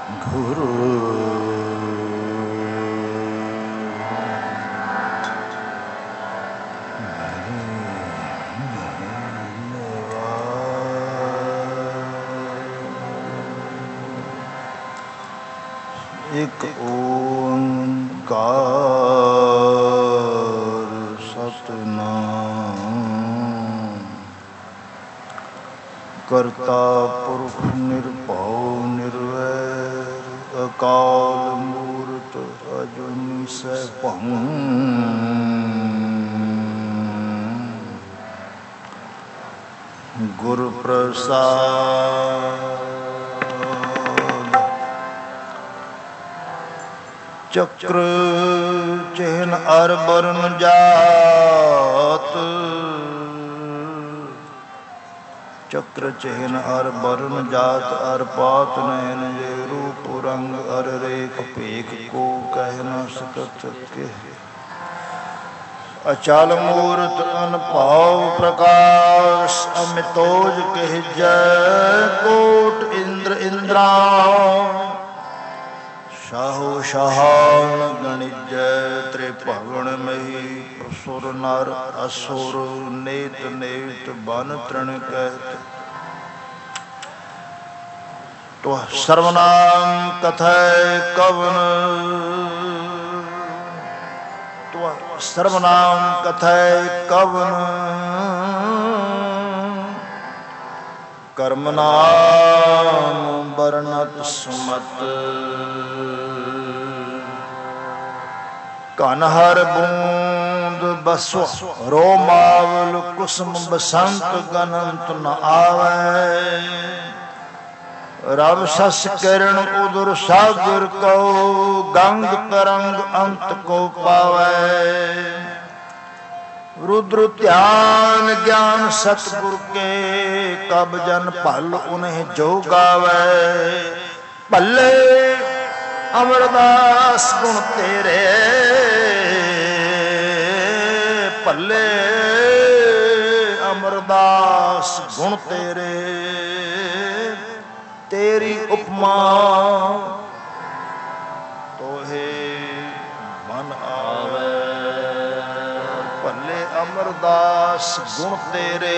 ਗੁਰੂ ਇੱਕ ਓਂਕਾਰ ਸਤਿਨਾਮ ਕਰਤਾ ਪੁਰਖ ਨਿਰਭਉ ਨਿਰਵੈਰ ਅਕਾਲ ਮੂਰਤ ਅਜੂਨੀ ਸੈਭੰ ਗੁਰ ਪ੍ਰਸਾਦ ਚਕ੍ਰ ਚਿਹਨ ਅਰ ਬਰਨ ਜਾਤ ਚਕ੍ਰ ਚਿਹਨ ਅਰ ਬਰਨ ਜਾਤ ਅਰ ਪਾਤ ਨੈਨ ਜੇ ਰੂਪ ਰੰਗ ਅਰ ਰੇਖ ਭੇਖ ਕੋ ਕਹਿ ਨ ਸਕਤ ਕੇ ਅਚਲ ਮੂਰਤ ਅਨਭਉ ਪ੍ਰਕਾਸ਼ ਅਮਿਤੋਜ ਕਹਿਜੈ ਕੋਟ ਇੰਦਰ ਇੰਦਰਾ ਸਾਹੋ ਸ਼ਹਾਨ ਗਣਿਜੈ ਤ੍ਰਿਭਵਨ ਮਹੀ ਸੁਰ ਨਰ ਅਸੁਰ ਨੇਤ ਨੇਤ ਬਨ ਤ੍ਰਣ ਕਹਿਤ ਤੋ ਸਰਵਨਾਮ ਕਥੈ ਕਵਨ ਤੋ ਸਰਵਨਾਮ ਕਥੈ ਕਵਨ ਕਰਮ ਨਾਮ ਬਰਨਤ ਸੁਮਤ ਕਨ ਹਰ ਬੂੰਦ ਬਸੁ ਰੋਮਾਵਲ ਕੁਸਮ ਬਸੰਤ ਗਨੰਤ ਨ ਆਵੈ ਰਵ ਸਸ ਕਿਰਣ ਉਦਰ ਸਾਗਰ ਕਉ ਗੰਗ ਤਰੰਗ ਅੰਤ ਕੋ ਪਾਵੈ रुद्र ध्यान ज्ञान सतगुर के कब जन भल उन्हें जो गावै भले अमरदास गुण तेरे भले अमरदास गुण तेरे तेरी उपमा तोहे मन आवे अमरदास गुण तेरे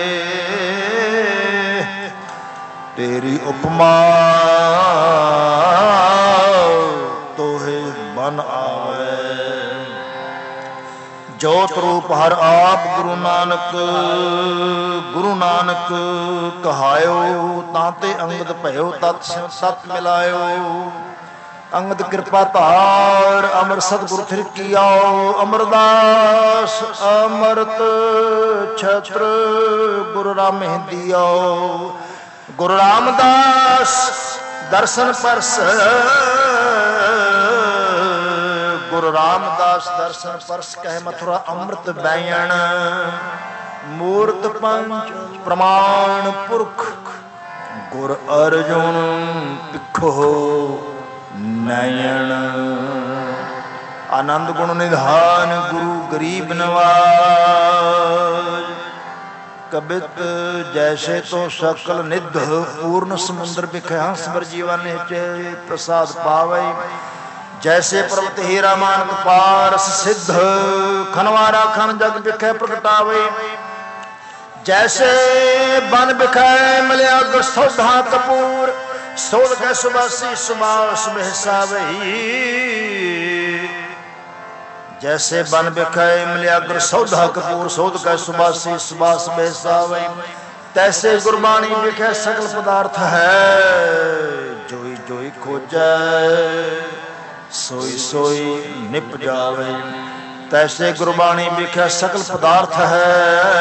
तेरी उपमा तोहे बन आवे जोत रूप हर आप गुरु नानक कहायो ताते अंगद भयो तत् सत मिलायो अंगद कृपा धार अमर सतगुर थिर किया अमरदास अमृत छत्र गुरु राम दियो गुरु रामदास दर्शन परस गुरु रामदास दर्शन परस कह मथुरा अमृत बैण मूर्त पंच प्रमाण पुरख गुर अर्जुन पिखो नयन आनंद गुण निधान गुरु गरीब नवाज कबित जैसे तो सकल निध पूर्ण समुद्र बिखे हंस बर जीवन प्रसाद पावै जैसे पर्वत हीरा मानक पारस सिद्ध खनवारा खन जग बिखे प्रगटावे जैसे बन बिखे मलिया सौधा कपूर सोध कै सुबासी सुबास बहसावही जैसे बन बिखै मलियागर सौधा कपूर सोध कै सुबासी सुबास बहसावही तैसे गुरबाणी बिखै सकल पदार्थ है जोई जोई खोजै सोई सोई निप जावे तैसे गुरबाणी बिखै सकल पदार्थ है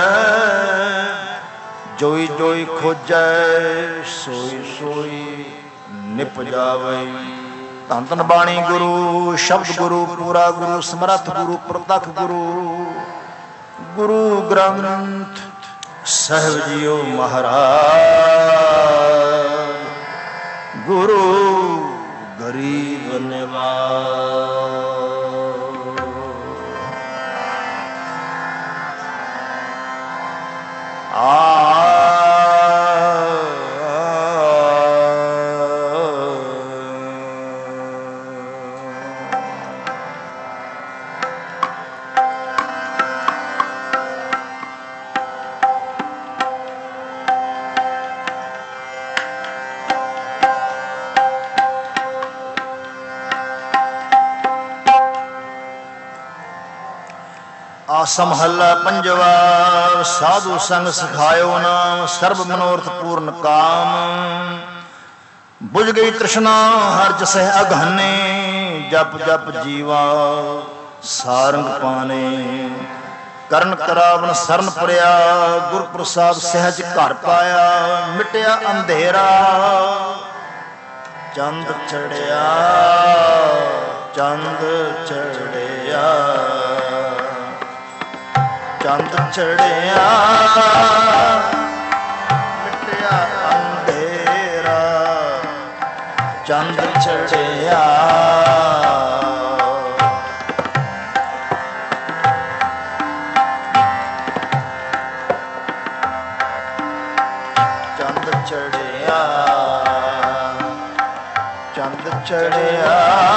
जोई जोई खोजै सोई सोई निप जावे धन धन बाणी गुरु शब्द गुरु पूरा गुरु समर्थ गुरु प्रतख गुरु गुरु ग्रंथ साहिब जियो महाराज गुरु गरीब निवाज ਆਸਾ ਮਹੱਲਾ ਪੰਜਵਾ। ਸਾਧੂ ਸੰਗ ਸਿਖਾਇਓ ਨਾਮ, ਸਰਬ ਮਨੋਰਥ ਪੂਰਨ ਕਾਮ। ਬੁਝ ਗਈ ਤ੍ਰਿਸ਼ਨਾ ਹਰ ਜਸਹਿ ਅਗਾਨੇ, ਜਪ ਜਪ ਜੀਵਾ ਸਾਰੰਗ ਪਾਨੇ। ਕਰਨ ਕਰਾਵਨ ਸਰਨ ਪੁਰਿਆ, ਗੁਰ ਪ੍ਰਸਾਦ ਸਹਿਜ ਘਰ ਪਾਇਆ। ਮਿਟਿਆ ਅੰਧੇਰਾ ਚੰਦ ਚੜਿਆ, ਚੰਦ ਚੜਿਆ, ਚੰਦ ਚੜਿਆ। ਮਿਟਿਆ ਅੰਧੇਰਾ ਚੰਦ ਚੜਿਆ। ਚੰਦ ਚੜਿਆ, ਚੰਦ ਚੜਿਆ।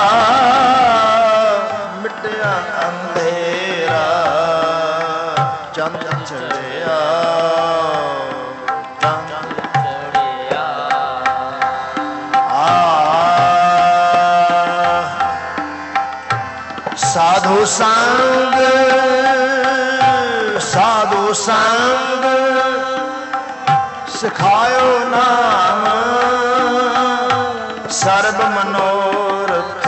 ਮਿਟਿਆ ਅੰਧੇਰਾ ਚੰਦ ਚੜਿਆ, ਚੰਦ ਚੜਿਆ। ਸਾਧੂ ਸੰਗ, ਸਾਧੂ ਸੰਗ ਸਿਖਾਇਓ ਨਾਮ, ਸਰਬ ਮਨੋਰਥ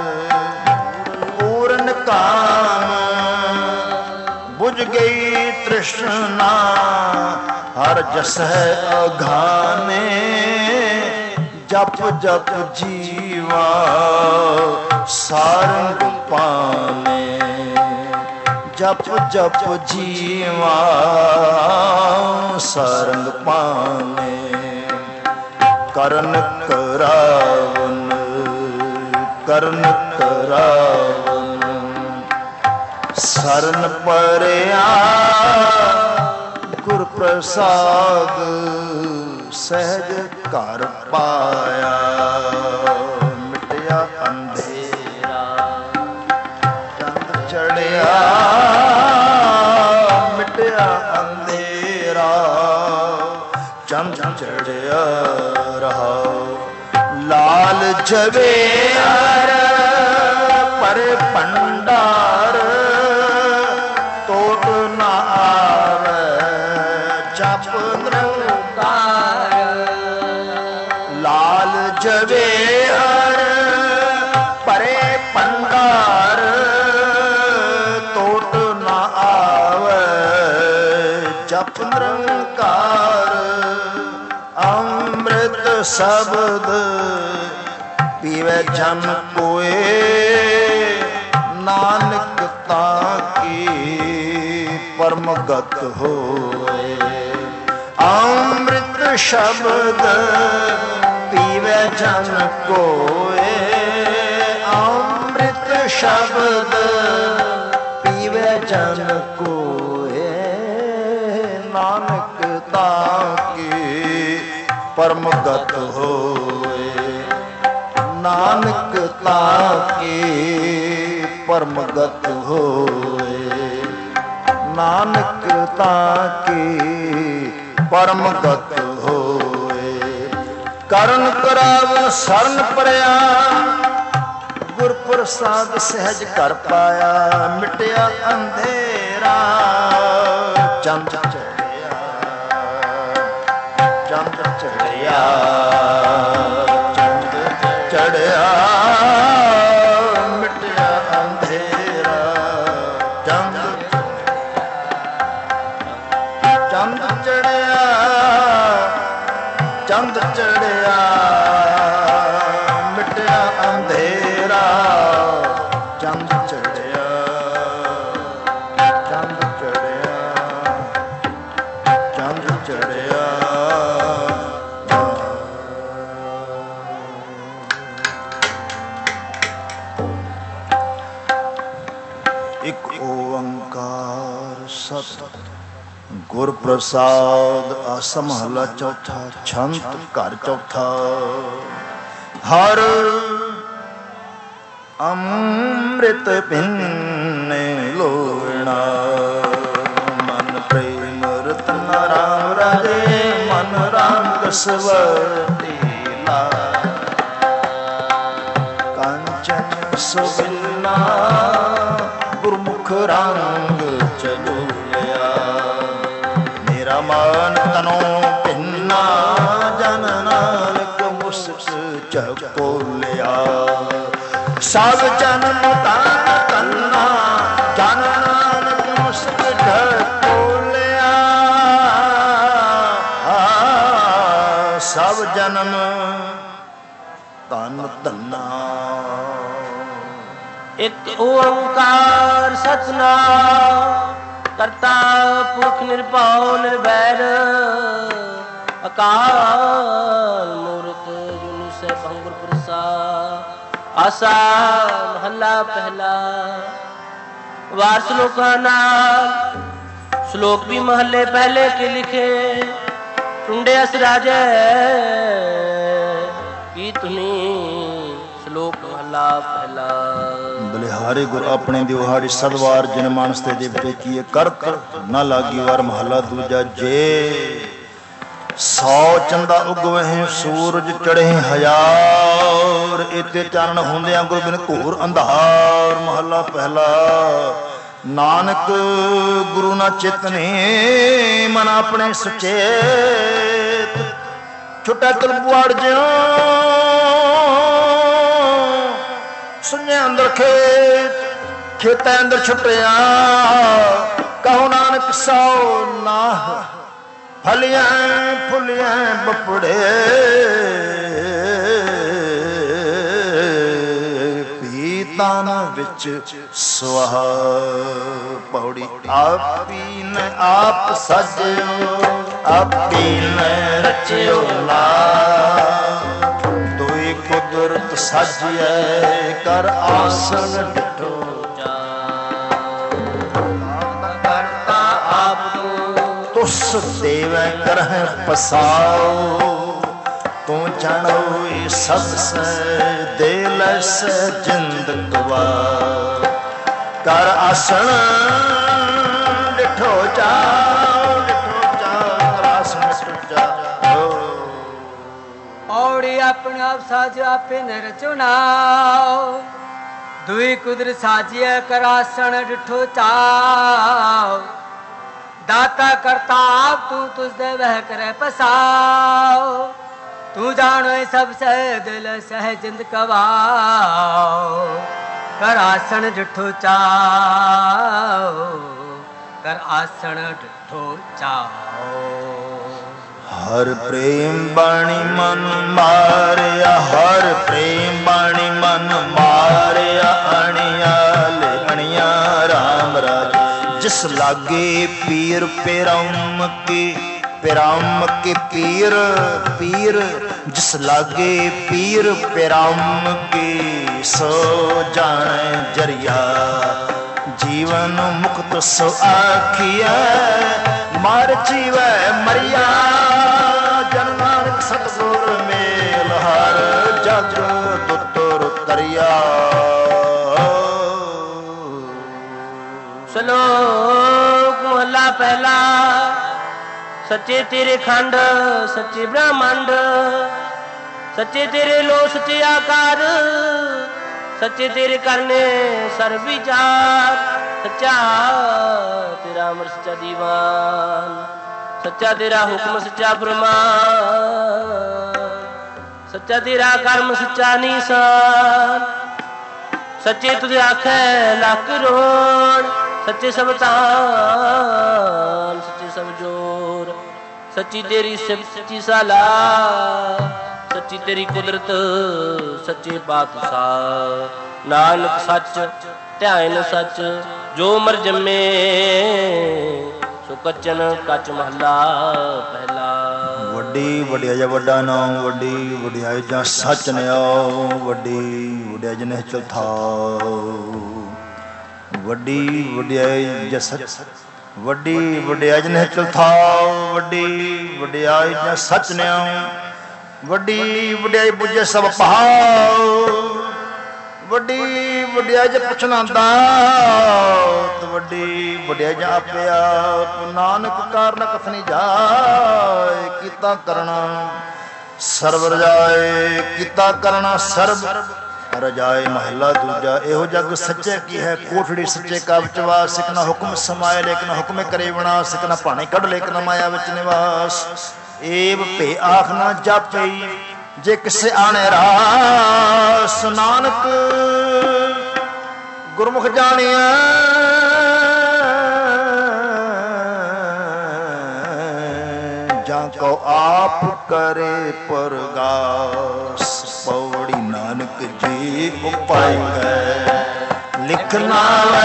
ਪੂਰਨ ਕਾਮ। ਬੁਝ ਗਈ ਤ੍ਰਿਸ਼ਨਾ ਹਰ ਜਸਹਿ ਅਗਾਨੇ, ਜਪ ਜਪ ਜੀਵਾ ਸਾਰੰਗ ਪਾਨੇ। ਜਪ ਜਪ ਜੀਵਾ ਸਾਰੰਗ ਪਾਨੇ। ਕਰਨ ਕਰਾਵਨ, ਕਰਨ ਕਰਾਵਨ ਸਰਨ ਪਰਿਆ, ਗੁਰ ਪ੍ਰਸਾਦ ਸਹਿਜ ਘਰ ਪਾਇਆ। ਮਿਟਿਆ ਅੰਧੇਰਾ ਚੰਦ ਚੜਿਆ, ਮਿਟਿਆ ਅੰਧੇਰਾ ਚੰਦ ਚੜਿਆ। ਰਹਾਉ ਲਾਲ ਜਵੇਰ ਪਰੇ ਭੰਡਾਰ, ਤੋਟ ਨਾ ਆਵੇ ਜਪ ਨਿਰੰਕਾਰ। ਲਾਲ ਜਵੇਰ ਪਰੇ ਭੰਡਾਰ, ਤੋਟ ਨਾ ਆਵੇ ਜਪ ਨਿਰੰਕਾਰ। ਅੰਮ੍ਰਿਤ ਸ਼ਬਦ ਪੀਵੇ ਜਨ ਕੋਏ, ਨਾਨਕ ਤਾਂ ਕੀ ਪਰਮ ਗਤ ਹੋਏ। ਅੰਮ੍ਰਿਤ ਸ਼ਬਦ ਪੀਵੇ ਜਨ ਕੋਏ, ਅੰਮ੍ਰਿਤ ਸ਼ਬਦ ਪੀਵੇ ਜਨ ਕੋਏ। ਨਾਨਕ ਤਾਂ ਕੀ ਪਰਮ ਗਤ ਹੋਏ, ਨਾਨਕ ਤਾਂ ਕੀ ਪਰਮ ਗਤ ਹੋਏ। ਨਾਨਕ ਤਾਂ ਕੀ ਪਰਮ ਗਤ ਹੋਏ। ਕਰਨ ਕਰਾਵਨ ਸਰਨ ਪਰਿਆ, ਗੁਰ ਪ੍ਰਸਾਦ ਸਹਿਜ ਘਰ ਪਾਇਆ। ਮਿਟਿਆ ਅੰਧੇਰਾ ਚੰਦ ਚੜਿਆ, ਚੰਦ ਚੜਿਆ, ਚੰਦ ਚੜਿਆ। ਮਿਟਿਆ ਅੰਧੇਰਾ ਚੰਦ, ਚੰਦ ਚੜਿਆ, ਚੰਦ ਚੜਿਆ। ਮਿਟਿਆ ਅੰਧੇਰਾ ਚੰਦ ਚੜਿਆ, ਚੰਦ ਚੜਿਆ, ਚੰਦ ਚੜਿਆ। ਇੱਕ ਓੰਕਾਰ ਸਤਿ ਗੁਰ ਪ੍ਰਸਾਦ। ਆਸਾ ਮਹੱਲਾ ਚੌਥਾ। ਛੰਤ ਘਰ ਚੌਥਾ। ਹਰ ਅੰਮ੍ਰਿਤ ਪੀਨੇ ਲੋਣਾ, ਮਨ ਪ੍ਰੇਮ ਰਤਨ ਰਾਮ ਰਾਜੇ। ਮਨ ਰਾਮ ਕਸਵਤੀ ਲਾ, ਕਾਂਚਨ ਸੁਬਿਲਾ ਗੁਰਮੁਖ मुख रंग चलूलिया। मेरा मन तनो भिन्ना जन नानक मुस्क चकोलिया। सब जन्म दान करना जन नानक मुस्क चकोलिया। सब जन्म धन धन्ना। एक ओंकार सतनाम करता पुरख निर्भव निर्वैर अकाल मूर्त जुनि सैभं गुर प्रसाद। आसा महला पहला। वार श्लोका नाम श्लोक भी महले पहले के लिखे। टुंडे अस राजे की तुनी श्लोक महला पहला। बलिहारे गुर अपने दिवहारी सदवार जिन मानस ते देवते किए करत न लागी वार महला दूजा। जे 100 चंदा उगवहे सूरज चढ़े हजार। इते चानण होंदिया गुर बिन घोर अंधार। महला पहला। नानक गुरु ना चितने मन अपने सुचेत। छुटा कलपुआड़ ज्यों सुने अंदर खेत। खेत अंदर छुटिया कहो नानक सौ नाह। फलियां फुलियां बपड़े पीतान विच सुहा। पौड़ी आपी न आप सजो आपी न रचियो ना। दोई कुदरत सजिए कर आसन डिठो। करता आप तुस देव करह पसाओ। तू जानो सब से दिल से जिंद गवा। कर आसन डिठो जाओ डिठो जाओ कर आसन डिठो जाओ। औड़ी अपने आप साजो आपे नर चुनाओ। दुई कुदर साजिए करासन डिठो चाओ। दाता करता आप तू तुझ दे वह करे पसाओ। तू जानो सब सह दिल सह जिंद कवाओ। कर आसन डिठो चाओ कर आसन डिठो चाओ। हर प्रेम बाणी मन मारिया। हर प्रेम बाणी मन मारिया। अणिया ले अणिया राम राज। जिस लागे पीर पेराम के पेराम के पीर पीर। जिस लागे पीर पेराम के सो जाने जरिया। जीवन मुक्त सो आखिया मार जीवै मरिया। जन नानक सतगुर मेल हर जग दुतर तरिया। श्लोक महला पहला। सच्चे तेरे खंड सच्चे ब्रह्मांड। सच्चे तेरे लो सच्चे आकार। सच्चे तेरे करने सर्व विचार। सच्चा तेरा अमर सच्चा दीवान। सच्चा तेरा हुक्म सच्चा फरमान। सच्चा तेरा कर्म सच्चा निशान। सच्चे तुझे आखे लख रोड़। सच्चे सब तान सच्चे सब जोर। सच्ची तेरी सच्ची साला। सच्ची तेरी कुदरत सच्चे बादशाह। नानक सच ध्यान सच जो मर जम्मे। सो कच्चन कच महला पहला। वड्डी वड्या जा वड्डा नाम। वड्डी वड्याई जा सच ने आओ। वड्डी वड्या जने चौथा। वड्डी वड्याई जा सच। वड्डी वड्याई जने चौथा। वड्डी वड्याई जा सच ने आओ। वड्डी वड्याई बुझे सब पहाओ। वड्डी वड्याई जा पुछना दात। वड्डी वड्याई जा आपे आप। नानक कारण कथनी जाए। कीता करना सर्व रजाए। कीता करना सर्व ਰਜਾਏ ਮਹੱਲਾ ਦੂਜਾ। ਇਹੋ ਜਗ ਸੱਚੇ ਕੀ ਹੈ ਕੋਠੜੀ ਸੱਚੇ ਕਾ ਵਿੱਚ ਵਾਸ। ਇਕ ਨਾ ਹੁਕਮ ਸਮਾਏ ਲੇਕਿਨ ਹੁਕਮੇ ਕਰੇ ਵਿਨਾਸ਼। ਇਕ ਨਾ ਭਾਣੇ ਕੱਢ ਲੇਕਿਨ ਮਾਇਆ ਵਿੱਚ ਨਿਵਾਸ। ਏਵ ਭੇ ਆਖ ਨਾ ਜਾਪਈ ਜੇ ਕਿਸੇ ਆਣੇ ਰਾਸ। ਨਾਨਕ ਗੁਰਮੁਖ ਜਾਣਿਆ ਜਾਂ ਕੋ ਆਪ ਕਰੇ ਪਰਗਾਸ। ਪੌੜੀ ਨਾਨਕ ਜੀ ਉਪਾਇ ਹੈ ਲਿਖਣਾ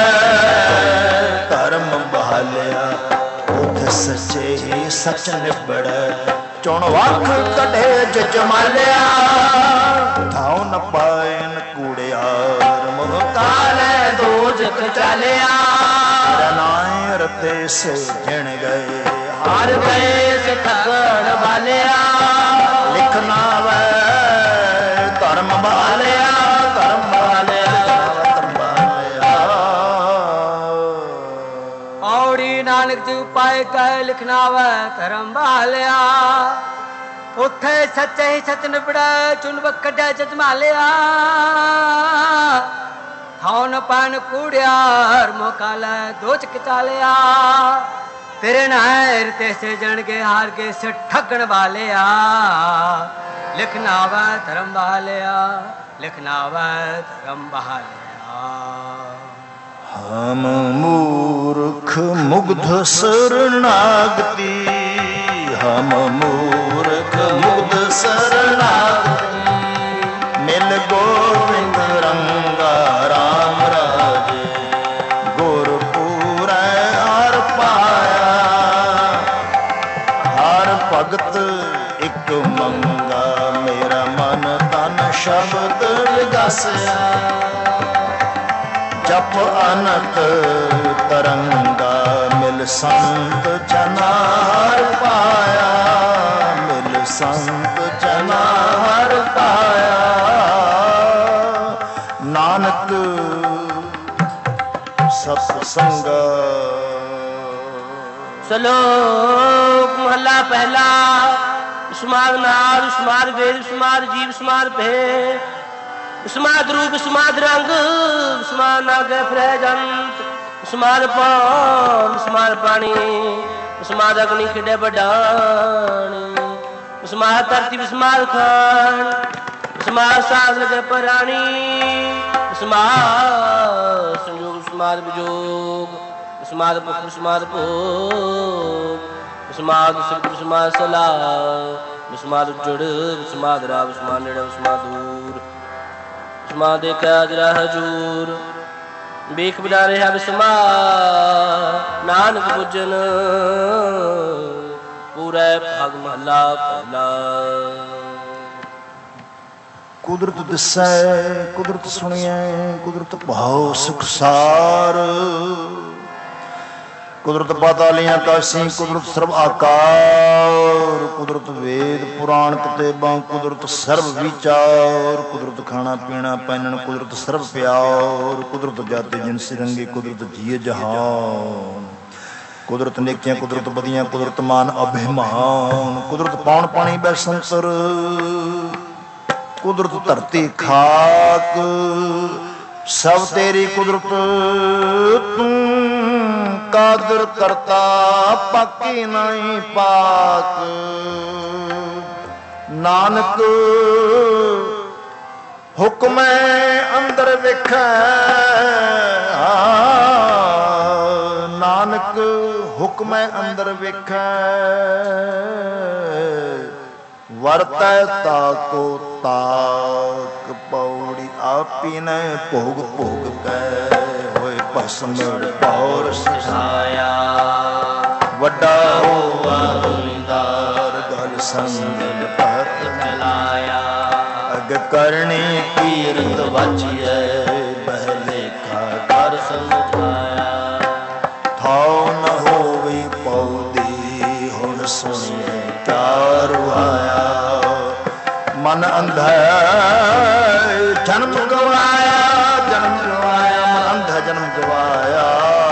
ਧਰਮ ਬਹਾਲਿਆ। ਉਠ ਸੱਚੇ ਹੀ ਸੱਚ ਨਿਬੜੈ ਚੁਣ ਵੱਖ ਕੱਢੇ ਜਮਾਲਿਆ। ਥਾਉ ਨ ਪਾਏ ਨ ਕੂੜਿਆਰ ਮੁਹਤਾਲੇ ਦੋਜਖ ਚਾਲਿਆ। ਰਨਾਏ ਰਤੇ ਸੇ ਜਿਣ ਗਏ ਹਾਰ ਗਏ ਸੇ ਠਗਣ ਵਾਲਿਆ। ਲਿਖਣਾ ਵੈ ਧਰਮ ਬਹਾਲਿਆ ਧਰਮ ਬਹਾਲਿਆ ਧਰਮ ਬਹਾਲਿਆ। ਪੌੜੀ ਨਾਨਕ ਜੀ ਉਪਾਏ ਕਹਿ ਲਿਖਣਾ ਵੈ ਧਰਮ ਬਹਾਲਿਆ। ਉੱਥੇ ਸੱਚੇ ਹੀ ਸੱਚ ਨਿਬੜੈ ਚੁਣ ਵੱਖੜਿਆ ਜਮਾਲਿਆ। ਥਾਉ ਪਾਣ ਕੂੜਿਆਰ ਮੋਕਾਲਾ ਦੋਚਕ ਚਾਲਿਆ। ਤੇਰੇ ਨਾਇਰ ਤੇ ਸੇ ਜਣ ਕੇ ਹਾਰ ਕੇ ਸੇ ਠੱਗਣ ਵਾਲਿਆ। ਲਿਖਣਾ ਵੈ ਧਰਮ ਬਹਾਲਿਆ ਲਿਖਣਾ ਵੈ ਧਰਮ ਬਹਾਲਿਆ। ਹਮ ਮੂਰਖ ਮੁਗਧ ਸਰਨਾਗਤੀ। ਹਮ ਮੂਰਖ ਮੁਗਧ ਸਰਨਾਗਤੀ। ਮਿਲ ਗੋਬਿੰਦ ਰੰਗਾ ਰਾਮ ਰਾਜੇ। ਗੁਰਪੂਰੈ ਹਰ ਪਾਇਆ। ਹਰ ਭਗਤ ਇਕ ਮੰਗਾ। ਮੇਰਾ ਮਨ ਤਨ ਸ਼ਬਦ ਵਿਗਸਿਆ। ਜਪ ਅਨੰਤ ਤਰੰਗਾ। ਮਿਲ ਸੰਤ ਜਨਾ ਹਰ ਪਾਇਆ। ਮਿਲ ਸੰਤ ਜਨਾ ਹਰ ਪਾਇਆ। ਨਾਨਕ ਸਤ ਸੰਗ। ਸ਼ਲੋਕ ਮਹਲਾ ਪਹਿਲਾ। ਸਮਾਦ ਨਾਦ ਸਮਾਦ ਵੇਦ ਸਮਾਦ ਜੀਵ ਸਮਾਦ ਭੇ। ਸਮਾਦ ਰੂਪ ਸਮਾਦ ਰੰਗ ਸਮਾਦ ਨਾਗੈ ਫਿਰੈ ਜੰਤ। ਸਮਾਦ ਪਾਨ ਸਮਾਦ ਪਾਣੀ ਸਮਾਦ ਅਗਨੀ ਖਿੰਡੇ ਬਡਾਣੀ। ਸਮਾਦ ਧਰਤੀ ਸਮਾਦ ਖਾਨ ਸਮਾਦ ਸਾਧ ਲਗੇ ਪਰਾਣੀ। ਸਮਾਦ ਸੰਯੋਗ ਸਮਾਦ ਵਿਜੋਗ ਸਮਾਦ ਪੁੱਖ ਸਮਾਦ ਭੋਗ। ਸਮਾਦ ਸਿਰ ਸਮਾਦ ਸਲਾਹ। ਸਮਾਦ ਉਜੜ ਸਮਾਦ ਰਾਵ ਸਮਾਦ ਨੇੜੇ ਸਮਾਦ ਦੂਰ। ਸਮਾਦ ਦੇਖਿਆ ਜਰਾ ਹਜੂਰ। ਵੇਖ ਬਿਨਾ ਰਿਹਾ ਵਿਸਮਾ। ਨਾਨਕ ਬੁੱਝਨ ਪੂਰੇ ਭਾਗ ਮਹਲਾ ਪਹਿਲਾ। ਕੁਦਰਤ ਦਿਸੈ ਕੁਦਰਤ ਸੁਣੀਐ। ਕੁਦਰਤ ਭਾਉ ਸੁਖ ਸਾਰ। ਕੁਦਰਤ ਪਾਤਾਲੀਆਂ ਕਾਸ਼ੀ। ਕੁਦਰਤ ਸਰਬ ਆਕਾਰ। ਕੁਦਰਤ ਵੇਦ ਪੁਰਾਣ ਕਿਤਾਬਾਂ। ਕੁਦਰਤ ਸਰਬ ਵਿਚਾਰ। ਕੁਦਰਤ ਖਾਣਾ ਪੀਣਾ ਪਹਿਨਣ। ਕੁਦਰਤ ਸਰਬ ਪਿਆਰ। ਕੁਦਰਤ ਜਾਤੇ ਜਿਨਸੀ ਰੰਗੇ। ਕੁਦਰਤ ਜੀਏ ਜਹਾਨ। ਕੁਦਰਤ ਨੇਕੀਆਂ ਕੁਦਰਤ ਬਦੀਆਂ। ਕੁਦਰਤ ਮਾਨ ਅਭਿਮਾਨ। ਕੁਦਰਤ ਪੌਣ ਪਾਣੀ ਬੈਸੰਤਰ। ਕੁਦਰਤ ਧਰਤੀ ਖਾਕ। ਸਭ ਤੇਰੀ ਕੁਦਰਤ ਤੂੰ। ਕਾਦਰ ਕਰਤਾ ਪਾਕੀ ਨਹੀਂ ਪਾਕ। ਨਾਨਕ ਹੁਕਮੈ ਅੰਦਰ ਵੇਖੈ। ਨਾਨਕ ਹੁਕਮੈ ਅੰਦਰ ਵੇਖੈ। ਵਰਤੈ ਤਾਕੋ ਤਾਕ। ਪੌੜੀ ਆਪੀ ਨੇ ਭੋਗ ਭੋਗ ਕੈ। ਹੋਏ ਭਸਮ ਪੌਰ ਸਿਖਾਇਆ। ਵੱਡਾ ਹੋਵਾ ਦੁਨੀਦਾਰ ਗਲ ਸੰਗਲ ਪਤ ਚਲਾਇਆ। ਅਗ ਕਰਨੀ ਕੀਰਤ ਵਾਚੀਐ। ਬਹਿਲੇਖਾ ਕਰ ਸਮਝਾਇਆ। ਥਾਉ ਨ ਹੋਵੇ ਪੌਦੀ ਹੁਣ ਸੁਣੀਏ ਕਿਆ ਰੁਆਇਆ। ਮਨ ਅੰਧਾ ਜਨਮ ਗਵਾਇਆ। ਜਨਮ ਗਵਾਇਆ ਮਨ ਅੰਧਾ ਜਨਮ ਗਵਾਇਆ।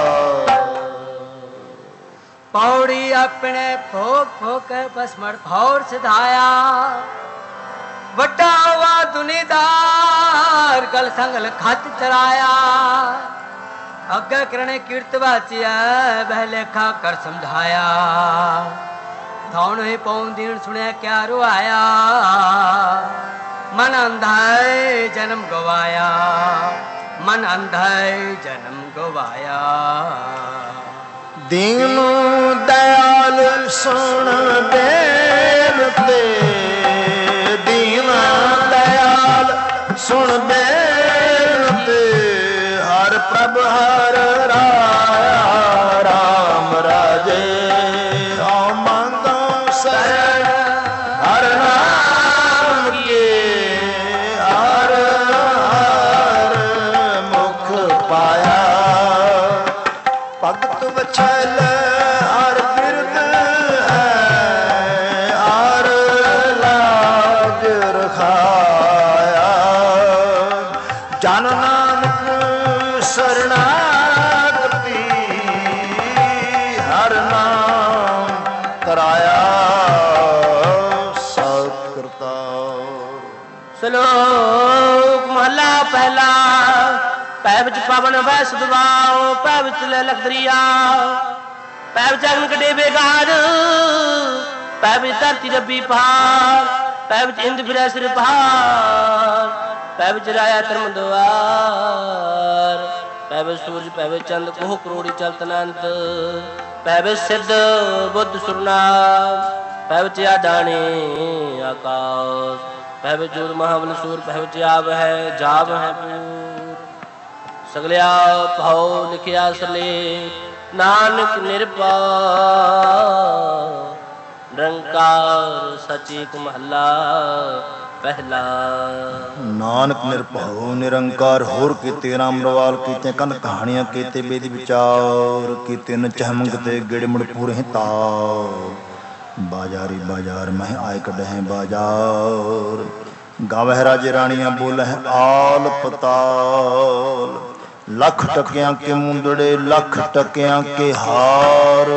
ਪੌੜੀ ਆਪਣੇ ਭੋਗ ਭੋਗ ਭਸਮਰ ਭੌਰ ਸਿਧਾਇਆ। ਵੱਡਾ ਹੋਵਾ ਦੁਨੀਦਾਰ मार गल संगल खत चराया अगे करने कीर्त वाचिया वह लेखा कर समझाया थौन ही पौन दीन सुने क्या रुआया मन अंधाए जन्म गवाया मन अंधाए जन्म गवाया दीन दयाल सुन बेनते दीन दयाल सुन बेनते हर प्रभ हर राया राम राजे आओ मांगो शरण हर नाम के हर हर मुख पाया भगत बछल हर बिरद है हर लाज रखाया जन नानक शरणागति हर नाम कराया सत्कर्ता। श्लोक महला पहला पै विच पवन वै सदवाओ पै विच ले लखदरिया पै विच अग्न कटे बेगार पै विच धरती रबी पहाड़ पै विच इंद फिरै सिर पहाड़ पै विच राया धर्म द्वार पै विच सूरज पै विच चंद कोह करोड़ी चलत अनंत पै विच सिद्ध बुद्ध सुरनाम पै विच आडाणी आकाश पै विच जोत महाबल सूर पै विच आव है जाव है पूर सगलिया भाव लिखिया सले नानक निरभउ निरंकार सचेत महला पहला। नानक निरभउ निरंकार होर कीते राम रवाल कीते कंध कहानियां कीते बेद विचार कीते न चहमंगते गेड़ मुड़ पूरे तार बाजारी बाजार मह आय कढे बाजार गावह राजे रानियां बोले आल पताल लख टकियां के मुंदड़े लख टकियां के हार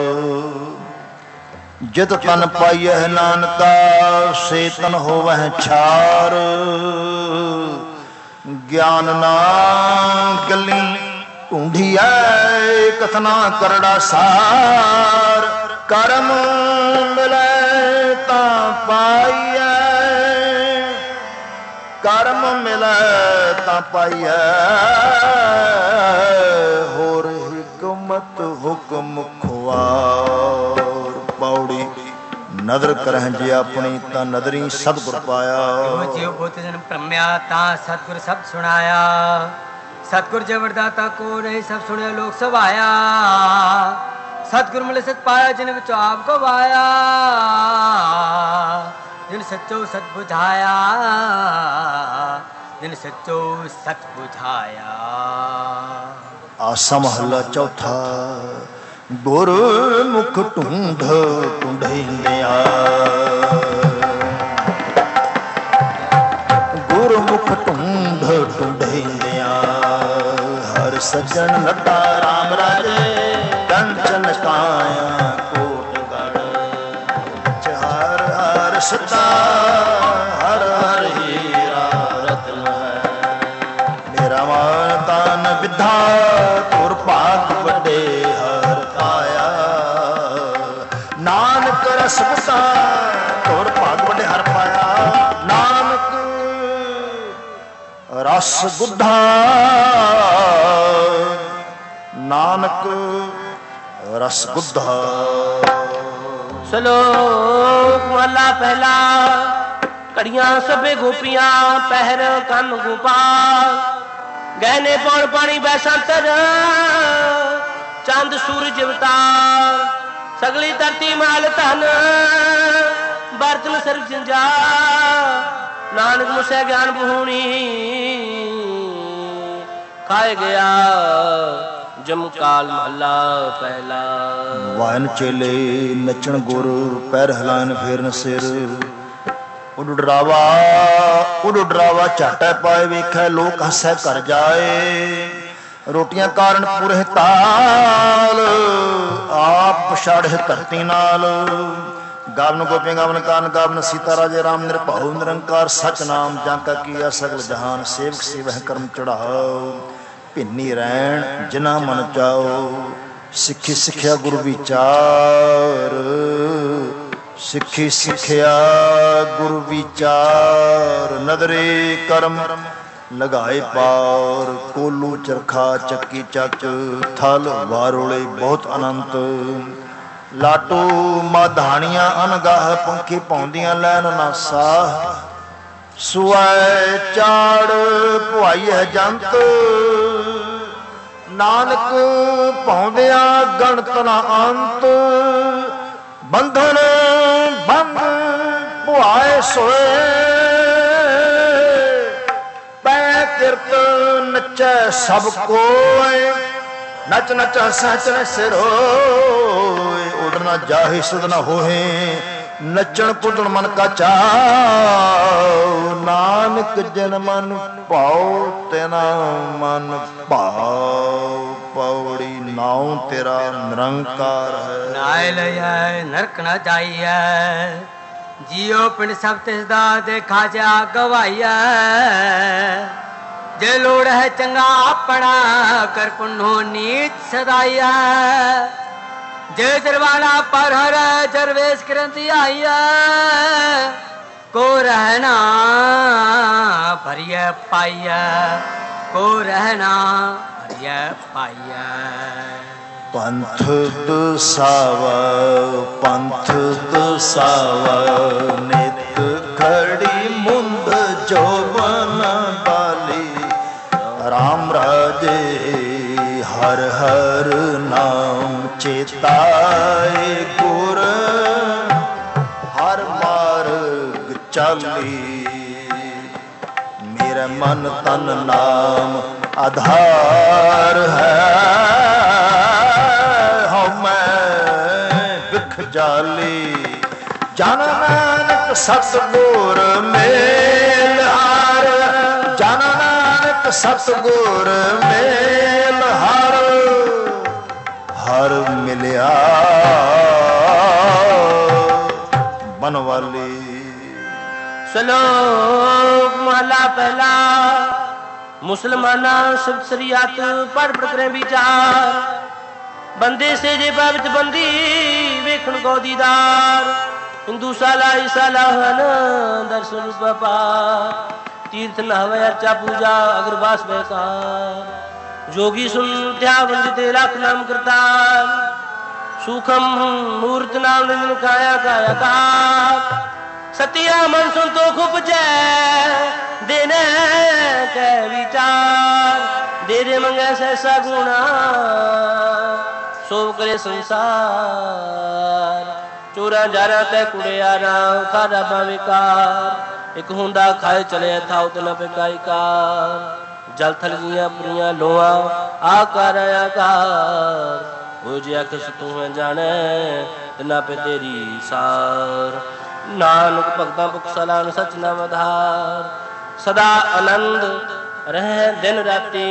जित तन पाइय नानका से तन होवह छार ज्ञान ना गली ढूंढिया कथना करड़ा सार कर्म मिले ता पाइय कर्म मिले ता पाइय होर हिकमत हुक्म खुआर पौड़ी नदर करह जे अपनी ता नदरी सतगुर पाया जीव भूत जन भ्रम्या ता सतगुर शब्द सुनाया सतगुर जबरदाता को नहीं सब सुने लोग सब आया सतगुर मिले सत पाया जिन विचो आप को वाया जिन सच्चो सत बुझाया जिन सच्चो सत बुझाया। आसा महला चौथा गुर मुख ढूंढ ढूंढिंदिया गुर मुख ढूंढ ढूंढिंदिया हर सज्जन लता राम राजे कंचन काया सता हर हर हीरा रत्न है मेरा मान तान विधा तुर पाक बड़े हर पाया नानक रस बसा तुर पाक बड़े हर पाया नानक रस बुद्धा नानक रस बुद्धा। श्लोक महला पहला कड़ियां सबे गोपियां पहर कन गोपाल गहने पौड़ पानी बैसंतर चंद सूरज अवतार सगली धरती माल धन बर्तन सर्व जंजा नानक मुसे ज्ञान बहूणी खाए गया जमकाल महला पहला। वायन चेले नचन गुर पैर हलान फेरन सिर उड डरावा झाटा पाए वेखै लोक हसै कर जाए रोटियां कारण पूरे ताल आप पछाड़े धरती नाल गावन गोपी गावन कान गावन सीता राजे राम निरभउ निरंकार सच नाम जाका किया सगल जहान सेवक सेवह कर्म चढ़ाओ भिन्नी रैन जिना मन चाओ सिखी सिखिया गुरु विचार सिखी सिखिया गुरु विचार नदरे कर्म लगाए पार कोलू चरखा चक्की चक थल वारोले बहुत अनंत लाटो माधानियां अनगाह पंखी पाउंदियां लैन ना साह सुआए चाड़ पुआई है जंत नानक पाउंदियां गणत ना अंत बंधन बंद पुआए सोए पै किरत नचै सब कोय नच नच सहचन सिरोय उड़ना जाहि सुध न होहे नचन कुदन मन का चाओ नानक जन मन पाओ तेना मन भाओ पौड़ी नाव तेरा निरंकार है नाय लय नरक न जाइए जियो पिंड सब तिसदा देखा जा गवाइया जे लोड़ है चंगा अपना कर पुन्हो नीच सदाइया जे दरवाना पर हर जरवेश करंती आइया को रहना भरिय पाइया को रहना भरिय पाइया पंथ दुसावा नित खड़ी मुंद जोबन बाली राम राजे हर हर नाम चेताए गुर हर मार्ग चली मेरा मन तन नाम आधार है जाली जन नानक सतगुर मेल हार जन नानक सतगुर मेल हार हर मिलिया बनवाली श्लोक महला पहला मुसलमाना सब शरीयत पढ़ पढ़ करे विचार बंदे से जे बाबत बंदी वेखण को दीदार हिंदू साला ईसाला हन दर्शन बापा तीर्थ नहवे अर्चा पूजा अग्रवास बेकार जोगी सुन त्या वंदिते लाख नाम करतार सूखम मूर्त नाम निजन काया काया का सतिया मन सुन तो खूब जय देने के विचार दे दे मंगे सहसा गुणा सो करे संसार चोरा जारा तै कुड़ियारा खारा बाविकार एक हुंदा खाए चले था उतना पे कायकार जल थल जिया प्रिया लोआ आकार आकार हो जिया किस तू है जाने तना पे तेरी सार नानक भगता भुख सलान सच नाम आधार सदा आनंद रह दिन राती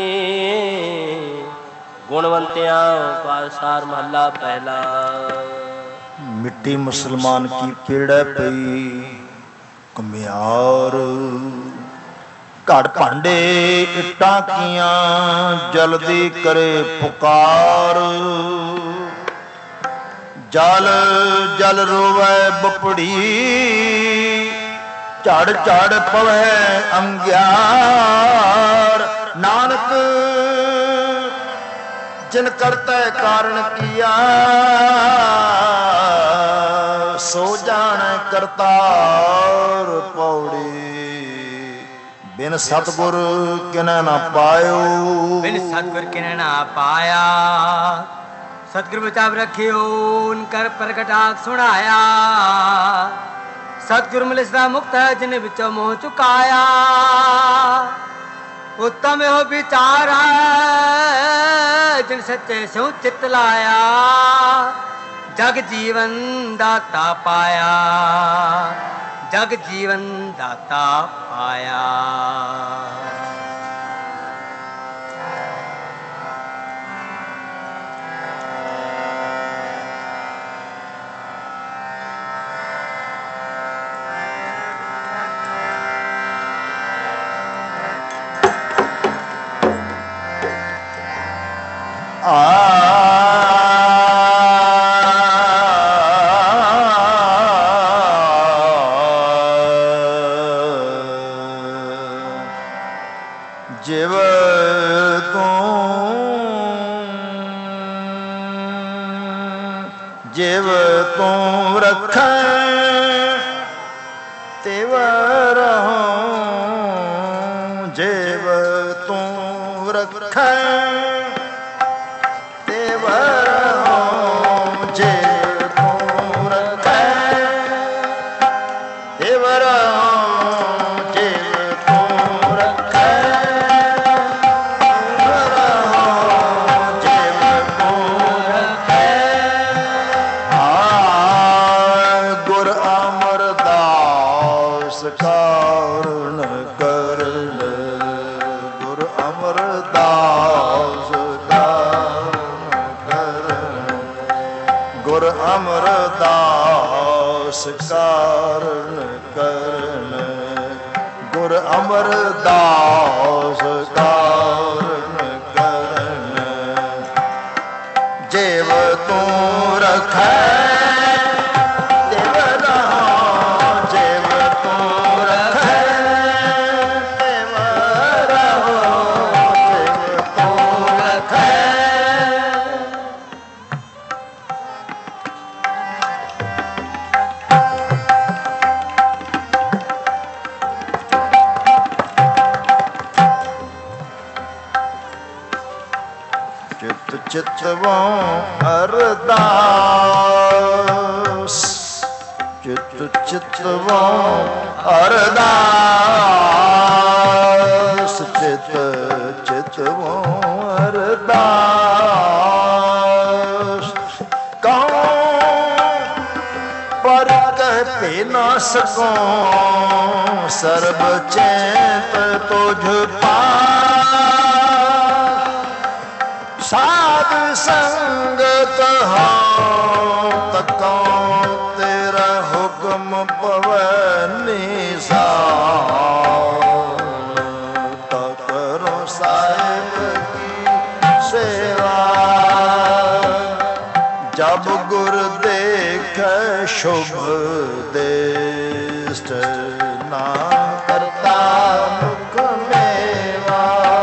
गुणवंतिया पासार महला पहला मिट्टी मुसलमान की पेड़ पई कमियार घड़ भांडे इट्टां कियां जल्दी करे पुकार जल जल रोवै बपड़ी झड़ झड़ पवै अंग्यार नानक जिन करता कारण किया सो जान करतार पौड़ी बिन सतगुर किने ना पायो बिन सतगुर किने ना पाया सतगुर बचाव रखियो उनकर प्रगटाक सुनाया सतगुर मिलसदा मुक्त है जिन विचो मोह चुकाया उत्तम हो विचार जिन सच्चे सो चित लाया जग जीवन दाता पाया जग जीवन दाता पाया ਜਿਵ ਤੂੰ ਰੱਖੈ ਤਿਵ ਰਹੂੰ, ਜਿਵ ਤੂੰ ਰੱਖੈ ਤਿਵ ਰਹੂੰ, ਜਿਵ ਤੂੰ ਰੱਖੈ ਤਿਵ ਰਹੂੰ, ਜਿਵ ਤੂੰ ਰੱਖੈ ਤਿਵ ਰਹੂੰ, ਜਿਵ ਤੂੰ ਰੱਖੈ। ਗੁਰ ਅਮਰਦਾਸ ਕਾਰਨ ਕਰਨ, ਗੁਰ ਅਮਰਦਾਸ ਕਾਰਨ ਕਰਨ, ਗੁਰ ਅਮਰਦਾਸ ਕਾਰਨ ਕਰਨ, ਗੁਰ ਅਮਰਦਾਸ ਕਾਰਨ ਕਰਨ, ਜਿਵ ਤੂੰ ਰੱਖੈ ਚਿਤਵੋਂ ਅਰਦਾਸ, ਚਿਤਵੋਂ ਅਰਦਾਸ, ਚਿਤਵੋਂ ਅਰਦਾਸ। ਕਹੂੰ ਪਰ ਕਹਿ ਭੇ ਨਾ ਸਕੂੰ, ਸਰਬ ਚੇਤ ਤੁਝ ਪਾਸ। ਸਾਧ ਸੰਗਤ ਹਾਂ ਤਕਾਂ, ਤੇਰਾ ਹੁਕਮ ਪਵੈ ਨਿਸਾਨ। ਤਾ ਕਰੋ ਸਾਹਿਬ ਕੀ ਸੇਵਾ, ਜਬ ਗੁਰ ਦੇਖੈ ਸ਼ੁਭ ਦੇਸ਼ਟ, ਨਾ ਕਰਤਾ ਮੁਖ ਮੇਵਾ।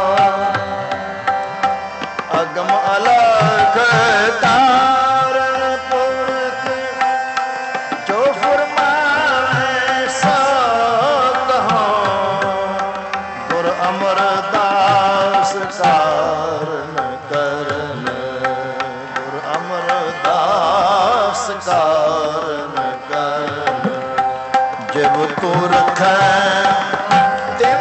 ਅਗਮ ਅਲਖ ਤਾਰਨ ਪੁਰਖ, ਜੋ ਫਰਮਾਵੇ ਸੋ ਕਹਾਂ। ਗੁਰ ਅਮਰਦਾਸ ਕਾਰਨ ਕਰਨ, ਗੁਰ ਅਮਰਦਾਸ ਕਾਰਨ ਕਰਨ, ਜਿਵ ਤੂੰ ਰੱਖੈ ਤਿਵ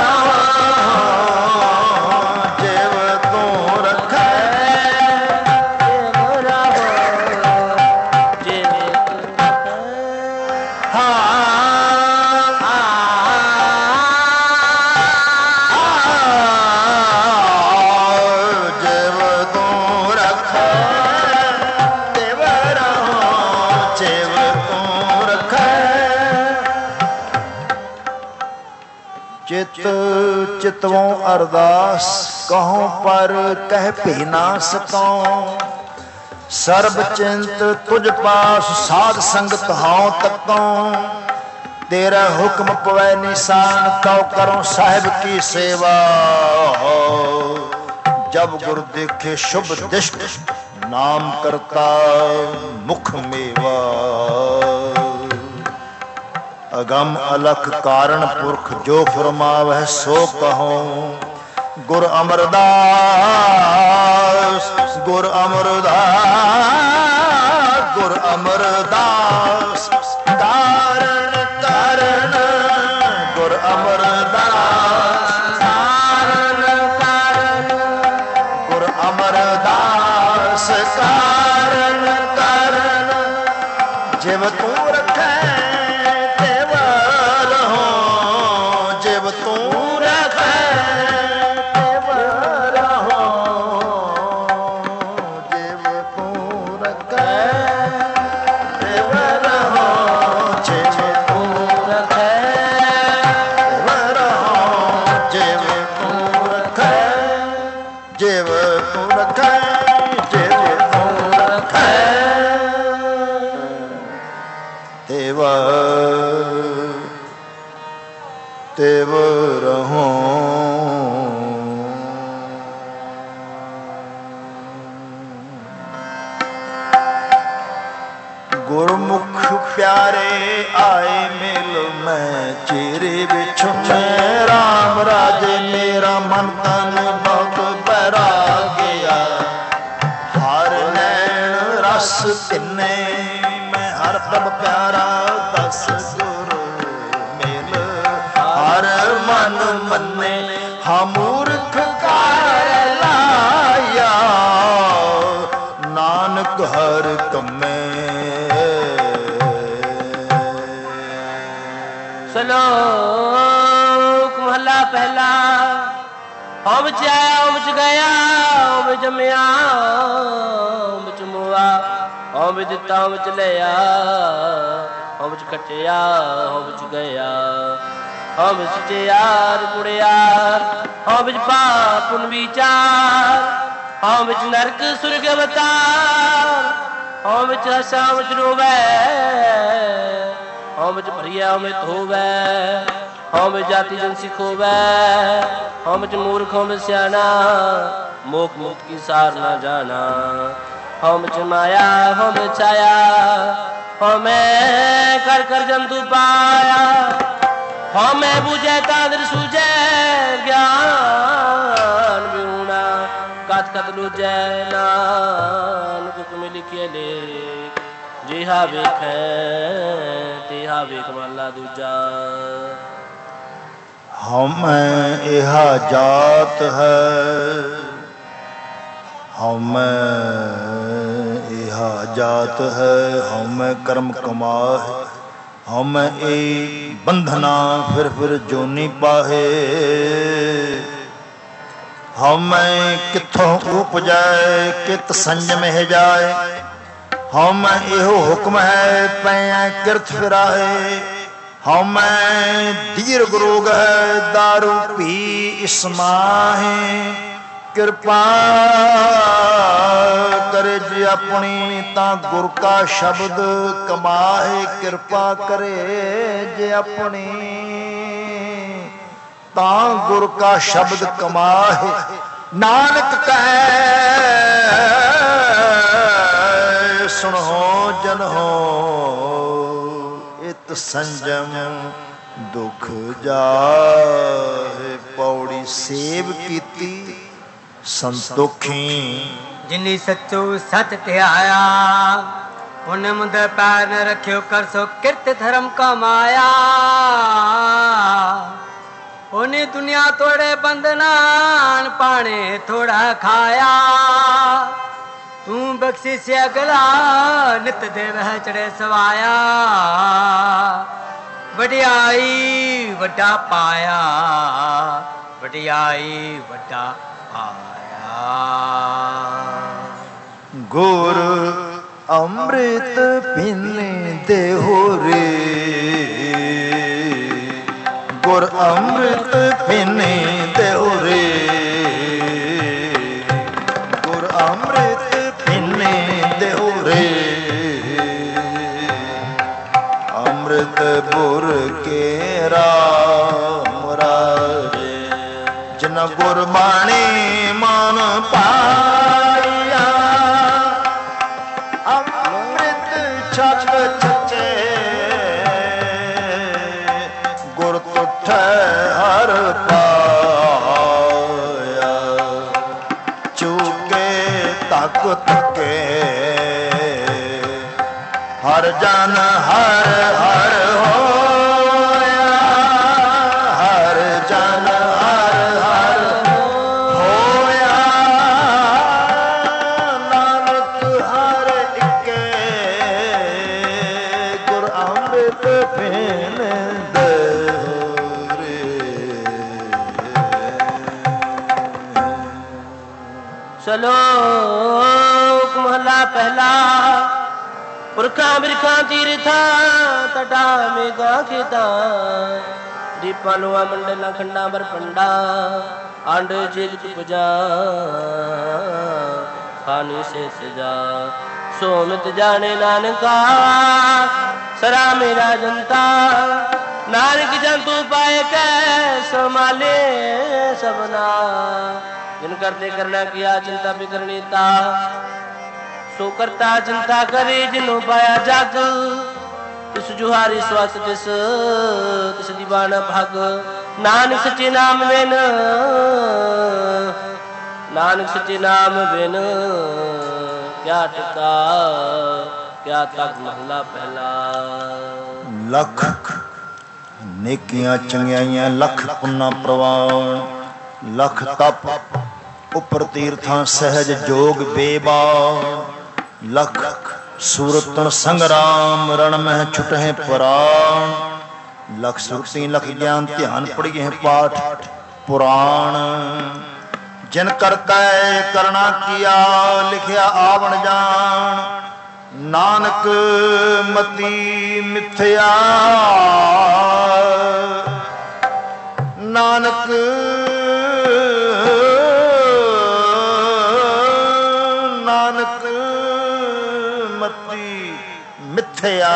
ਰਹੂੰ, ਜਿਵ ਤੂੰ ਰੱਖੈ ਤਿਵ ਰਹੂੰ, ਜਿਵ ਤੂੰ ਰੱਖੈ। ਜਿਵ ਤੂੰ ਰੱਖੈ ਤਿਵ ਰਹੂੰ, ਜਿਵ ਤੂੰ ਰੱਖੈ। ਚਿਤ ਚਿਤਵੋਂ ਅਰਦਾਸ, ਕਹੂੰ ਪਰ ਕਹਿ ਭੇ ਨਾ ਸਕੂੰ। ਸਰਬ ਚਿੰਤ ਤੁਝ ਪਾਸ, ਸਾਧ ਸੰਗਤ ਹਾਂ ਤਕਾਂ। ਤੇਰਾ ਹੁਕਮ ਪਵੈ ਨਿਸ਼ਾਨ, ਤਉ ਕਰੋ ਸਾਹਿਬ ਕੀ ਸੇਵਾ। ਜਬ ਗੁਰ ਦੇਖੇ ਸ਼ੁਭ ਦਿਸ਼ਟ, ਨਾਮ ਕਰਤਾ ਮੁਖ ਮੇਵਾ। ਅਗਮ ਅਲਖ ਕਾਰਨ ਪੁਰਖ, ਜੋ ਫਰਮਾਵਹਿ ਸੋ ਕਹੂੰ। ਗੁਰ ਅਮਰਦਾਸ, ਗੁਰ ਅਮਰਦਾਸ, ਗੁਰ ਅਮਰਦਾਸ ਕਾਰਨ ਕਰਨ, ਗੁਰ ਅਮਰਦਾਸ ਕਾਰਨ ਕਰਨ, ਗੁਰ ਅਮਰਦਾਸ ਕਾਰਨ ਕਰਨ, ਜਿਵ ਤੂੰ ਰੱਖੈ ਤਿਵ ਰਹੂੰ, ਜਿਵ ਤੂੰ ਰੱਖੈ ਤਿਵ ਰਹੂੰ, ਜਿਵ ਤੂੰ ਰੱਖੈ ਤਿਵ ਰਹੂੰ, ਜਿਵ ਤੂੰ ਰੱਖੈ ਤਿਵ ਰਹੂੰ, ਜਿਵ ਤੂੰ ਰੱਖੈ, ਜਿਵ ਤੂੰ ਰੱਖੈ। ਰਹੋ। ਗੁਰਮੁਖ ਪਿਆਰੇ ਆਏ ਮਿਲ ਮੈਂ ਚਿਹਰੇ ਵਿੱਚ ਮੈਂ ਰਾਮ ਰਾਜੇ ਮੇਰਾ ਮਨ ਤਨ ਬਹੁਤ ਬੈਰਾਗਿਆ। ਹਰ ਨੈਣ ਰਸ ਤਿੰਨੇ ਮੈਂ ਹਰ ਪ੍ਰਭ ਪਿਆਰਾ ਦਸ ਗੁਰ ਮਿਲ ਹਰ ਮਨ ਮੰਨੇ। ਹਾਂ ਮੂਰਖ ਕਾਰ ਲਾਇਆ ਨਾਨਕ ਹਰ ਕੰਮੇ। ਸ਼ਲੋਕ ਮਹਲਾ ਪਹਿਲਾ। ਹਉ ਵਿੱਚ ਆਇਆ ਹਉ ਵਿੱਚ ਗਿਆ ਹਉ ਵਿੱਚ ਜੰਮਿਆ ਹਉ ਵਿੱਚ ਮੋਆ ਹਉ ਵਿੱਚ ਦਿੱਤਾ ਹਉ ਵਿੱਚ ਲਿਆ ਹਉ ਵਿੱਚ ਕੱਟਿਆ ਹਉ ਵਿੱਚ ਗਿਆ ਹਉ ਵਿੱਚ ਸੱਚਿਆਰ ਕੁੜਿਆਰ ਹਉ ਵਿੱਚ ਪਾਪ ਪੁੰਨ ਵਿਚਾਰ ਹਉ ਵਿੱਚ ਨਰਕ ਸੁਰਗ ਅਵਤਾਰ ਹਉ ਵਿੱਚ ਹੱਸਾ ਹਉ ਵਿੱਚ ਰੋਵੈ ਹਉ ਵਿੱਚ ਭਰੀਆ ਹਉ ਵਿੱਚ ਧੋਵੈ ਹਉ ਵਿੱਚ ਜਾਤੀ ਜਨ ਸਿੱਖ ਹੋਵੈ ਹਉ ਵਿੱਚ ਮੂਰਖ ਹਉ ਵਿੱਚ ਸਿਆਣਾ ਮੋਖ ਮੁਕਤ ਕੀ ਸਾਰ ਨਾ ਜਾਣਾ ਹਉ ਵਿੱਚ ਮਾਇਆ ਹਉ ਵਿੱਚ ਛਾਇਆ ਹਉ ਮੈਂ ਕਰ ਕਰ ਜੰਤੂ ਪਾਇਆ ਹਉ ਮੈਂ ਬੂਝੈ ਤਾਦਰ ਸੂਝੈ ਗਿਆਨ ਵਿਹੂਣਾ ਕਤ ਕਤ ਲੂਝੈ ਨਾਨਕ ਹੁਕਮ ਲਿਖਿਆ ਲੇਖ ਜਿਹਾ ਵੇਖੈ ਤਿਹਾ ਵੇਖ ਮਹਲਾ ਦੂਜਾ। ਹਉਮੈ ਇਹਾ ਜਾਤ ਹੈ ਹਉਮੈ ਇਹਾ ਜਾਤ ਹੈ ਹਉਮੈ ਕਰਮ ਕਮਾਹਿ ਹਉਮੈ ਏ ਬੰਧਨਾ ਫਿਰ ਜੋਨੀ ਪਾਹੇ। ਹਉਮੈ ਕਿੱਥੋਂ ਉਪਜੈ ਕਿਤ ਸੰਜਮ ਹੈ ਜਾਏ ਹਉਮੈ ਇਹੋ ਹੁਕਮ ਹੈ ਪੈ ਕਿਰਤ ਫਿਰਾਏ। ਹਉਮੈ ਦੀਰਘ ਰੋਗ ਹੈ ਦਾਰੂ ਪੀ ਇਸ ਮਾਹੇ। ਕਿਰਪਾ ਕਰੇ ਜੀ ਆਪਣੀ ਤਾਂ ਗੁਰ ਕਾ ਸ਼ਬਦ ਕਮਾਹੇ। ਕਿਰਪਾ ਕਰੇ ਜੇ ਆਪਣੀ ਤਾਂ ਗੁਰ ਕਾ ਸ਼ਬਦ ਕਮਾਹੇ। ਨਾਨਕ ਕਹੈ ਸੁਣੋ ਜਨੋ ਇਤ ਸੰਜਮ ਦੁਖ ਜਾਹੇ। ਪੌੜੀ ਸੇਵ ਕੀਤੀ ਸੰਤੋਖੀ ਜਿਨੀ ਸੱਚੋ ਸੱਚ ਧਿਆਇਆ ਉਹਨੇ ਮੁੰਦੇ ਪੈਰ ਨ ਰੱਖਿਓ ਕਰ ਸੋ ਕਿਰਤ ਧਰਮ ਕਮਾਇਆ। ਉਹਨੇ ਦੁਨੀਆ ਤੋੜੇ ਬੰਦਨਾਨ ਪਾਣੇ ਥੋੜਾ ਖਾਇਆ। ਤੂੰ ਬਖਸ਼ੀ ਸੇ ਅਗਲਾ ਨਿਤ ਦੇ ਵਹਿ ਚੜੇ ਸਵਾਇਆ। ਵਡਿਆਈ ਵੱਡਾ ਪਾਇਆ ਵਡਿਆਈ ਵੱਡਾ ਪਾਇਆ। ਗੁਰ ਅੰਮ੍ਰਿਤ ਪੀਨੇ ਦੇਹੋ ਰੇ ਗੁਰ ਅੰਮ੍ਰਿਤ ਪੀਨੇ ਦੇਹੋ ਰੇ ਗੁਰ ਅੰਮ੍ਰਿਤ ਪੀਨੇ ਦੇਹੋ ਰੇ। ਅੰਮ੍ਰਿਤ ਬੁਰ ਕੇ ਰਾਮ ਰਾਜੇ ਜਿਨ ਗੁਰ ਬਾਣੀ ਮਨ ਪਾਇਆ। ਅੰਮ੍ਰਿਤ ਛਕ ਚੱਚੇ ਗੁਰ ਤੁਠੈ ਹਰ ਪਾਇਆ। ਚੁਕੇ ਤਕ ਤਕੇ ਹਰ ਜਨ ਹਰ ਹਰ ਹੋਇਆ। ਹਰ ਜਨ ਹਰ ਹਰ ਹੋਇਆ। ਨਾਨਕ ਹਰ ਇੱਕੇ ਗੁਰ ਅੰਮ੍ਰਿਤ ਪੀਨ ਦੇਹੁ ਰੇ। ਸ਼ਲੋਕ ਮਹਲਾ ਪਹਿਲਾ। ਪੁਰਖਾਂ ਬਿਰਖਾਂ ਤੀਰਥਾਂ ਤਟਾ ਮੇਗਾ ਖੇਤਾਂ ਦੀਪਾਂ ਲੋਆ ਮੰਡਲਾਂ ਖੰਡਾਂ ਬਰ ਪੰਡਾ ਆਂਡ ਜਿਗਤ ਪੁਜਾ ਖਾਨੀ ਸੇ ਸਜਾ ਸੋਮਿਤ ਜਾਣੇ ਨਾਨਕਾ ਸਰਾ ਮੇਰਾ ਜਨਤਾ नानक जंतु पाए कै संभाले सबना जिन करते करना किया चिंता भी करनी ता सो करता चिंता करे जिन्हों पाया जग तिस जुहारी स्वास तिस दीवाना भाग नानक सच्चे नाम बिन नानक सच्चे नाम बिन क्या टिका क्या तक महला पहला लख नेकियां चंगियाइयां लख पुन्ना प्रवान लख तप उपर तीर्थां सहज जोग बेबान लख सूरतन संग्राम रण मह छुटहे पुराण लख सुरती लख ज्ञान ध्यान पढ़िए पाठ पुराण जिन करता करना किया लिखिया आवण जान नानक मती मिथ्या नानक नानक मती मिथ्या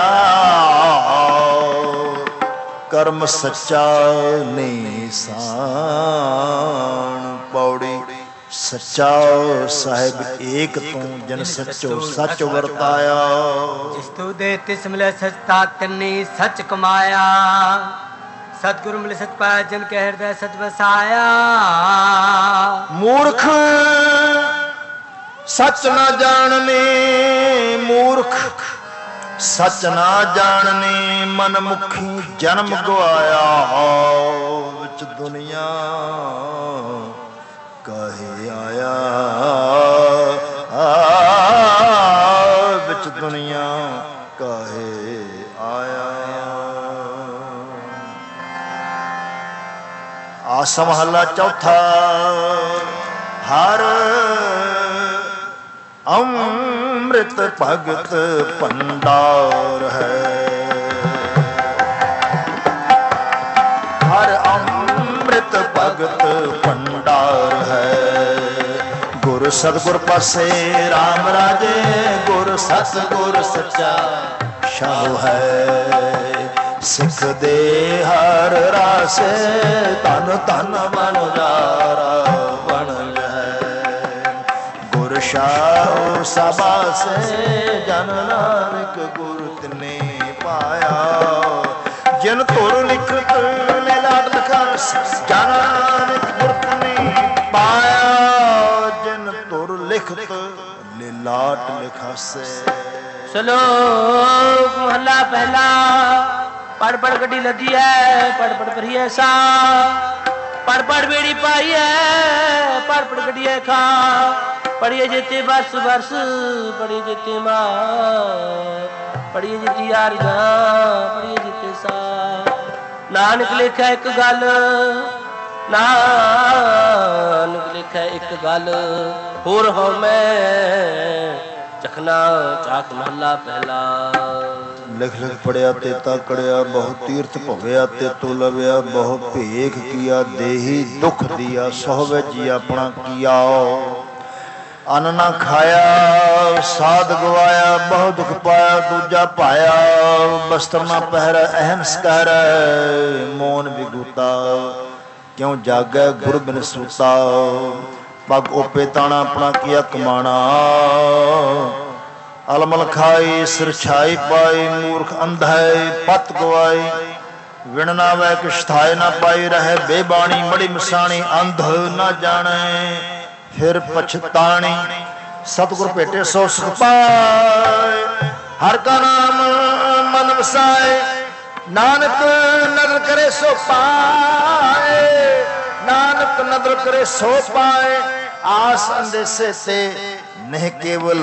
कर्म सच्चा निसान पौड़ी सच्चा साहिब एक तू जन सचो सच वरताया जिस तू दे तिस मिले सचता तिन्नी सच कमाया सतगुरु मिले सच पाया जिन के हृदय सच बसाया मूर्ख सच न जानने मूर्ख सच ना जानने मन मुखी जन्म गवाया विच दुनिया कहे आया विच दुनिया कहे आया आसा महला चौथा हर अमृत भगत भंडार है हर अमृत भगत भंडार है गुरु सतगुर पासे राम राजे गुरु सतगुर सच्चा शाहु है सिख दे हर रासे तन तन मन जारा बन शाहु सभा से जन नानक गुरु तिने पाया जिन तुर लिखत ले लाट लिखा जन नानक गुरु तिने पाया जिन तुर लिखत ले लाट लिखा से श्लोक महला पहला पढ़ पढ़ गड्डी लदी है पढ़ पढ़ करी ऐसा पढ़ पढ़ बेड़ी पाई है पढ़ पढ़ गड्डी है खा पढ़िए जेते बस बरस पढ़िए जेते माँ पढ़िए जेती यारियां पढ़िए जेते सा नानक लिखा एक गल नानक लिखा एक गल होर हो मैं चखना चाक महला पहला लिख लिख पढ़िया तेता कड़िया बहु तीर्थ भव्या ते तो लव्या बहु भेख किया देही दुख दिया सोहवे जी अपना किया अन्न ना खाया साध गवाया बहु दुख पाया दूजा पाया बस्तर ना पहरा अहंस कर मौन विगूता क्यों जागे गुरु बिन सूता पग ओपे ताना अपना किया कमाना अलमल खाई सिर छाई पाई मूर्ख अंधाई पत गवाई विण ना वै किछ थाए ना पाई रहे बेबाणी मड़ी मसाणी अंध ना जाने फिर पछताणी सतगुर भेटे सो सुख पाए हर का नाम मन वसाए नानक नदर करे सो पाए नानक नदर करे सो पाए आस अंदेसे से नहीं केवल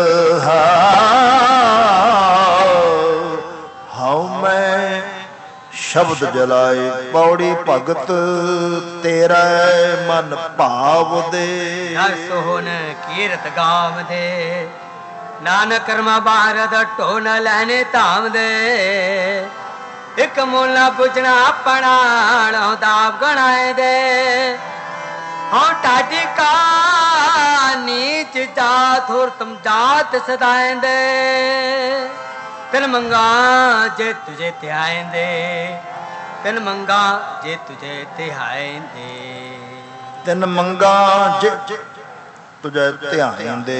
हाउ मैं शब्द जलाए पौड़ी भगत तेरा मन भाव दे सोहन कीरत गाव दे नानक कर्मा भारत टोन लहने धाम दे एक मूल ना पूछना अपना दाब गणाए दे हाँ टाटी का नीच जात होर तुम जात सदाए दे तिल मंगा जे तुझे त्याए दे ਤਿੰਨ ਮੰਗਾ ਜੇ ਤੁਝੇ ਧਿਆਏਂਦੇ, ਤਿੰਨ ਮੰਗਾ ਜੇ ਤੁਝੇ ਧਿਆਏਂਦੇ।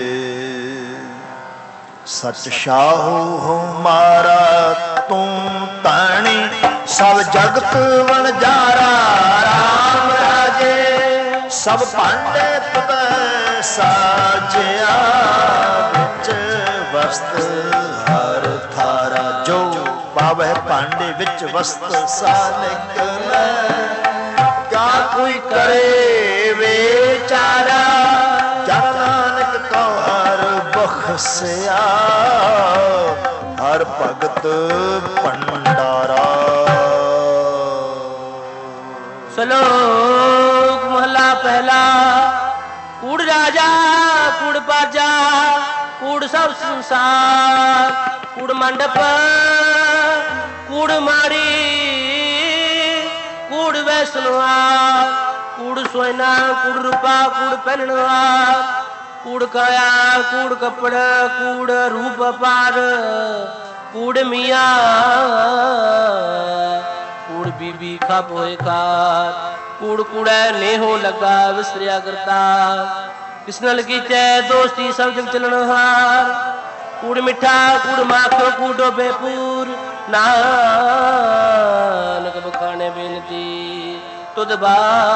ਸੱਚ ਸ਼ਾਹੂ ਹਮਾਰਾ ਤੂੰ ਧਣੀ, ਸਭ ਜਗਤ ਵਣਜਾਰਾ ਰਾਮ ਰਾਜੇ। ਸਭ ਭਾਂਡੇ ਤੁਧੈ ਸਾਜਿਆ, ਵਿੱਚ ਵਸਤ ਹਰ ਥਾਰਾ। ਜੋ ਪਾਵੈ ਭਾਂਡੇ ਵਿੱਚ ਵਸਤ ਸਾ ਨਿਕਲੈ, ਕਿਆ ਕੋਈ ਕਰੇ ਵਿਚਾਰਾ। ਜਨ ਨਾਨਕ ਕਉ ਹਰ ਬਖਸਿਆ, ਹਰ ਭਗਤ ਭੰਡਾਰਾ। ਸ਼ਲੋਕ ਮਹਲਾ ਪਹਿਲਾ। ਕੂੜ ਰਾਜਾ ਕੂੜ ਪਾਜਾ, ਕੂੜ ਸਭ ਸੰਸਾਰ। ਕੂੜ ਮੰਡਪ ਕੂੜ ਮਾੜੀ, ਕੂੜ ਵੈਸਨਵਾ। ਕੂੜ ਸੋਇਨਾ ਕੂੜ ਰੂਪਾ ਕੂੜ ਪਹਿਨਵਾ। ਕੂੜ ਕਾਇਆ ਕੂੜ ਕੱਪੜ ਕੂੜ ਰੂਪ ਪਾਰ। ਕੂੜ ਮੀਆਂ ਕੂੜ ਬੀਬੀ ਖਪ ਹੋਏ ਕਾਰ। ਕੂੜ ਕੂੜੈ ਨੇਹੋ ਲੱਗਾ ਵਿਸਰਿਆ ਕਰਤਾ। ਕਿਸ ਨਾਲ ਕੀਚੈ ਦੋਸਤੀ ਸਭ ਜਗ ਚੱਲਣ ਹਾਰ। ਕੂੜ ਮਿੱਠਾ ਕੂੜ ਮਾਖੋ ਕੂੜ ਡੋਬੇ ਪੂਰ। ਨਾਨਕ ਬਖਾਣੇ ਬੇਨਤੀ ਤੁਧ ਬਾ।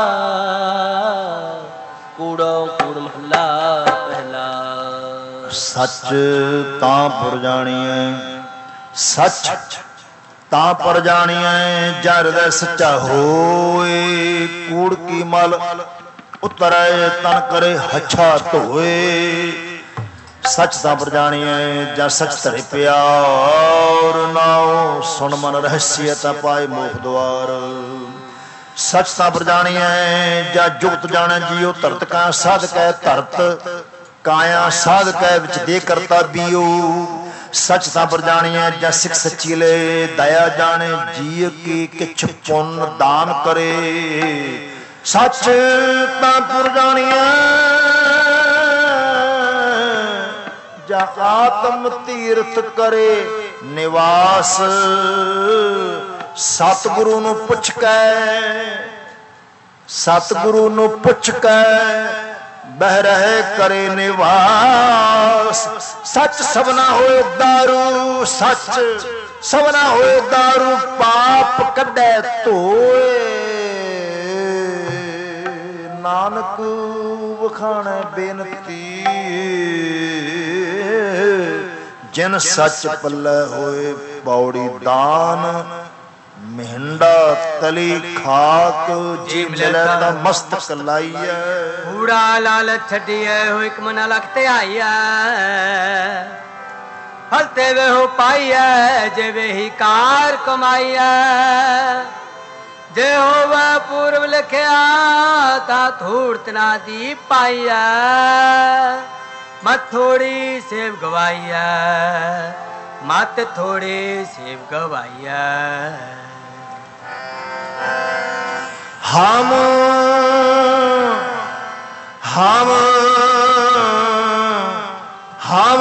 ਕੂੜੋ ਕੂੜ ਮਹੱਲਾ ਪਹਿਲਾ। ਸੱਚ ਤਾਂ ਪੁਰ ਜਾਣੀਐ, ਸੱਚ ਤਾਂ ਪਰ ਜਾਣੀਐ, ਜਰ ਹਿਰਦੈ ਸੱਚਾ ਹੋਏ। ਕੂੜ ਕੀ ਮਲ ਉਤਰੈ, ਤਨ ਕਰੇ ਹੱਛਾ ਧੋਏ। ਸੱਚ ਤਾਂ ਪਰ ਜਾਣੀਐ, ਜਰ ਸੱਚ ਧਰੇ ਪਿਆਰ। ਨਾਉ ਸੁਣ ਮਨ ਰਹੱਸਿਆ, ਤਾਂ ਪਾਏ ਮੋਖ ਦੁਆਰ। ਸੱਚ ਤਾਂ ਪਰ ਜਾਣੀਐ, ਜਾਂ ਜੁਗਤ ਜਾਣੈ ਜੀਉ। ਧਰਤ ਕਾ ਸਾਧ ਕੈ ਧਰਤ, ਕਾਇਆ ਸਾਧ ਕੈ ਵਿੱਚ ਦੇ ਕਰਤਾ ਬੀਉ। ਸੱਚ ਤਾਂ ਪਰ ਜਾਣੀਐ, ਜਾਂ ਸਿੱਖ ਸੱਚੀ ਲੈ ਦਇਆ ਜਾਣੇ। ਜੀਅ ਕੀ ਕਿਛ ਪੁੰਨ ਦਾਨ ਕਰੇ। ਸੱਚ ਤਾਂ ਪੁਰ ਜਾਣੀਐ, ਜਾਂ ਆਤਮ ਤੀਰਥ ਕਰੇ ਨਿਵਾਸ। ਸਤਿਗੁਰੂ ਨੂੰ ਪੁੱਛ ਕੇ, ਸਤਿਗੁਰੂ ਨੂੰ ਪੁੱਛ ਕੇ ਬਹਿ ਰਹੇ ਕਰੇ ਨਿਵਾਸ। ਸੱਚ ਸਭਨਾ ਹੋਏ ਦਾਰੂ, ਸੱਚ ਸਭਨਾ ਹੋਏ ਦਾਰੂ। ਪਾਪ ਕੱਢੈ ਧੋਏ, ਨਾਨਕ ਵਖਾਣੈ ਬੇਨਤੀ। ਜਿਨ ਸੱਚ ਪੱਲੇ ਹੋਏ ਪੌੜੀ ਦਾਨ। ਮਹਿੰਡਾ ਤਲੀ ਖਾਕ, ਜੀ ਮਿਲੈ ਤਾਂ ਮਸਤਕ ਲਾਈਐ। ਕੂੜਾ ਲਾਲ ਛੱਡੀਐ, ਹੋ ਇੱਕ ਮਨ ਲਖ ਧਿਆਈਐ। ਫਲਤੇ ਵੇ ਹੋ ਪਾਈਐ, ਜੇ ਵੇਹੀ ਕਾਰ ਕਮਾਈਐ। ਜੇ ਹੋਵੇ ਪੂਰਵ ਲਿਖਿਆ, ਤਾਂ ਥੂੜਤ ਨਾ ਦੀ ਪਾਈਐ। ਮਤ ਥੋੜੀ ਸੇਵ ਗਵਾਈਐ, ਮਤ ਥੋੜੀ ਸੇਵ ਗਵਾਈਐ। ਹਮ ਹਮ ਹਮ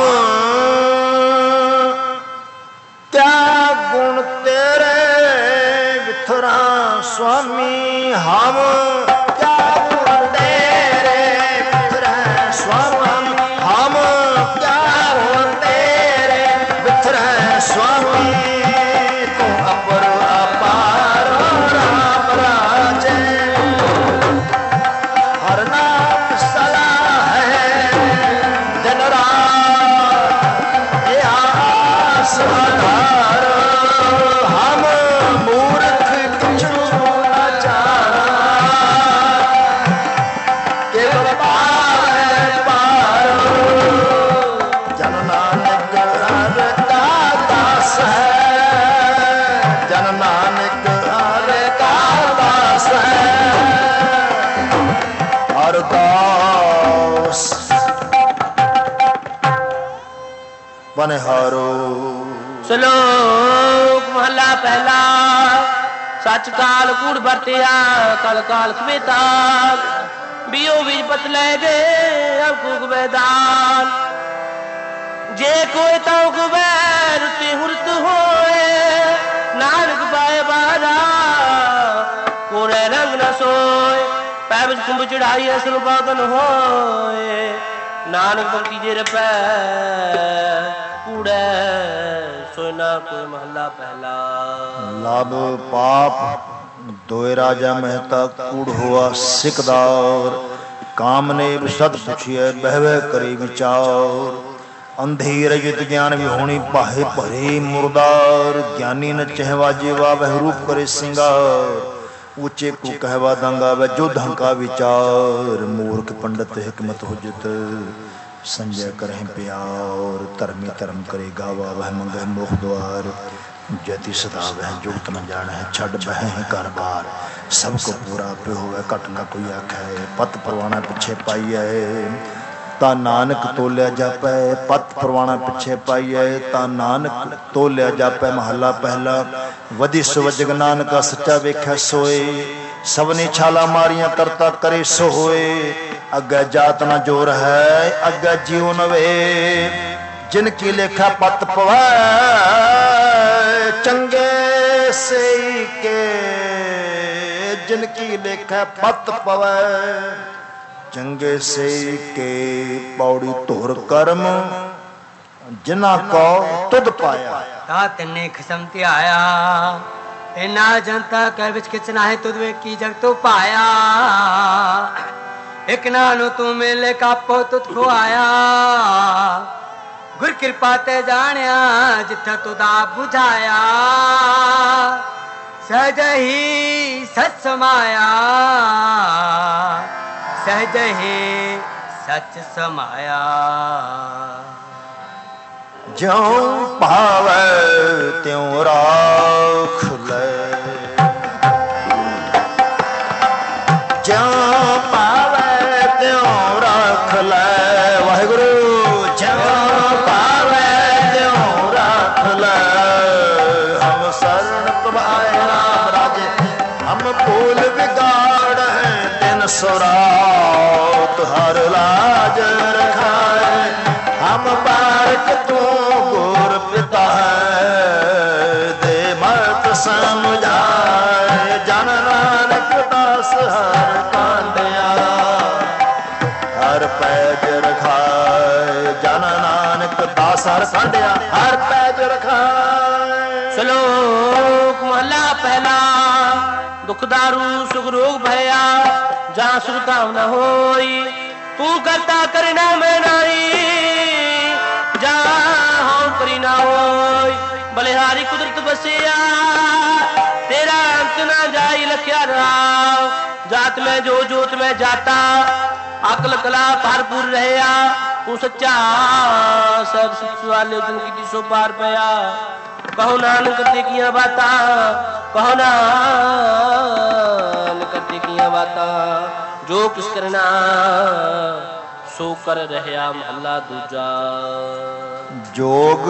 ਕਿਆ ਗੁਣ ਤੇਰੇ ਵਿਥਰਾ ਸੁਆਮੀ। ਹਮ ਕਿਆ ਗੁਣ ਤੇਰੇ ਵਿਥਰਾ ਸੁਆਮੀ। ਹਮ ਕਿਆ ਗੁਣ ਤੇਰੇ ਵਿਥਰਾ ਸੁਆਮੀ। ਤੂੰ ਅਪਰ ਅਪਾਰ ਰਾਮ ਰਾਜੇ। ਹਰ ਨਾਮ ਸਲਾਹ ਹੈ ਦਿਨ ਰਾਤ, ਇਹ ਆਸ ਆਧਾਰ। ਹਮ ਮੂਰਖ ਕਿਛੁ ਨਾ ਜਾਣਾ, ਕੇਵਲ ਪਾਰ ਹੈ ਪਾਰ। ਜਨ ਨਾਨਕ ਹਰ ਕਾ ਦਾਸ ਹੈ, ਜਨ ਨਾਨਕ ਹਰ ਕਾ ਦਾਸ ਹੈ। ਅਰਦਾਸ ਬਨਿਹਾਰੋ। ਸ਼ਲੋਕ ਮਹਲਾ ਪਹਿਲਾ। ਸੱਚ ਕਾਲ ਕੂੜ ਵਰਤਿਆ, ਕਲ ਕਾਲ ਸਵੇਤਾ। ਬੀਓ ਬੀਜ ਪਤ ਲੈ ਗਏ, ਅਬ ਕੂਕ ਵੈਦਾਨ। ਜੇ ਕੋਈ ਤਾਉ ਕੁਬੈਰ ਤੇ ਹੁਰਤ ਹੋਏ, नानक पाए बारा कोरे रंग न सोए पै बिच कुंभ चढ़ाई असल बादन होए नानक भक्ति जे रपै कूड़े सोना कोई महला पहला लाभ पाप दोए राजा मेहता कूड़ हुआ सिकदार कामने सद पुछिए बहवे करे विचार अंधेर युत ज्ञान विहोणी पाहे भरे मुरदार ज्ञानी न चहवा जेवा वह रूप करे सिंगार ऊंचे को कहवा दंगा वह जो ढंका विचार मूर्ख पंडित हिकमत हुजत संजय करें प्यार धर्मी धर्म करे गावा वह मंगे मुख द्वार जति सदा वह जुगत न जाने छड़ बह घर बार सबको पूरा पे होवे घट ना कोई आखे पत परवाना पिछे पाई है ता नानक तोलिया जापै पत परवाना पिछे पाई है ता नानक तोलिया जापै महला पहला वधि सुवजग नानका सच्चा वेख्या सोए सबने छाला मारियां करता करे सो होए अगे जात न जोर है अगे जीव नवे जिनकी लेखा पत पवै चंगे से के जिनकी लेखा पत पवै चंगे से के पौड़ी तोर कर्म जिना को तुद पाया तात ने खसम त्याया ना जनता कर विच किचना है तुद वे की जग तो पाया एक नानो तू मेले कापो तुद को आया गुर कृपा ते जानिया जिथा तुदा बुझाया सहज ही सच समाया सहज ही सच समाया ज्यों भावै त्यों राख ले ज्यों भावै त्यों राख ले वाहिगुरु ज्यों भावै त्यों राख ले हम शरण तुम्हारे राम राजे हम भूल बिगाड़ हैं दिन सुरात हर लाज रखाए हम बारक तू गुर पिता है दे मत समझाए जन नानक दास हर कांडिया हर पैज रखाए जन नानक दास हर कांडिया हर पैज रखाए श्लोक महला पहला दुख दारू सुख रोग भया जहाँ सुख धाम न होई तू करता करना मैं नाई जहाँ हम करी ना होई बलिहारी कुदरत बसिया तेरा अंत ना जाई लख्या रहा जात में जो जोत में जाता अकल कला भरपूर रहया तू सच्चा सब सुख वाले जिंदगी दी सो पार पया कहो नानक करते किया बाता कहो नानक करते किया बाता जो किस करना सो कर रहया महला दूजा जोग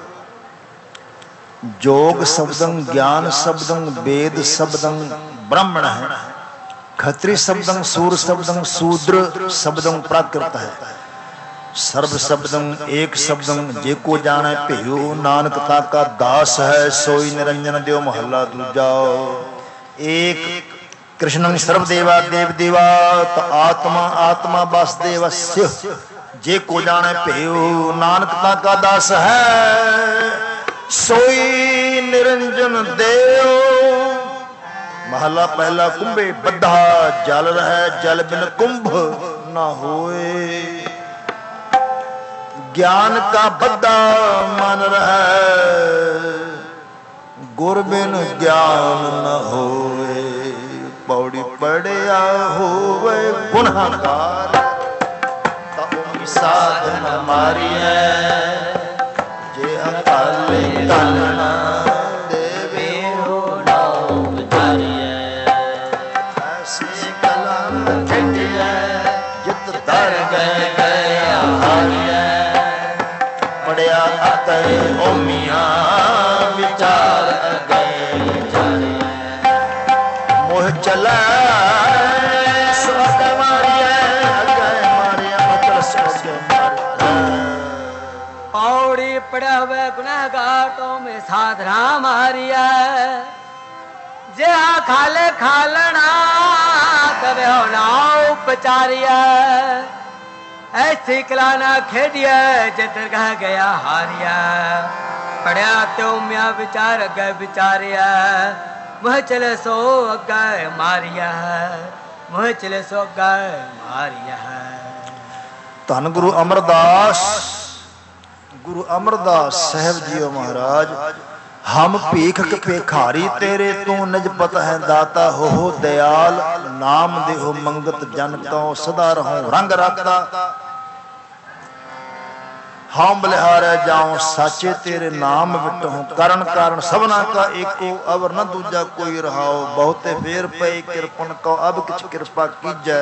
जोग शब्दं ज्ञान शब्दं वेद शब्दं ब्राह्मण है खत्री शब्दं सूर शब्दं शूद्र शब्दं प्राकृत है सर्व शब्दं एक शब्दं जेको जाने भेयो नानक ताका दास है सोई निरंजन देव महला दूजा एक कृष्णं सर्वदेवा देव देवा तो आत्मा आत्मा वासुदेवस्य जेको जाने भेयो नानक ताका दास है सोई निरंजन देव महला पहला कुंभे बद्धा जल रहे जल बिन कुंभ न होए ज्ञान का बद्दा मन रहे गुर बिन ज्ञान न होए पौड़ी पड़िया होवे गुनाहगार ताऊ साधन मारी है जे अकाले तन देवे हो नाम बिचारी है ऐसी कलम ठंडी है जित दर गए गया हारी है पड़िया आते ओ मियां विचार गए जाने मोह चला स्वर्ग मारिया अगे मारिया मतलब स्वर्ग मारिया पौड़ी पड़ा हुआ गुनाहगार तो में साधना मारिया जे खाले खालना तबे होना उपचारिया ऐसी कलाना खेडिया जे दरगाह गया हारिया पढ़िया तो म्या विचार अगे विचारिया मुह चले सो अगे मारिया मुह चले सो अगे मारिया। धन गुरु अमरदास गुरु अमरदास साहब जी महाराज हम भीखक भिखारी तेरे तू निज पत है दाता हो दयाल नाम देहो मंगत जन को सदा रहो रंग रखता हम बलिहारे जाऊं साचे तेरे नाम विटो करण कारण सबना का एको अवर न दूजा कोई रहाओ बहुते फेर पे कृपन को अब किछ कृपा कीजै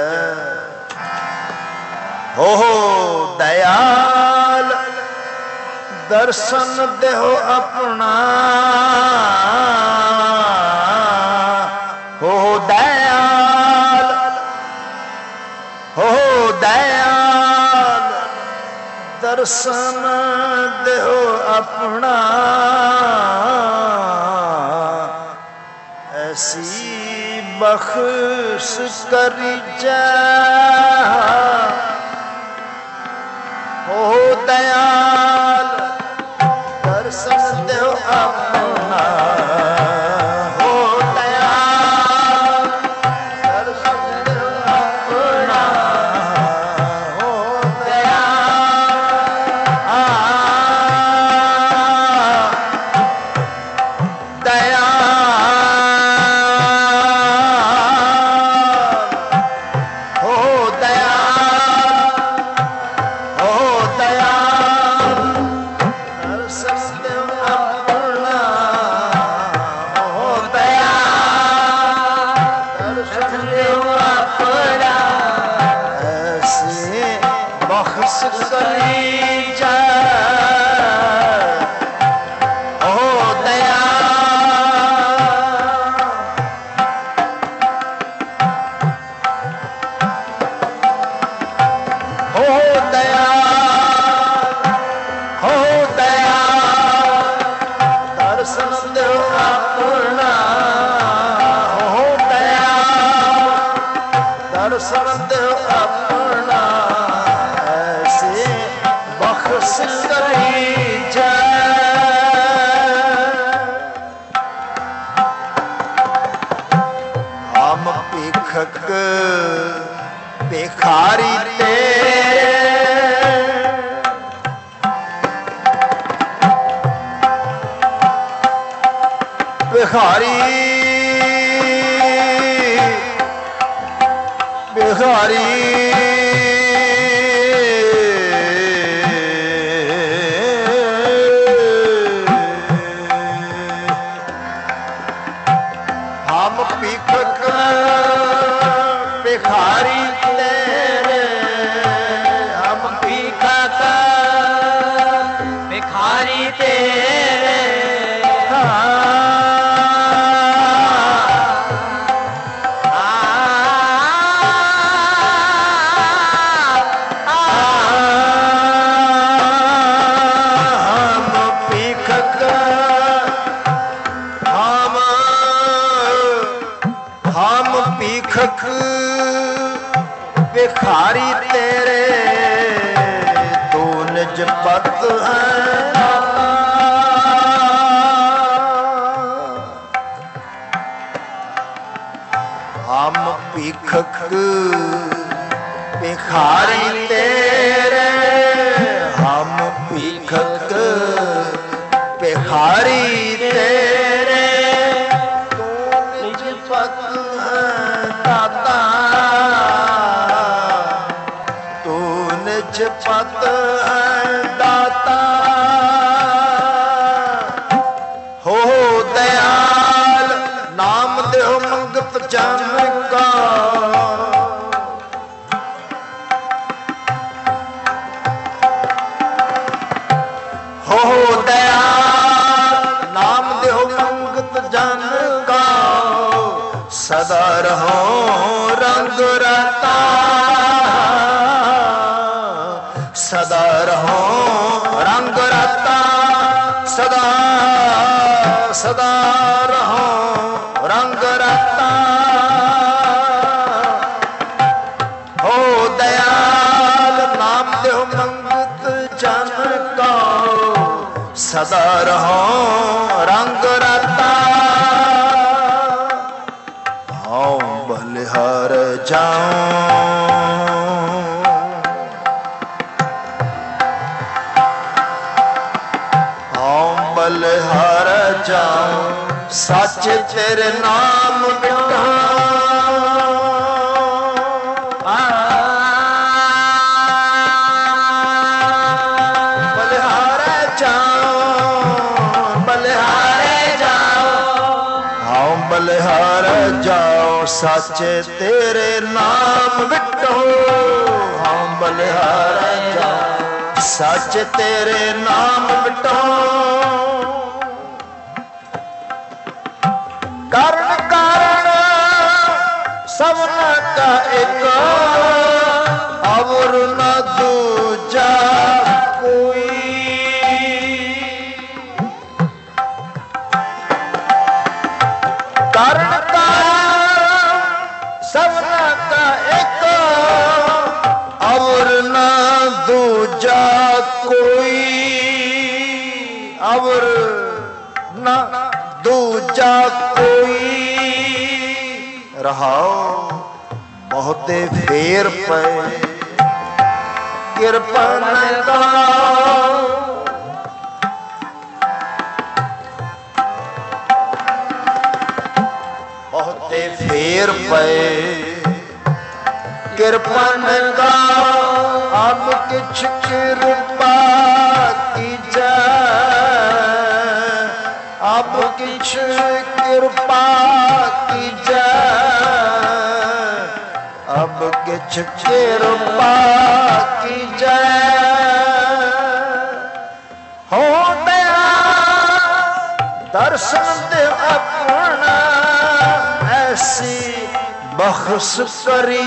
हो दयाल दर्शन देहो अपना हो दयाल दर्शन देहो अपना ऐसी बख्श करी जा हो दयाल दर्शन देहो अपना हो दयाल दर्शन देहो अपना हो भिखारी भिखारी भिखारी हम भिखक भिखारी तेरे हम भिखक भिखारी तेरे भिखारी तेरे तू निज पत है हम भिखक भिखारी तेरे हम भिखक भिखारी तेरे तू निज पत है दाता पत है दाता हो दयाल नाम देहो मंगत जन का हो दयाल नाम देहो मंगत जन का सदा रहो रंग रता सदा रहो रंग रता सदा रहो रंग रता हो दयाल नाम देव मंगत जन का सदा रहो रंग रता आओ बलिहार जाऊं बलिहार जाऊं सच तेरे नाम बिठा बलिहार जाऊं हाँ बलिहार जाओ सच तेरे नाम बिठो हाँ बलिहार जाओ सच तेरे नाम बिठो कारण कारण सबना का एक और न दूजा कोई कारण कारण सबना का एक और न दूजा कोई और न दूजा कोई रहाओ बहुते फेर पे किरपन का बहुते फेर पे किरपन का अब किछ कृपा की अब किछ कृपा की अब किछ कृपा की हो दया दर्शन दे अपना ऐसी बख्श करी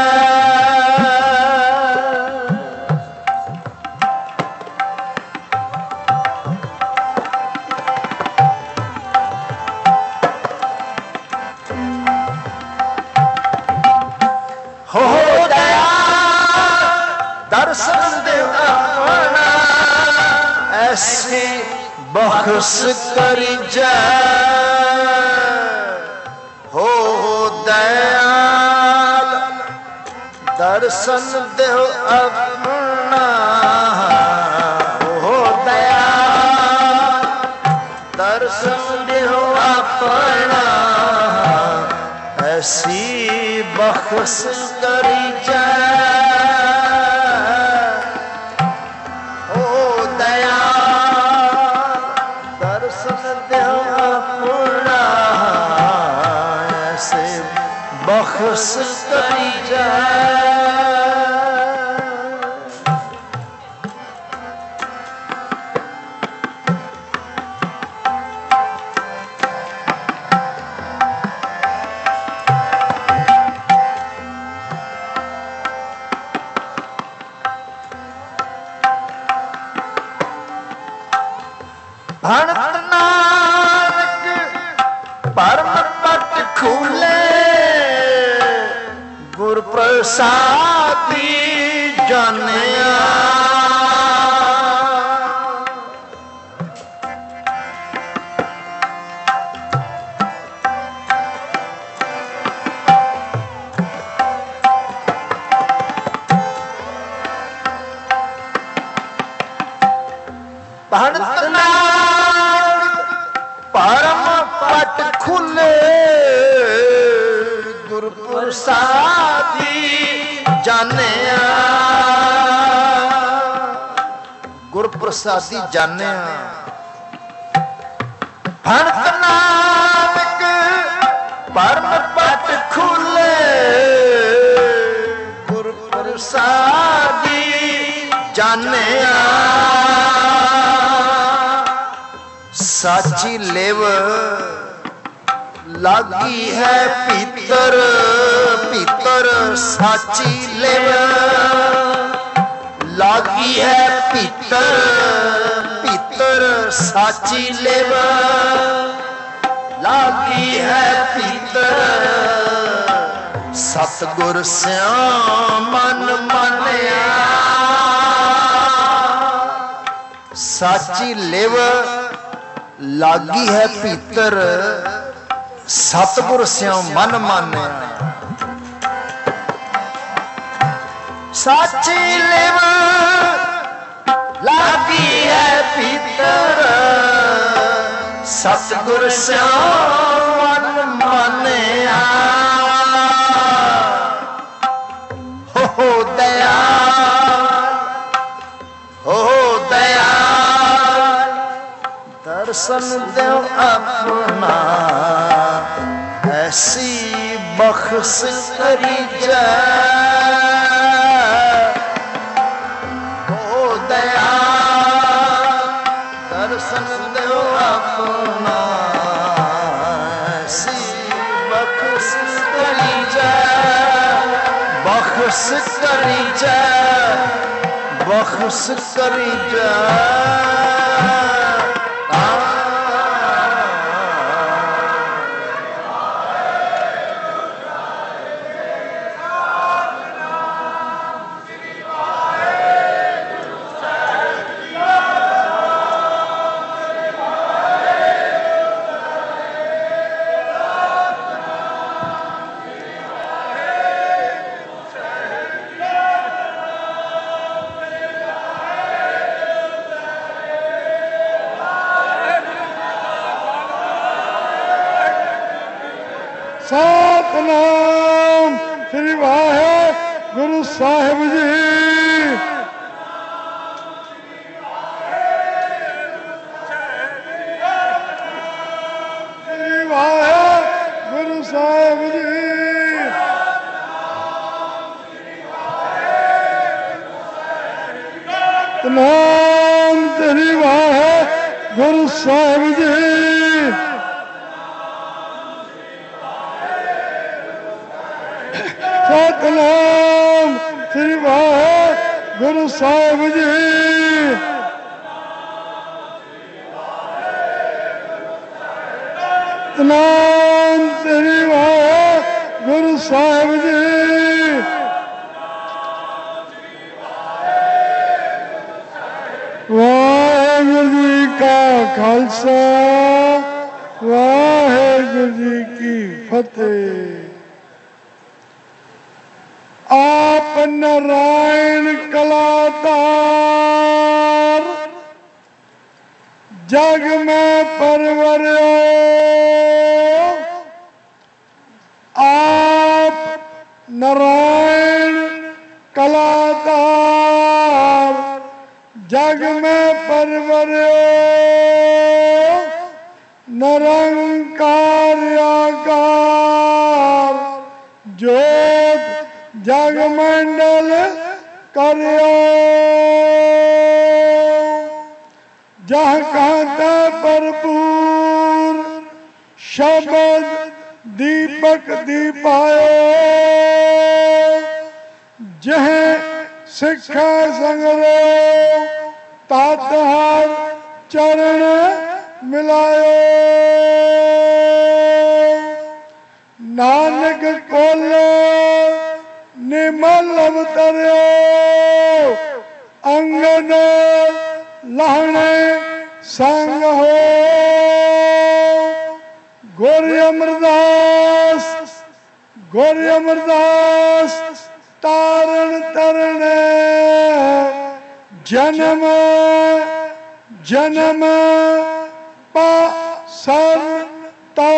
दर्शन दे अपना ऐसी बख्श करी हो दयाल दर्शन दे अपना हो दयाल दर्शन दे अपना ऐसी बख्श करी बख्श करी भणत नानक परम पट खुले गुर प्रसादी जानिया भणत नानक परम पट खुले गुर प्रसादी जानिया गुर प्रसादी जानिया भणत नानक परम पट खुले गुर प्रसादी जानिया साची लेव लागी है पीतर पीतर साची लेव लागी है पीतर पीतर साची लेव लागी है भीतर सतगुर स्याम मन मानिया साची लिव लागी है भीतर सतगुर स्याम मन मानिया साची लिव लागी है भीतर सतगुर स्याम मन मानिया हो दयाल दर्शन दो अपना ऐसी बख्श करी जाए हो दयाल दर्शन दो अपना ऐसी बख्श करी जाए बख्श करी जाए बख्श करी जाए सतनाम श्री वाहेगुरु साहिब जी श्री वाहेगुरु साहिब जी सतनाम श्री वाहेगुरु साहिब जी सतनाम श्री वाहेगुरु साहिब जी सतनाम श्री वाहेगुरु साहिब जी वाहेगुरु जी का खालसा वाहेगुरु जी की फतेह। आप नारायण कलाकार जग में परवरियो आप नारायण कलाकार जग में परवरियो निरंकार आकार ज्योत जगमंडल करियो जहाँ कहता भरपूर शब्द दीपक दीपायो जह सिखा संगरो तातहार चरण मिलायो नानक कोलो निमल अवतरियो अंगद लहणे संग हो गोरी अमरदास तारण तरणे जन्म जन्म पासर तो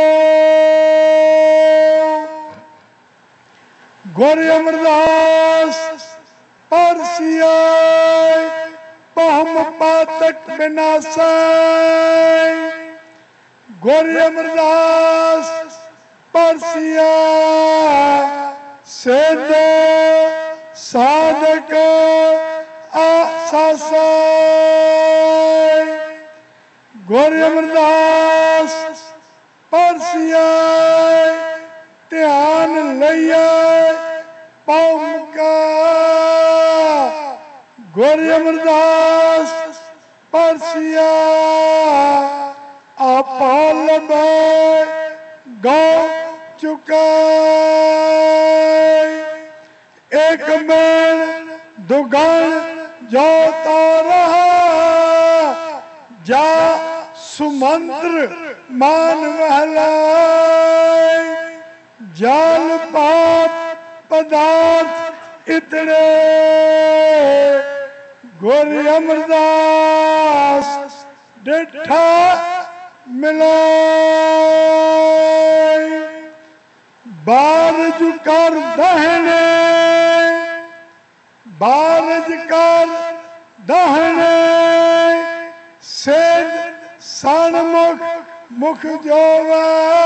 गोरी अमरदास परसिया पहम पातक विनाशाय गोरी अमरदास परसिया सिद्ध साधक आसासाय गोरी अमरदास परसिया ध्यान लिया पौम का गोरी अमरदास परसिया पाल में गौ चुका एक मैन दुगण जो तो रहा जा सुमंत्र मान महलाए जाल पाप पदार्थ इतने गोरी अमरदास डिठा मिलाए बारज कर दहने बारज कर दहने सेज सनमुख मुख जोवे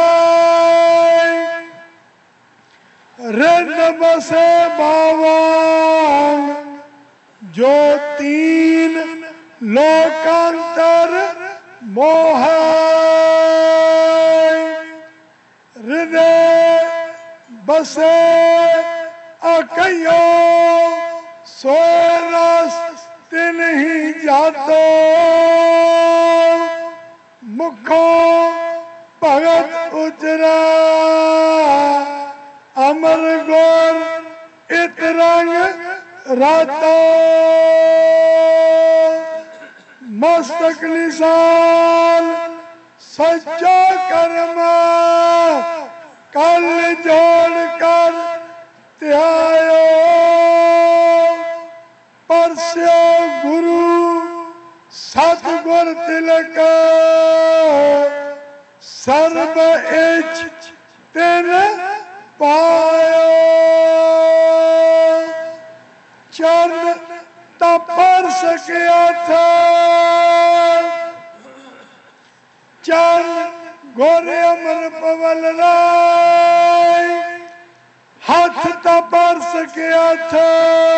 रिद बसे बावन जो तीन लोकांतर मोह हृदय बसे अकयो सोए रास्ते नहीं जातो मुखो भगत उजरा अमर गोर इत रंग रातो मस्तक निशान सच्चो कर्म कल जोड़ कर त्यायो परस्यो गुरु सतगुर तिलक सर्व इच तिन पायो चरण तपर सकिया था चरण गोरे अमर पवल राय हाथ तपर सकिया था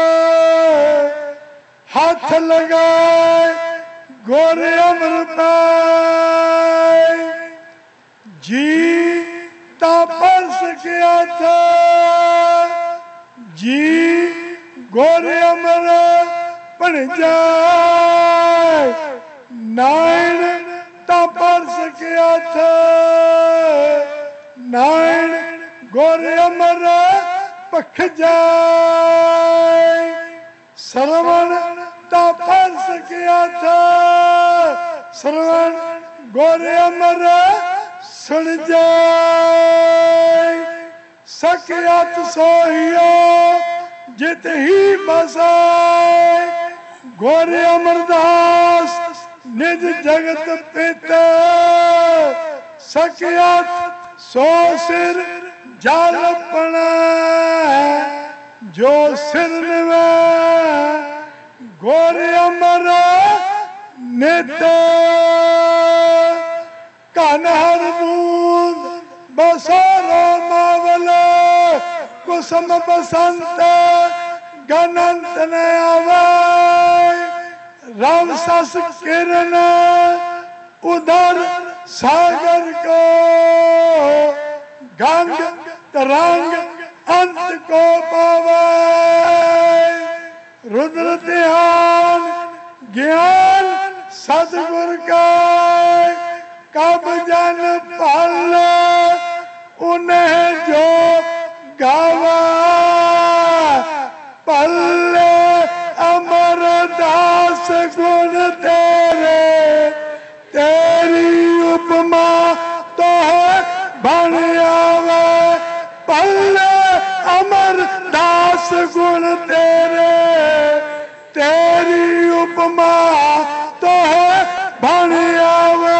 हाथ लगाए गोरे अमर पाए जी तपर सकिया था जी गोरे अमर बन जाए नारायण तपर सकिया था नारायण गोरे अमर पख जाए श्रवण तपर सकिया था श्रवण गोरे अमर सुन जाए सकियात सोहियो जित ही बसाए गोरे अमरदास निज जगत पिता सकियात सो सिर जालपना जो सिर में गोरे अमर नित कनहर बूंद बसोरो मावल कुसुम बसंत गनंत न आवाय राम सस किरण उधर सागर को गंग तरंग अंत को पावाय रुद्र ध्यान ज्ञान सतगुर का कब जन पल उन्हें जो गावा पल्ले अमरदास गुण तेरे तेरी उपमा तो है बन आवे पल्ले अमरदास गुण तेरे तेरी उपमा तो है बन आवे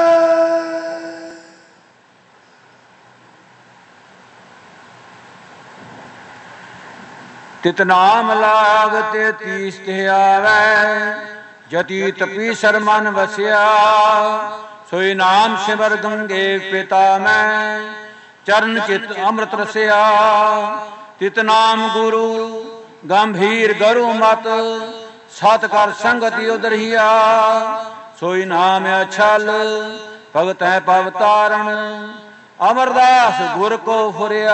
तित नाम लागते तीस आवे जति तपी शर्मन वस्या सोई नाम शिवर गंगे पिता में चरण चित अमृत रस्या तित नाम गुरु गंभीर गरु मत सत कर संगति उदरिया सोई नाम अछल भगत है पवतारण अमरदास गुर को फुरिया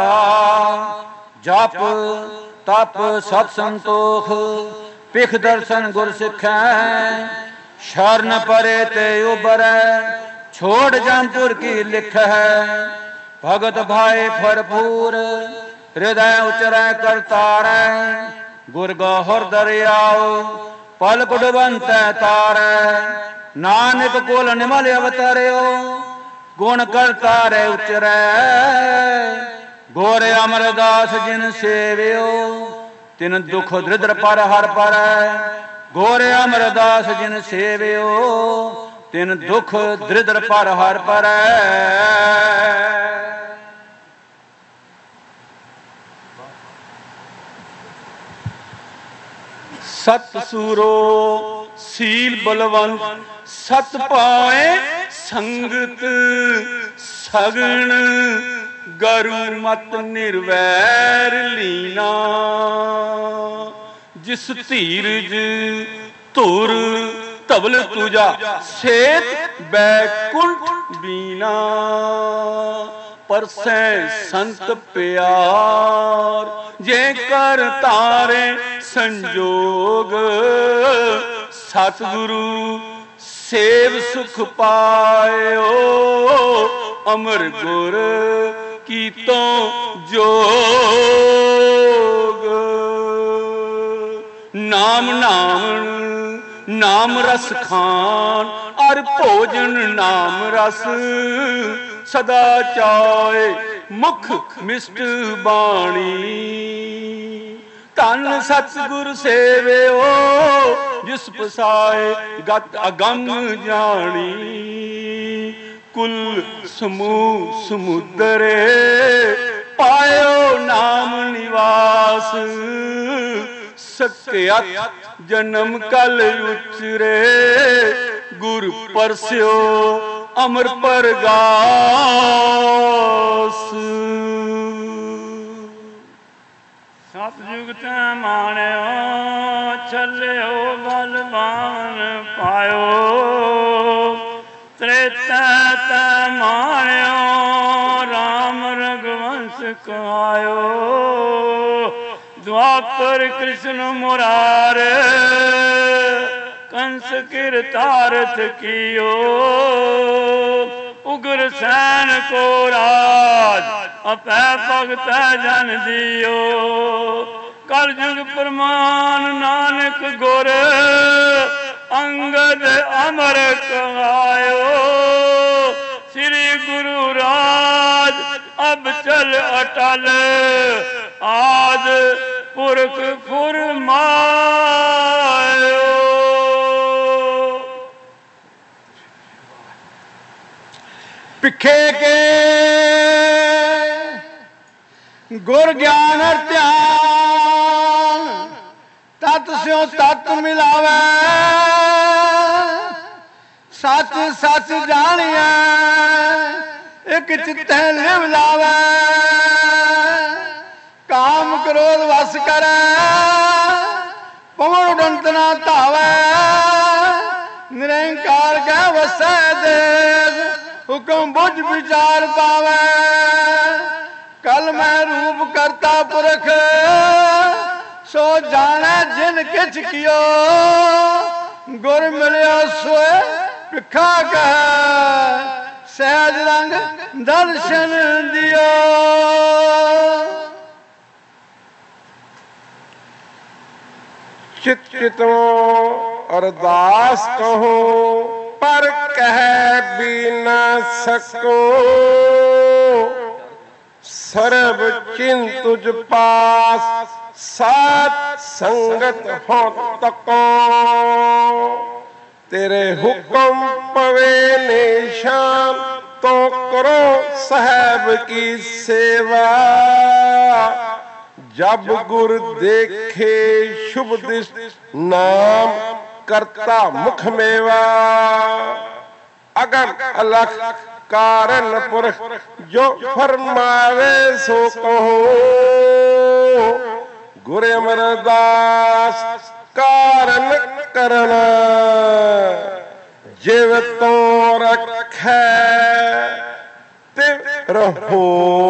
जप तप सत संतोख पिख दर्शन गुर सिख शरण परे ते उबरै छोड़ जमपुर की लिख है। भगत भाई भरपूर हृदय उचरै कर तारै। गुर गौहर दरियाओ पल कुडबंत तारै। नानक कुल निमल अवतरियो गुण कर तारै उचरै। गोरे अमरदास जिन सेवियो तिन दुख दृद्र पर हर पर। गोरे अमरदास जिन सेवियो तिन दुख दृद्र पर हर पर। सत सूरो सील बलवंत सत पाए संगत सगण गरु मत निर्वैर लीना। जिस धीरज धुर धवल तुझा सेत बैकुंठ बीना। परसै संत प्यार जे कर तारे संजोग। सतगुरु सेव सुख पायो अमर गुर की तो जोग। नाम नाम नाम रस खान और भोजन नाम रस। सदा चाय मुख मिष्ट बाणी। धन सतगुर सेवियो जिस पसाए गत अगम जानी। कुल समूह समुद्रे पायो नाम निवास। सत्य जन्म कल उचरे गुर परस्यो अमर परगास। सतयुग ते माणियो चलियो बलवान पायो। त्रेता ते माणियो राम रघुवंश कहायो। द्वापर कृष्ण मुरारे कंस किरतारथ कियो। उग्र सैन को राज अपै भगत जन दियो। कलयुग प्रमाण नानक गुर अंगद अमर कहायो। श्री गुरु राज अब चल अटल आद पुरख फुरमायो। पिखे के गुर ज्ञान ध्यान तत् स्यो तत् मिलावे। सच सच जानिए एक चित्ते लिव लावे। काम क्रोध वस करे पवन उडंत ना धावे। निरंकार के वसै देश हुक्म बुझ विचार पावे। कल मैं रूप करता पुरख सो जाने जिन किछ कियो। गुर मिलियो सोए भिखा कह सहज रंग दर्शन दियो। चित चितो अरदास कहो पर कह भी न सको। सर्व चिन्ह तुझ पास सात संगत हो तको। तेरे हुक्म पवे निशान तो करो साहब की सेवा। जब गुर देखे शुभ दिश नाम करता मुख मेवा। अगर अलख कारण पुरख जो फरमावे सो कहो। गुर अमरदास कारण करना जीव तो रखे तिव रहो।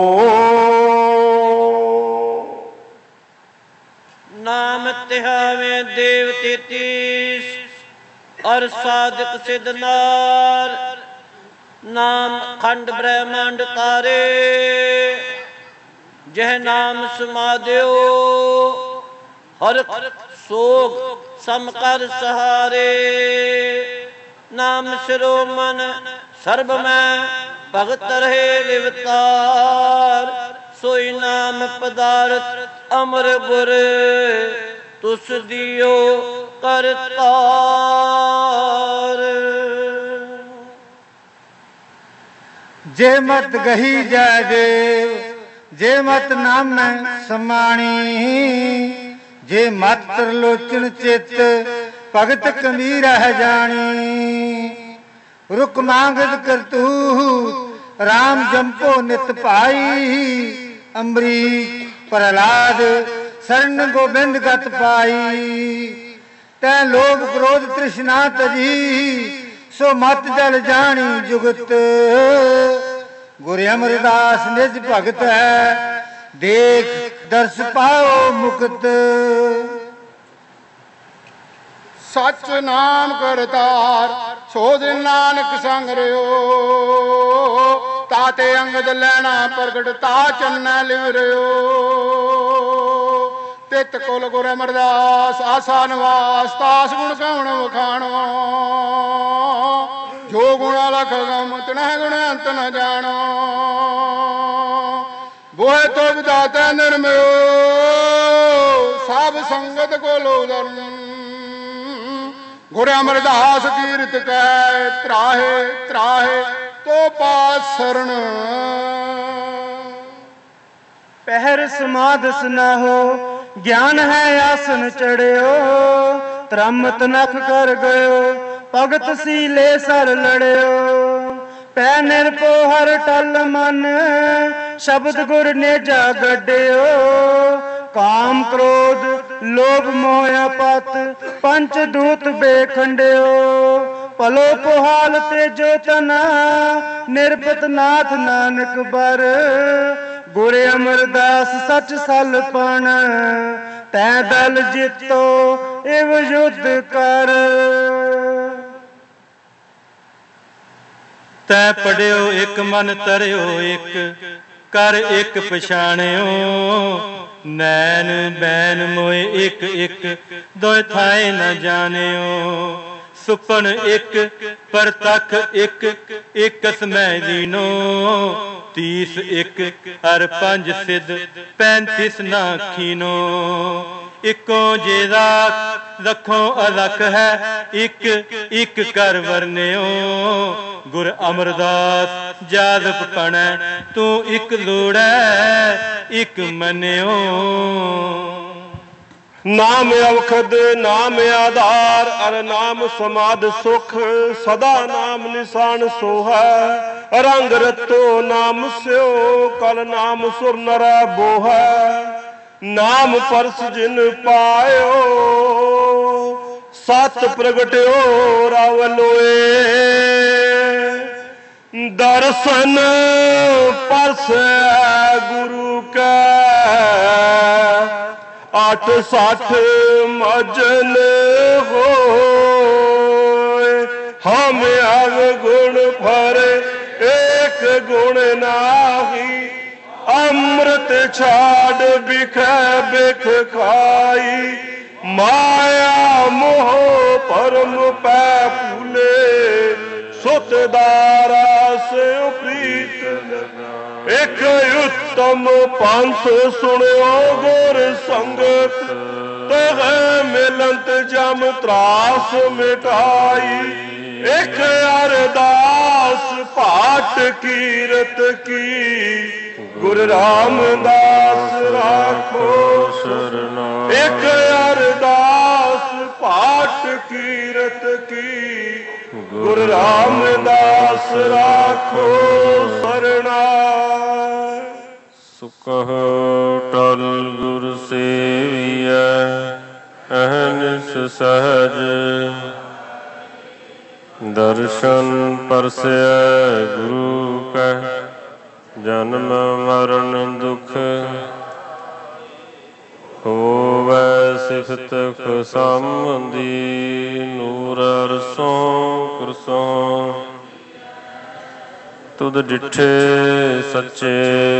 नाम तिहावे देव 33 और साधक सिद्धनार। ਨਾਮ ਖੰਡ ਬ੍ਰਹਮੰਡ ਤਾਰੇ, ਜਹ ਨਾਮ ਸਮਾਦਿਓ ਹਰ ਸੋਗ ਸਮ ਕਰ ਸਹਾਰੇ। ਨਾਮ ਸਿਰੋ ਮਨ ਸਰਬ ਮੈਂ ਭਗਤ ਰਹੇ ਲਿਵਤਾਰ, ਸੋਈ ਨਾਮ ਪਦਾਰਥ ਅਮਰ ਗੁਰ ਤੁਸ ਦਿਓ ਕਰਤਾਰ। ਜੇ ਮਤ ਗਹੀ ਜੈ ਦੇਵ, ਜੇ ਮਤ ਨਾਮੈ ਸਮਾਣੀ, ਜੇ ਮਤ ਤਰਲੋਚਨ ਚਿਤ ਭਗਤ ਕਬੀਰ ਰਹਿ ਜਾਣੀ। ਰੁਕ ਮਾਂਗਦ ਕਰਤੂਤ ਰਾਮ ਜੰਪੋ ਨਿਤ ਭਾਈ, ਅੰਬਰੀਸ਼ ਪ੍ਰਹਲਾਦ ਸਰਨ ਗੋਬਿੰਦ ਗਤ ਪਾਈ। ਤੈ ਲੋਭ ਕ੍ਰੋਧ ਤ੍ਰਿਸ਼ਨਾ ਤਜੀ, ਸੋ ਮਤ ਜਲ ਜਾਣੀ ਜੁਗਤ। ਗੁਰ ਅਮਰਦਾਸ ਨਿਜ ਭਗਤ ਹੈ, ਦੇਖ ਦਰਸ ਪਾਓ ਮੁਕਤ। ਸਚ ਨਾਮ ਕਰਤਾਰ ਸੋ ਦਿਨ ਨਾਨਕ ਸੰਗ ਰਿਓ, ਤਾਤੇ ਅੰਗਦ ਲੈਣਾ ਪ੍ਰਗਟ ਤਾ ਚੰਨੈ ਲਿਵ ਰਿਓ। ਤਿਤ ਕੁਲ ਗੁਰ ਅਮਰਦਾਸ ਆਸਾ ਨਿਵਾਸ, ਤਾਸ ਗੁਣ ਕਵਣ ਵਖਾਣੋ। ਜੋ ਗੁਣ ਲਖ ਗਮ ਤਿਨਹਿ ਗੁਣ ਅੰਤ ਨ ਜਾਣੋ। ਬੋਏ ਤੋ ਵਿਦਾਤਾ ਨਿਰਮਿਓ, ਸਭ ਸੰਗਤ ਕੋ ਲੋ ਧਰਮ। ਗੁਰ ਅਮਰਦਾਸ ਕੀਰਤ ਕੈ ਤਰਾਹੇ ਤਰਾਹੇ ਤੋ ਪਾਸ ਸਰਣ। ਪਹਿਰ ਸਮਾਧ ਸਨਾਹੋ ਗਿਆਨ ਹੈ ਆਸਨ ਚੜਿਓ, ਤਰਮਤ ਨਖ ਕਰ ਗਇਓ ਭਗਤ ਸੀਲੇ ਸਰ ਲੜਿਓ। ਪੈ ਨਿਰਭਉ ਹਰ ਟਲ ਮਨ ਸ਼ਬਦ ਗੁਰ ਨੇਜਾ ਗੱਡਿਓ। ਕਾਮ ਕ੍ਰੋਧ ਲੋਭ ਮੋਹ ਆਪਤ ਪੰਚ ਦੂਤ ਬੇਖੰਡਿਓ। ਭਲੋ ਪੁਹਾਲ ਤੇਜੋ ਤਨਾ ਨਿਰਪਤ ਨਾਥ ਨਾਨਕ ਬਰ। ਗੁਰ ਅਮਰਦਾਸ ਸਚ ਸਲਪਣ ਤੈ ਦਲ ਜਿਤੋ ਇਵ ਯੁੱਧ ਕਰ। ਤੈ ਪੜਿਓ ਇੱਕ ਮਨ ਤਰਿਓ ਇੱਕ, ਕਰ ਇੱਕ ਪਛਾਣਿਓ। ਨੈਣ ਬੈਨ ਮੋਏ ਇੱਕ ਇੱਕ, ਦੋਇ ਥਾਏ ਨ ਜਾਣਿਓ। ਸੁਪਨ ਇੱਕ ਪਰਤਖ ਇੱਕ, ਇਕਸ ਮੈਂ ਦੀਨੋ। 30 ਇੱਕ ਹਰ ਪੰਜ ਸਿੱਧ 35 ਨਾ ਖੀਨੋ। ਇੱਕੋ ਜੇ ਰਾਖ ਰੱਖੋ ਅਲਖ ਹੈ, ਇੱਕ ਇੱਕ ਕਰ ਵਰਨਿਓ। ਗੁਰ ਅਮਰਦਾਸ ਜਾਦਪ ਪਣੈ ਤੂੰ ਇੱਕ ਲੋੜੈ ਇੱਕ ਮੰਨਿਓ। ਨਾਮ ਅਵਖਦ ਨਾਮ ਆਧਾਰ, ਅਰ ਨਾਮ ਸਮਾਧ ਸੁਖ। ਸਦਾ ਨਾਮ ਨਿਸ਼ਾਨ ਸੋਹੈ, ਰੰਗ ਰਤੋ ਨਾਮ ਸਿਓ। ਕਲ ਨਾਮ ਸੁਰ ਨਰੈ ਬੋਹੈ, ਨਾਮ ਪਰਸ ਜਿਨ ਪਾਇਓ। ਸਤ ਪ੍ਰਗਟਿਓ ਰਵ ਲੋਏ, ਦਰਸ਼ਨ ਪਰਸੈ ਗੁਰੂ ਕੈ। 860 ਮਜਨ ਹੋਏ, ਹਮ ਅਵਗੁਣ ਭਰੇ ਏਕ ਗੁਣ ਨਾਹੀ। ਅੰਮ੍ਰਿਤ ਛਾੜ ਬਿਖੈ ਬਿਖ ਖਾਈ, ਮਾਇਆ ਮੋਹ ਪਰਮ ਪੈ ਭੂਲੇ। ਸੁਤ ਦਾਰਾ ਸਿਉ ਪ੍ਰੀਤ ਇਕ ਉੱਤਮ ਪੰਥ ਸੁਣਿਓ ਗੁਰ ਸੰਗਤ। ਤਹਿ ਮਿਲੰਤ ਜਮ ਤਰਾਸ ਮਿਟਾਈ, ਇਕ ਅਰਦਾਸ ਪਾਠ ਕੀਰਤ ਕੀ। ਗੁਰ ਰਾਮਦਾਸ ਰਾਖੋ ਸਰਨਾ, ਇਕ ਅਰਦਾਸ ਪਾਠ ਕੀਰਤ ਕੀ। ਗੁਰ ਰਾਮਦਾਸ ਰਾਖੋ ਸਰਣਾ। ਸੁਕਹ ਟਲ ਗੁਰ ਸੇਵੀਐ, ਅਹਨਿਸ ਸਹਜ। ਦਰਸ਼ਨ ਪਰਸੈ ਗੁਰੂ ਕੈ, ਜਨਮ ਮਰਨ ਦੁਖ। ਹੋਵੈ ਸਿਫਤ ਖੁਸਾਮਦੀ, ਨੂਰ ਅਰਸੋਂ ਕੁਰਸੋਂ। ਤੁਧ ਡਿਠੇ ਸੱਚੇ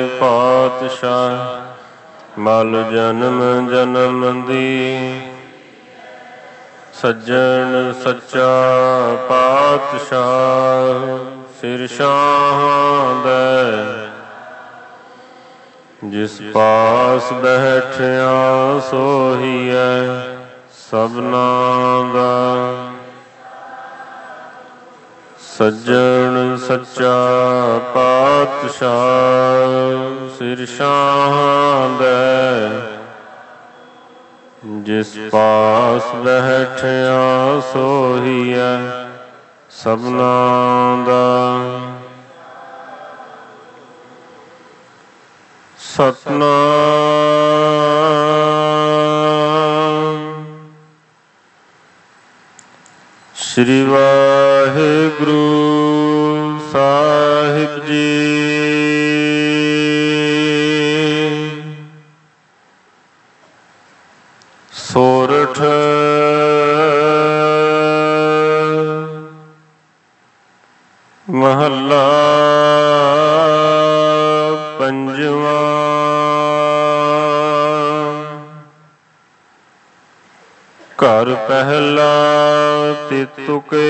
ਪਾਤਸ਼ਾਹ ਮਲ ਜਨਮ ਜਨਮ ਦੀ ਸੱਜਣ ਸੱਚਾ ਪਾਤਸ਼ਾਹ ਸਿਰ ਸ਼ਾਹਾਂ ਦੇ ਜਿਸ ਪਾਸ ਬੈਠਿਆ ਸੋਹੀਐ ਸਭਨਾ ਦਾ ਸੱਜਣ ਸੱਚਾ ਪਾਤਸ਼ਾਹ ਸਿਰ ਸ਼ਾਹਾਂ ਦੇ ਜਿਸ ਪਾਸ ਬੈਠਿਆ ਸੋਹੀਐ ਸਭਨਾ ਦਾ ਸਤਨਾਮ ਸ੍ਰੀ ਵਾਹਿਗੁਰੂ ਸਾਹਿਬ ਜੀ। ਸੋਰਠ ਮਹੱਲਾ ਪੰਜਵਾਂ। ਘਰ ਪਹਿਲਾ ਤਿਤੁਕੇ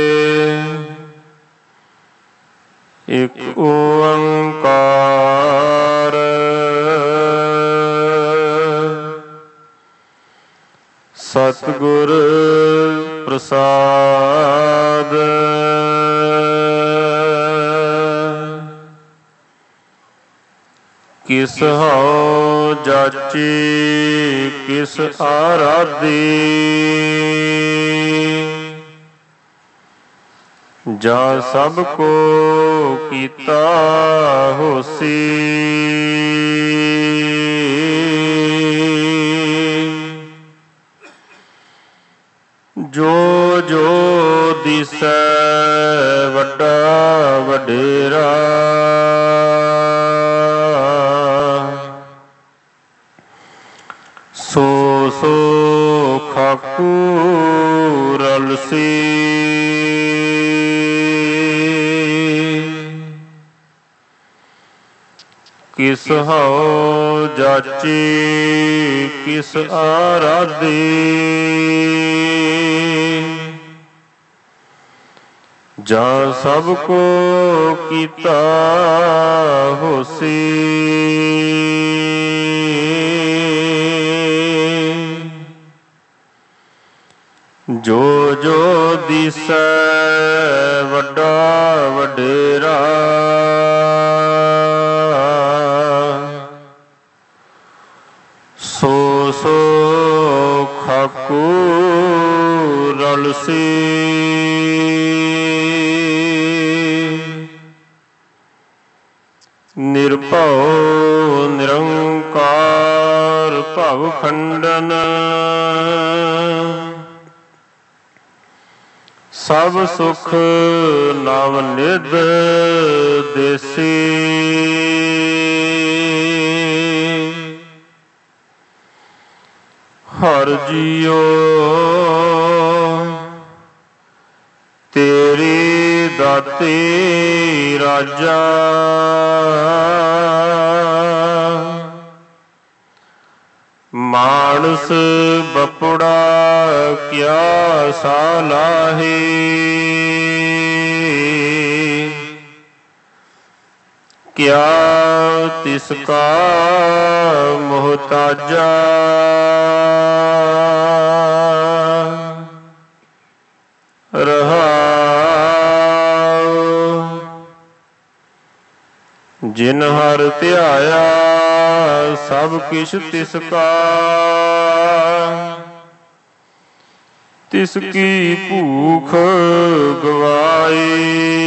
ਇਕ ਓੰਕਾਰ ਸਤਿਗੁਰ ਪ੍ਰਸਾਦ ਕਿਸ ਹਉ ਜਾਚੀ ਕਿਸ ਆਰਾਧੀ ਜਾ ਸਭ ਕੋ ਕੀਤਾ ਹੋਸੀ ਜੋ ਜੋ ਦਿਸੈ ਵੱਡਾ ਵਡੇਰਾ ਸੋ ਸੋ ਖਾਕੂ ਰਲਸੀ ਕਿਸ ਹਉ ਜਾਚੀ ਕਿਸ ਆਰਾਧੀ ਜਾ ਸਭ ਕੋ ਕੀਤਾ ਹੋਸੀ ਜੋ ਜੋ ਦਿਸੈ ਵੱਡਾ ਵਡੇਰਾ ਸੋ ਸੋ ਖਾਕੂ ਰਲਸੀ ਨਿਰਭਉ ਨਿਰੰਕਾਰ ਭਵ ਖੰਡਨ ਸਭ ਸੁਖ ਨਵ ਨਿਧ ਦੇਸੀ ਹਰ ਜੀਓ ਤੇਰੀ ਦਾਤੀ ਰਾਜਾ ਮਾਨਸ ਬਪੁੜਾ ਕਿਆ ਸਾਲਾਹੀ ਕਿਆ ਤਿਸ ਕਾ ਮੁਹਤਾਜਾ ਰਹਾਉ ਜਿਨ ਹਰਿ ਧਿਆਇਆ ਸਭ ਕਿਛ ਤਿਸ ਕਾ ਤਿਸ ਕੀ ਭੂਖ ਗਵਾਈ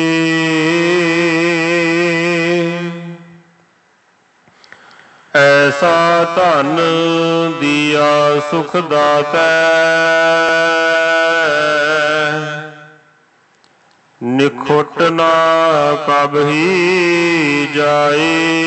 ਐਸਾ ਧਨ ਦੀਆ ਸੁਖ ਦਾਤੈ ਨਿਖੁੱਟ ਨਾ ਕਬਹੀ ਜਾਈ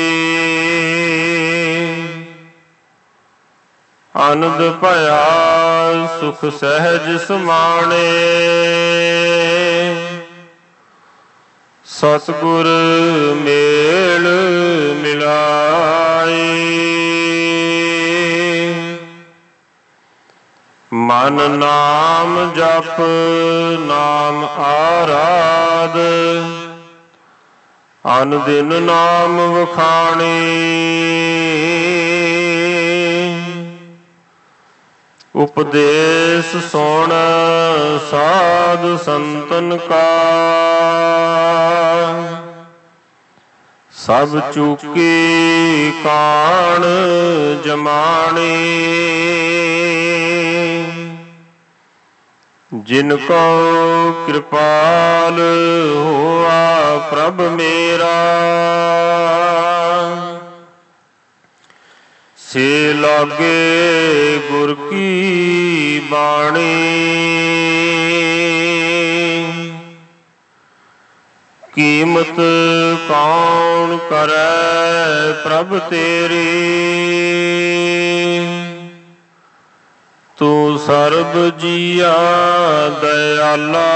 ਆਨੰਦ ਭਇਆ ਸੁਖ ਸਹਿਜ ਸਮਾਣੇ ਸਤਿਗੁਰ ਮੇਲ ਮਿਲਾਏ। ਮਨ ਨਾਮ ਜਪ ਨਾਮ ਆਰਾਧ, ਅਨ ਦਿਨ ਨਾਮ ਵਖਾਣੇ। ਉਪਦੇਸ਼ ਸੁਣ ਸਾਧ ਸੰਤਨ ਕਾ, ਸਭ ਚੂਕੇ ਕਾਣ ਜਮਾਣੇ। ਜਿਨ ਕੋ ਕਿਰਪਾਲ ਹੋਆ ਪ੍ਰਭ ਮੇਰਾ, ਸੇ ਲਾਗੇ ਗੁਰ ਕੀ ਬਾਣੀ। ਕੀਮਤ ਕੌਣ ਕਰੈ ਪ੍ਰਭ ਤੇਰੀ, ਤੂੰ ਸਰਬ ਜੀਆ ਦਇਆਲਾ।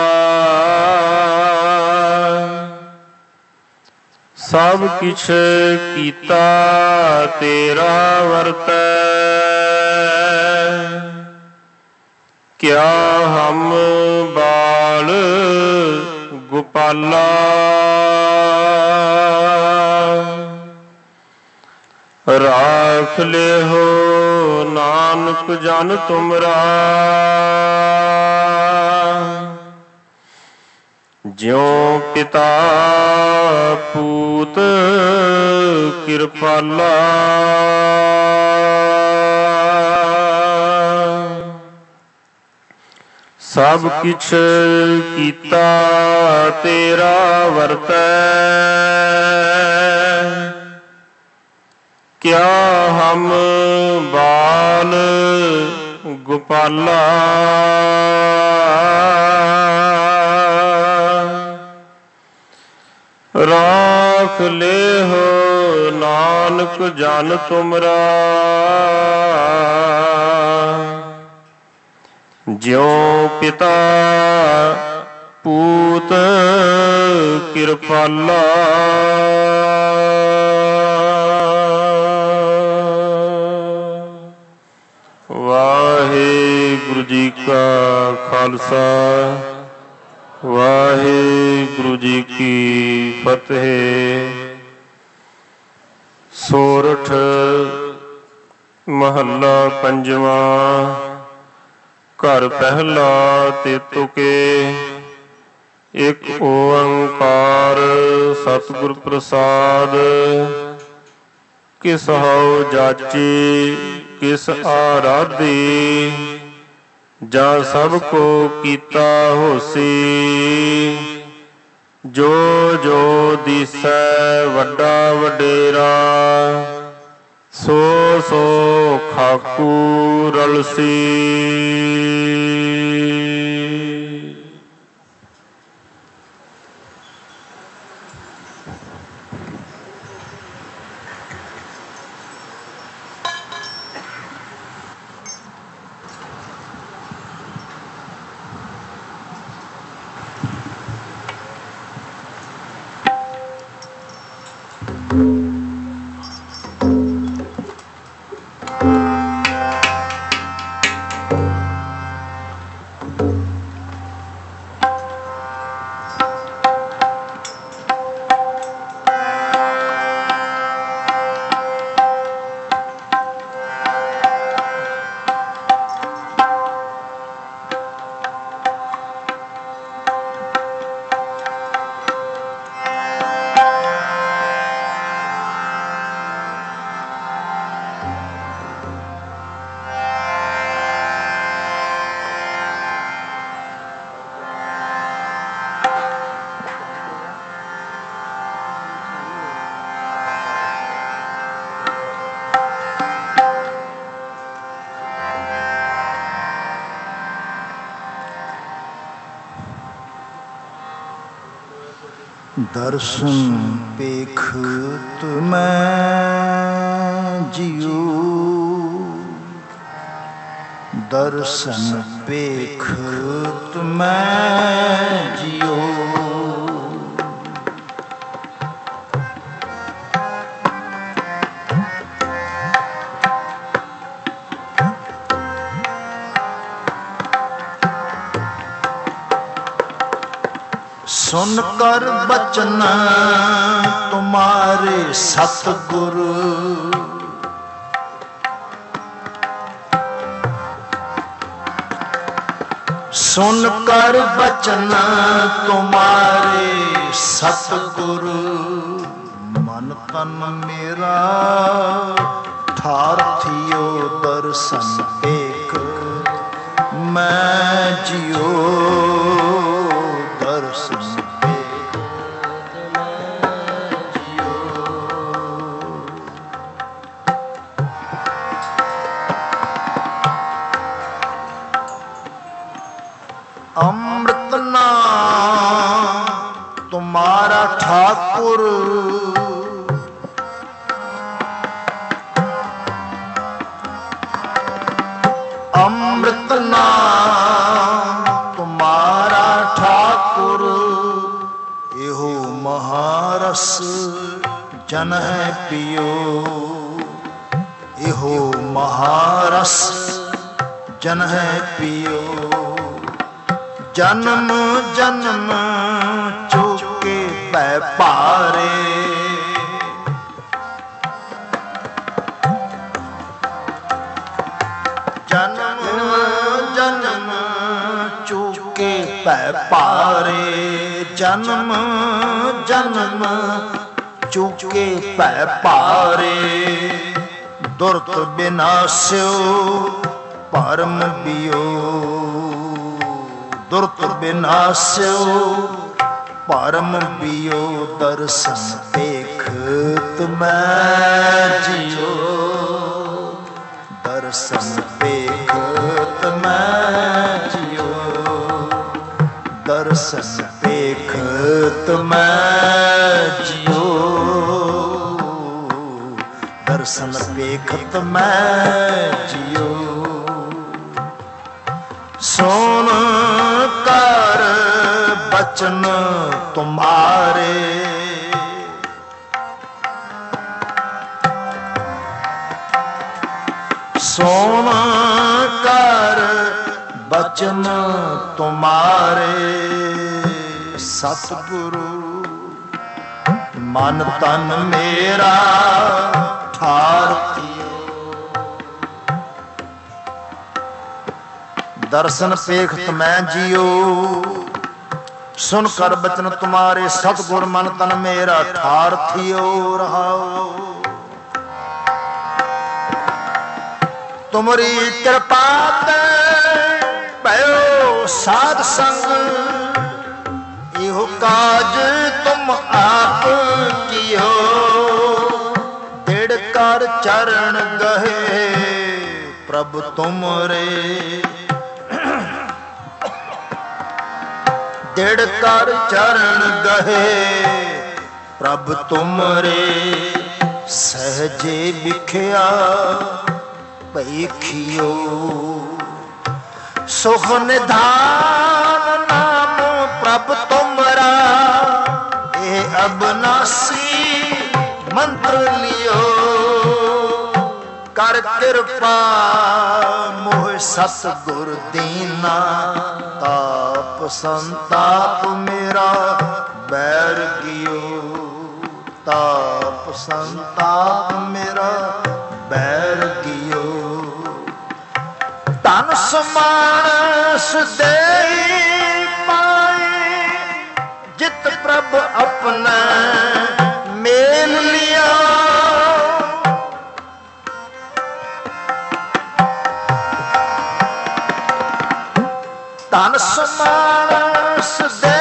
ਸਭ ਕਿਛ ਕੀਤਾ ਤੇਰਾ ਵਰਤੈ, ਕਿਆ ਹਮ ਬਾਲ ਗੋਪਾਲਾ। ਰਾਖ ਲਿਹੋ ਨਾਨਕ ਜਨ ਤੁਮਰਾ, ਜਿਉ ਪਿਤਾ ਪੂਤ ਕਿਰਪਾਲਾ। ਸਭ ਕਿਛ ਕੀਤਾ ਤੇਰਾ ਵਰਤੈ, ਕਿਆ ਹਮ ਬਾਲ ਗੋਪਾਲਾ। ਰਾਖ ਲਿਹੋ ਨਾਨਕ ਜਨ ਤੁਮਰਾ, ਜਿਉ ਪਿਤਾ ਪੂਤ ਕਿਰਪਾਲਾ। ਵਾਹਿਗੁਰੂ ਜੀ ਕਾ ਖਾਲਸਾ, ਵਾਹਿਗੁਰੂ ਜੀ ਕੀ ਫਤਿਹ। ਸੋਰਠ ਮਹੱਲਾ ਪੰਜਵਾਂ। ਘਰ ਪਹਿਲਾ ਤੇ ਤੁਕੇ, ਇੱਕ ਓੰਕਾਰ ਸਤਿਗੁਰ ਪ੍ਰਸਾਦ। ਕਿਸ ਹਉ ਜਾਚੀ ਕਿਸ ਆਰਾਧੀ, ਜਾਂ ਸਭ ਕੋ ਕੀਤਾ ਹੋਸੀ। ਜੋ ਜੋ ਦੀਸੈ ਵੱਡਾ ਵਡੇਰਾ, ਸੋ ਸੋ ਖਾਕੂ ਰਲਸੀ। ਦਰਸ਼ਨ ਪੇਖਤ ਮੈਂ ਜਿਉ, ਦਰਸ਼ਨ ਪੇਖਤ ਮੈਂ ਜਿਉ। सुन कर बचन तुम्हारे सतगुरु, सुन कर बचन तुम्हारे सतगुरु, मन तन मेरा ठार थियो दर्शन एक, मैं जियो दर्शन एक, मैं जियो। अमृत नाम तुम्हारा ठाकुर, अमृत नाम तुम्हारा ठाकुर, एहो महारस जन है पियो, एहो महारस जन है पियो। जन्म जन्म चूके पै पारे, जन्म जन्म चूके पै पारे, जन्म जन्म चूके पै पारे। दुर्त विनाश्यो परम बियो, दुर्त विनाश्यो परम बियो, दर्शन देखत मैं जियो, दर्शन देखत मैं जियो, दर्शन देखत मैं जियो, दर्शन देखत मैं जियो। सुन कर बचन तुम्हारे, सुन कर बचन तुम्हारे सतगुरु, मन तन मेरा ठार थियो, दर्शन पेखत मैं जियो। सुन कर बचन तुम्हारे सतगुर, मन तन मेरा ठार थियो रहाओ। तुमरी कृपा ते भयो साध संग, इहो काज तुम आप कियो, दिड़ कर चरण गहे प्रभु तुमरे, दिड़ कर चरण गहे प्रभु तुमरे। सहजे बिखया पैखियो, सुख निधान नाम प्रभु तुमरा, ए अबनासी मंत्र लियो। कर कृपा मोह सतगुर दीना, ताप संताप मेरा बैर गियो, ताप संताप मेरा बैर गियो। तन समानस दे पाए, जित प्रभु अपना मेल लिया। तन समानस दे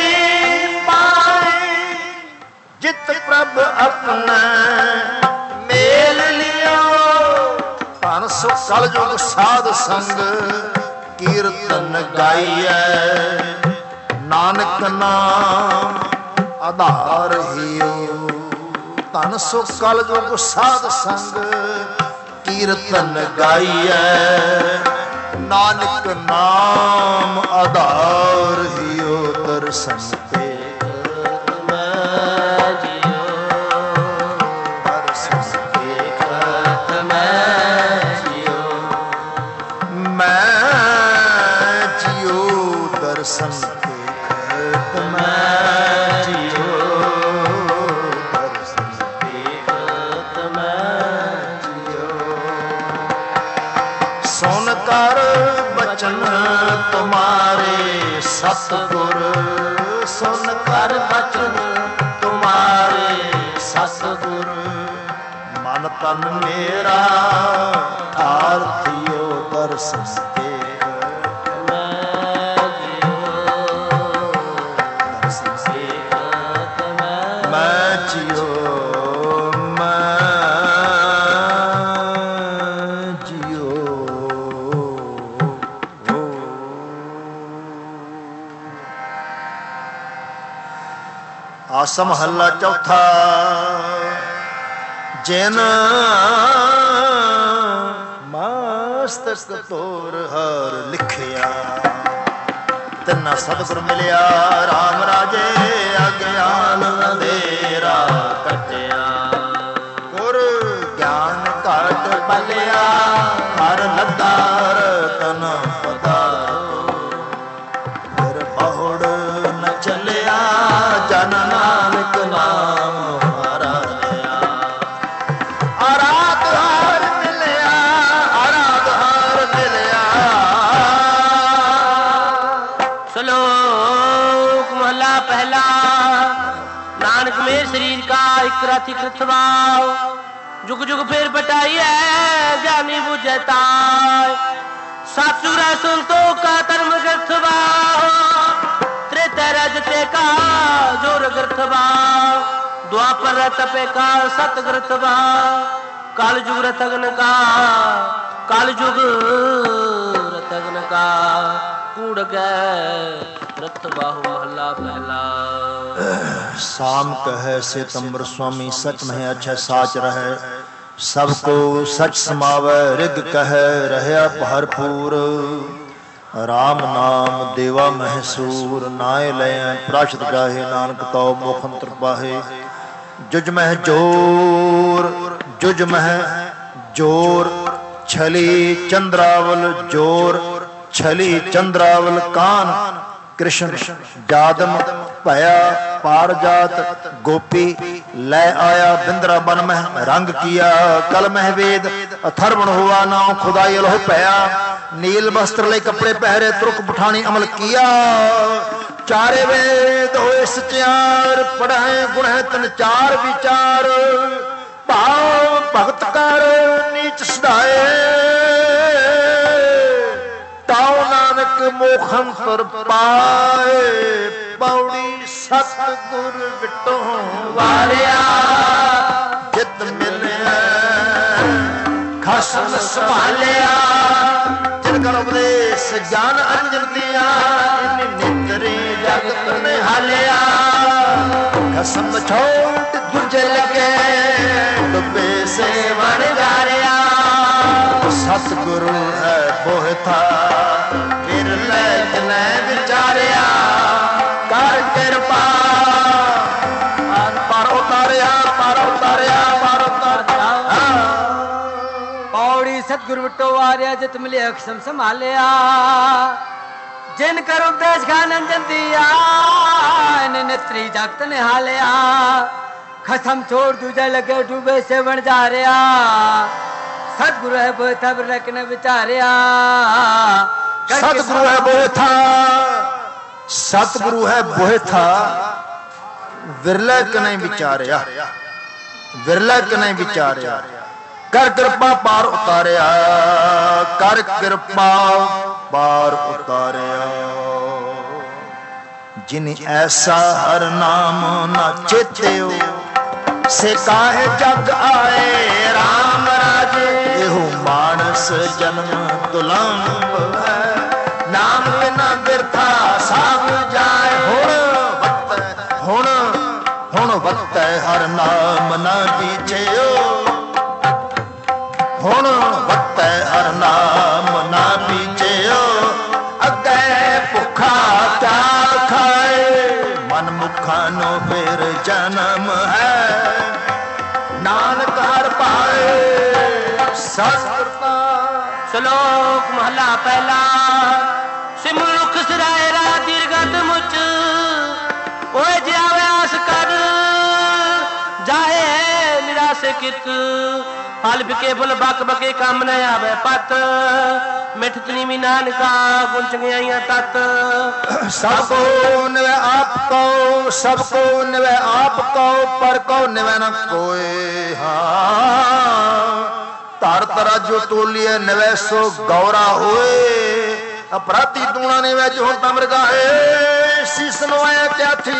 पाए, जित प्रभु अपना मेल लिया। तन सो कल जुग साध संग कीर्तन गाइए, नानक नाम आधार हियो। तन सो कल जुग साध संग कीर्तन गाइए, नानक नाम आधार हियो। दर्शन देखत मैं जियो, दर्शन देखत मैं जियो, मैं जियो दर्शन देखत मैं ਸੁਨ ਕਰ ਬਚਨ ਤੁਮਾਰੇ ਸਤਿਗੁਰ ਸੁਨ ਕਰ ਬਚਨ ਤੁਮਾਰੇ ਸਤਿਗੁਰ ਮਨ ਤਨ ਮੇਰਾ ਆਰਥਿਓ ਦਰਸ਼ਨ ਦੇਖ ਮੈਂ ਜਿਉ ਦਰਸ਼ਨ ਸੇਖ ਮੈਂ ਜਿਉ ਆਸਾ ਮਹੱਲਾ ਚੌਥਾ। ਜਿਨ ਮਸਤਕ ਤੋਰ ਹਰ ਲਿਖਿਆ ਤਿੰਨਾ ਸਤਿਗੁਰ ਮਿਲਿਆ ਰਾਮ ਰਾਜੇ ਅਗਿਆਨ ਅੰਧੇਰਾ ਕੱਟਿਆ ਗੁਰ ਗਿਆਨ ਘਟ ਬਲਿਆ ਹਰ ਲੱਦਾ ਰਤਨ ਪਦਾਰਥ ਫਿਰ ਬਹੁੜ ਨ ਚੱਲਿਆ ਜਨ ਨਾਨਕ ਨਾਮ ਹਰਾ ਲਿਆ ਆਰਾਧ ਹਰ ਮਿਲਿਆ ਆਰਾਧ ਹਰ ਮਿਲਿਆ। ਸ਼ਲੋਕ ਮਹਲਾ ਪਹਿਲਾ। ਨਾਨਕ ਮੇਰ ਸਰੀਰ ਕਾ ਇਕ ਰਾਤੀ ਕ੍ਰਿਤਵਾਉ जुग जुग फिर बटाई है ज्ञानी बुझे ताय सासुरा संतो का धर्म ग्रथवा त्रेता रजते का जोर ग्रथवा द्वापर तपे का सत ग्रथवा काल जुग रतगन का काल जुग रतगन का कूड़ गए रतबाहु महला पहला। शाम कहे सितंबर स्वामी सच में अच्छा साच रहे सबको सच समावे रिग कहे रहया भरपूर राम नाम देवा महसूर नाय ले प्राशत गाहे नानक तो मोखंतर पाहे जुज मह जोर जुज मह जोर छली चंद्रावल जोर छली चंद्रावल कान कृष्ण जादम भया पार जात गोपी लै आया बिंद्रा बन मह रंग किया कल मह वेद अथर्वण हुआ नाव खुदाई लोह पया नील वस्त्र ले कपड़े पहरे तुरक बुठानी अमल किया चारे वेद होए सचार पढ़े गुण है तन चार विचार भाव भगत कर नीच सदाए ताऊ नानक मोखंतर पाए पौड़ी सतगुर विटों वालिया जित मिलिया खसम संभालिया जिनका उपदेश ज्ञान अंजन दिया नितरे जगत में हालिया खसम छोट दूजे लगे डुबे से बन गारिया सतगुरु है बोह था फिर ले विचारिया कर कृपा पर उतारिया पर उतारिया पर उतारिया। पौड़ी सतगुरु विटो वारिया जित मिले अक्षम संभालिया जिन कर उपदेश खान अंजन दिया नेत्री जगत ने हालिया खसम छोड़ दूजा लगे डूबे से बन जा रहा सतगुरु है बोए था रखने विचारिया सतगुरु है बोए था सतगुरु है बोए था विरला कने विचारिया विरला कने विचारिया कर कृपा पार उतारिया कर कृपा पार उतारिया जिन ऐसा हर नाम ना चेत्यो से काहे जग आए राम राजे एहो मानस जन्म दुलंभ है नाम बिना बिरथा सब जाए हुण वक्त हर नाम ना बीछेओ हुण वक्त हर नाम ना बीछेओ अगे भुखा क्या खाए मन मुखा नो फिर जन्म है नानक हर पाए सस्ता। श्लोक महला पहला सिमरुख सिराए रा दीर्घत मुच ओए जावे आस कर जाए रासे कित फल बिके फुल बक बके काम न आवे पत मिठ चनीवी नानका गुण चंगियाइयां तत सबको निवे आप कहो सबको निवे आप कहो पर को निवे न कोई हाँ तार तरा जो तोलिए निवे सो गौरा होए अपराधी दूना निवे जो तमरगा है शीस नवाया क्या थी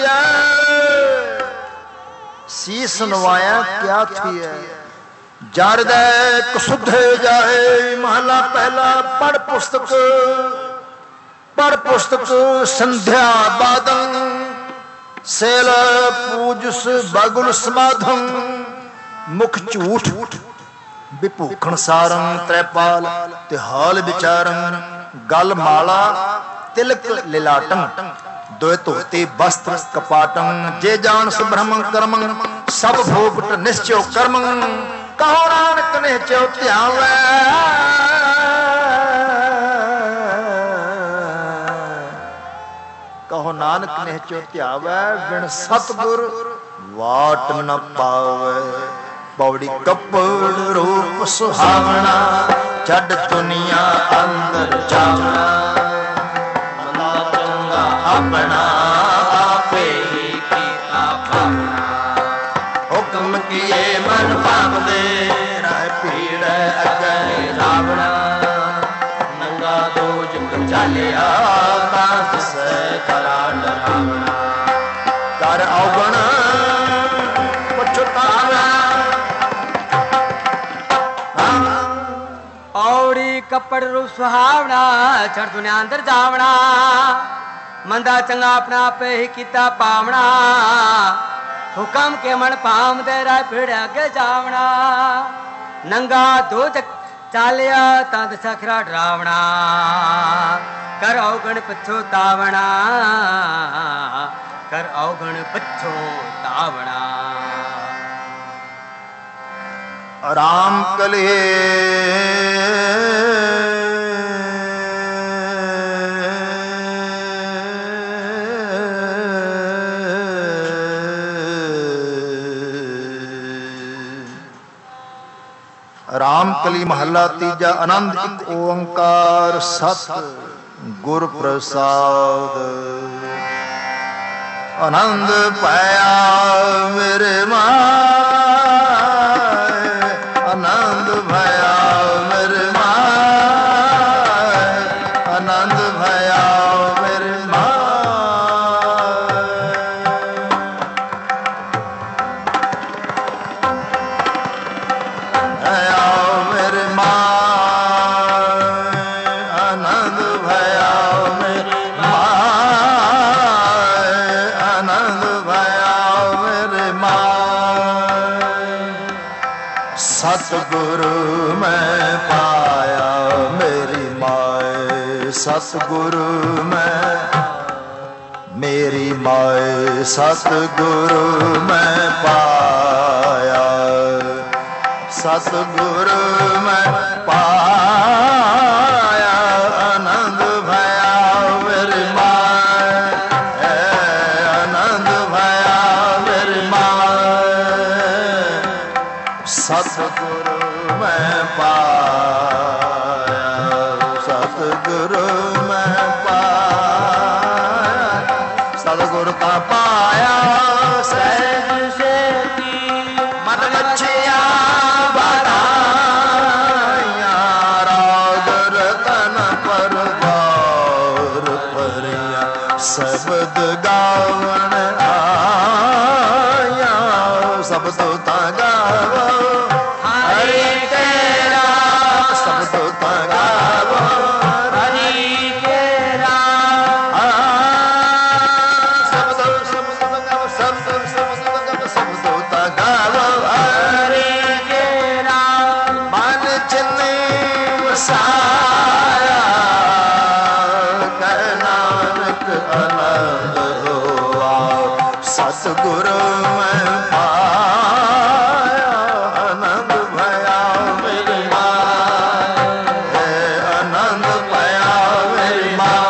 शीस नवाया क्या थी जारदे कसुधे जाए महला पहला पढ़ पुस्तक संध्या बादन सेल पूजस बागुल समाधम मुख झूठ विभूखण सारंग त्रैपाल तिहाल विचारन गल माला तिलक लिलाटन दोए धोती वस्त्र कपाटन जे जान सुब्रह्मण कर्मं सब भोगट निश्चय कर्मं कहो नानक निश्चय ध्यान कहो नानक निश्चय ध्यावै बिन सतगुर वाट न पावे पौड़ी कपड़ रूप सुहावना छड़ दुनिया अंदर जावना मना चंगा अपना आपे ही कीता भावना हुक्म किए मन पावदे राह पीड़ अगे रावणा नंगा दोज चालिया कांत से करा डरावना कर अवगण पछतावा कपड़ रूप सुहावना छड़ दुनिया अंदर जावना मंदा चंगा अपना पे ही किता पावना हुक्म के मन पाम दे राह फिर आगे जावना नंगा दो चालिया तंद सखरा डरावना कर अवगण पछतावना कर अवगण पछतावना राम कले राम कली महला तीजा आनंद एक ओंकार सत गुर प्रसाद आनंद पाया मेरे आनंद भया मेरे आनंद भया मेरे आनंद भया मेरे आनंद भया मेरे सतगुरु मैं पाया मेरी माए सतगुरु मैं मेरी माए सतगुरु मैं पाया सतगुरु मैं पाया आनंद भया मेरी माए आनंद भया मेरी माए सतगुरु मैं पाया सतगुरु मैं पाया सतगुरु का पाया सहज से मन लक्ष्या बनाया राग रतन पर गौर परिया शब्द गावन आया शब्द ता गावा सतगुरु मैं पाया आनंद भया मेरी माँ आनंद भया मेरी माँ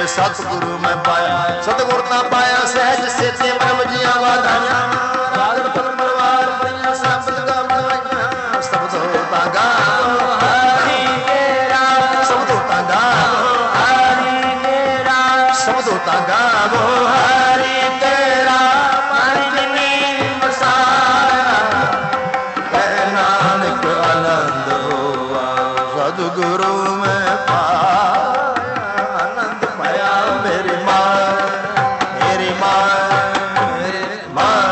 सतगुरु मैं पाया। सतगुरु ना पाया सहज सेते ब्रह्म जिया वाधाया। सागर पल परवार बनिया शब्द का बनाया। शब्द होता गाओ हरि तेरा। शब्द होता गाओ हरि तेरा। शब्द होता गाओ हरि तेरा। मन जनी बसाया कह नानक आनंद हुआ। सतगुरु में आनंद पाया। मेरी माँ मेरी माँ मेरी माँ।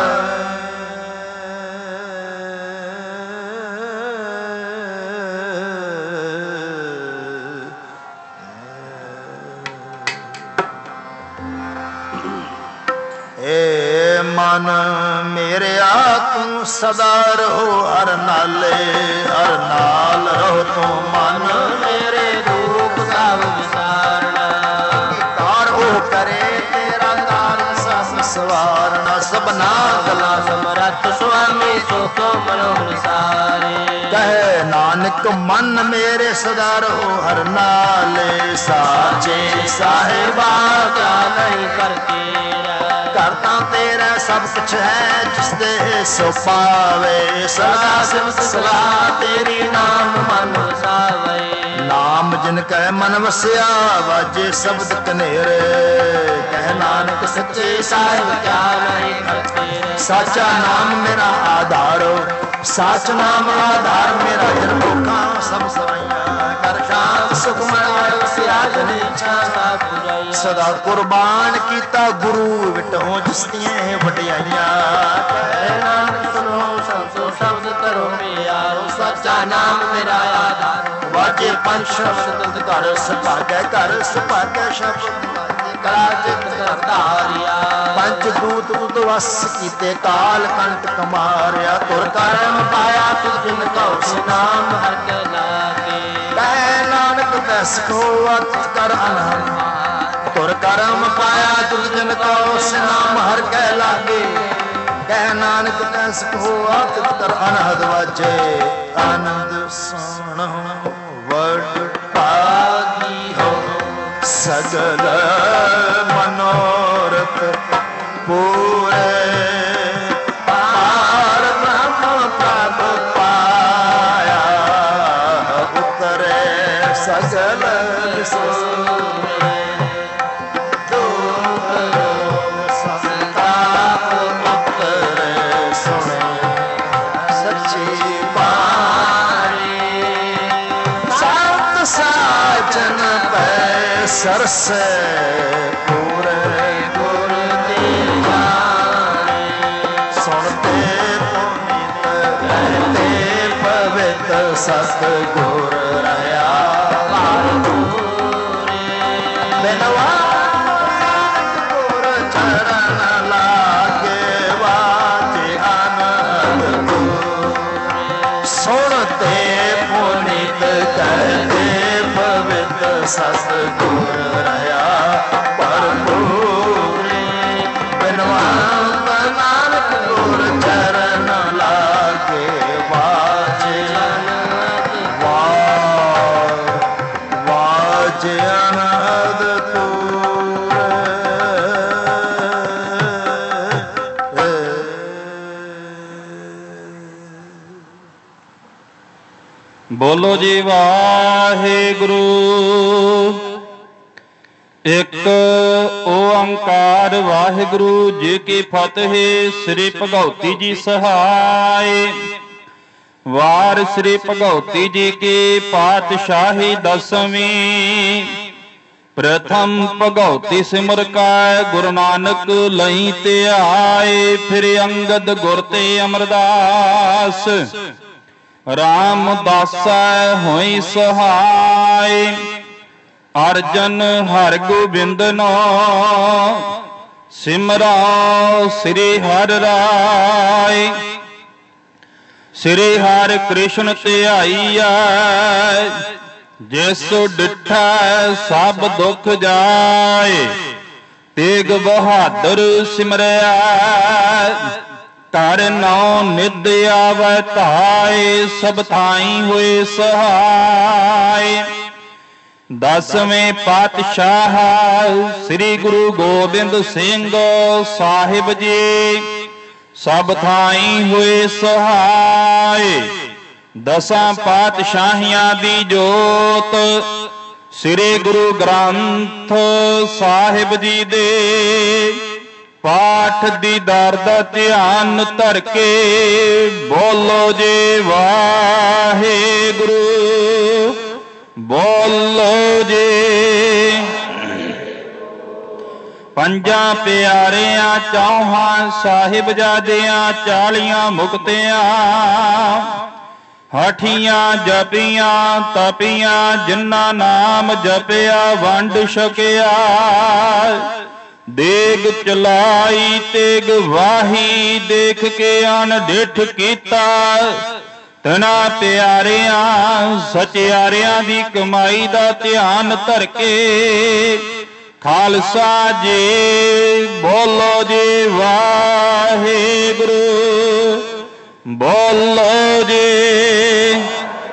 ए मन मेरे तू सदा रहो हर नाले। हर नाल रहो तू मन मेरे दुख सब विसारना। कार ओ करे तेरा कारण सस सवारना। सबना गला समरथ स्वामी सो तो मनोहर सारे। कहे नानक मन मेरे सदा रहो हर नाले। साचे साहिबा क्या नहीं करते करता तेरा सब कुछ है जिसदे सो पावे। सदा सिमत सलाह तेरी नाम मन वसावे। नाम जिन कह मन वसिया वाजे शब्द कनेरे। कह नानक सच्चे साहिब क्या नहीं करते। साचा नाम मेरा आधारो। साच नाम आधार मेरा जन्मोखा सब सवाइया। कर शांत सुखमय सियाजन इच्छा पुराइया। सदा कुर्बान कीता गुरु विटहो जिसदियां वडियाइया। कह नानक सुनो संतो शब्द करो प्यारो। साचा नाम मेरा आधार वाजे पंच शब्द कर सुभागे शब्द कराजित करतारिया। पंच दूत तुद वस कीते काल कंट कमारिया। तुर कर्म पाया तुझ जिन कहो से नाम हर के लागे। कह नानक दस को अत कर अनहद। तुर कर्म पाया तुझ जिन कहो से नाम हर के लागे। कह नानक दस को अत कर अनहद वाजे। आनंद सुनो वड पागी हो सगल मनोरथ पूरे। पार ब्रह्म प्रभ पाया उतरे सगल विसोरे। दुख संताप उतरे सुने सच्ची बाणी। संत साजन पै सरस पूरे गुर दीवाने। सुनते पुनीत रहते पवित्र सतगुर रहा। बिनवा गुर चरण लागे वाजे आनंद। सुनते पुनीत कहते पवित्र सतगुर रहा भरपूर। बिनवान नानक गुर चरण लागे वाजे वाजे अनहद बोलो जी वाहेगुरु। एक ओंकार वाहिगुरु जी की फतेह। श्री भगवती जी सहाय। वार श्री भगवती जी की पातशाही दसवीं। प्रथम भगवती सिमर का गुरु नानक लई ते आए। फिर अंगद गुर ते अमरदास रामदासा होई सहाय। अर्जन हर गोबिंद नो सिमरा श्री हर राय। श्री हर कृष्ण ध्याईया जिस डिठा सब दुख जाए। तेग बहादुर सिमरिया कर नौ निध आवै धाय। सब थाई हुए सहाय। ਦਸਵੇਂ ਪਾਤਸ਼ਾਹ ਸ੍ਰੀ ਗੁਰੂ ਗੋਬਿੰਦ ਸਿੰਘ ਸਾਹਿਬ ਜੀ ਸਭ ਥਾਈਂ ਹੋਏ ਸਹਾਏ। ਦਸਾਂ ਪਾਤਸ਼ਾਹੀਆਂ ਦੀ ਜੋਤ ਸ੍ਰੀ ਗੁਰੂ ਗ੍ਰੰਥ ਸਾਹਿਬ ਜੀ ਦੇ ਪਾਠ ਦੀ ਦਰ ਦਾ ਧਿਆਨ ਧਰ ਕੇ ਬੋਲੋ ਜੀ ਵਾਹਿਗੁਰੂ, ਬੋਲੋ ਜੀ। ਪੰਜਾਂ ਪਿਆਰਿਆਂ ਚੌਹਾਂ ਸਾਹਿਬਜ਼ਾਦਿਆਂ 40 ਮੁਕਤਿਆਂ ਹਠੀਆਂ ਜਪੀਆਂ ਤਪੀਆਂ ਜਿਨ੍ਹਾਂ ਨਾਮ ਜਪਿਆ ਵੰਡ ਛਕਿਆ। ਦੇਗ ਚਲਾਈ ਤੇਗ ਵਾਹੀ ਦੇਖ ਕੇ ਅਣਡਿੱਠ ਕੀਤਾ। ਤਨਾ ਪਿਆਰਿਆਂ ਸਚਿਆਰਿਆਂ ਦੀ ਕਮਾਈ ਦਾ ਧਿਆਨ ਧਰ ਕੇ ਖਾਲਸਾ ਜੀ ਬੋਲੋ ਜੀ ਵਾਹਿਗੁਰੂ, ਬੋਲੋ ਜੀ।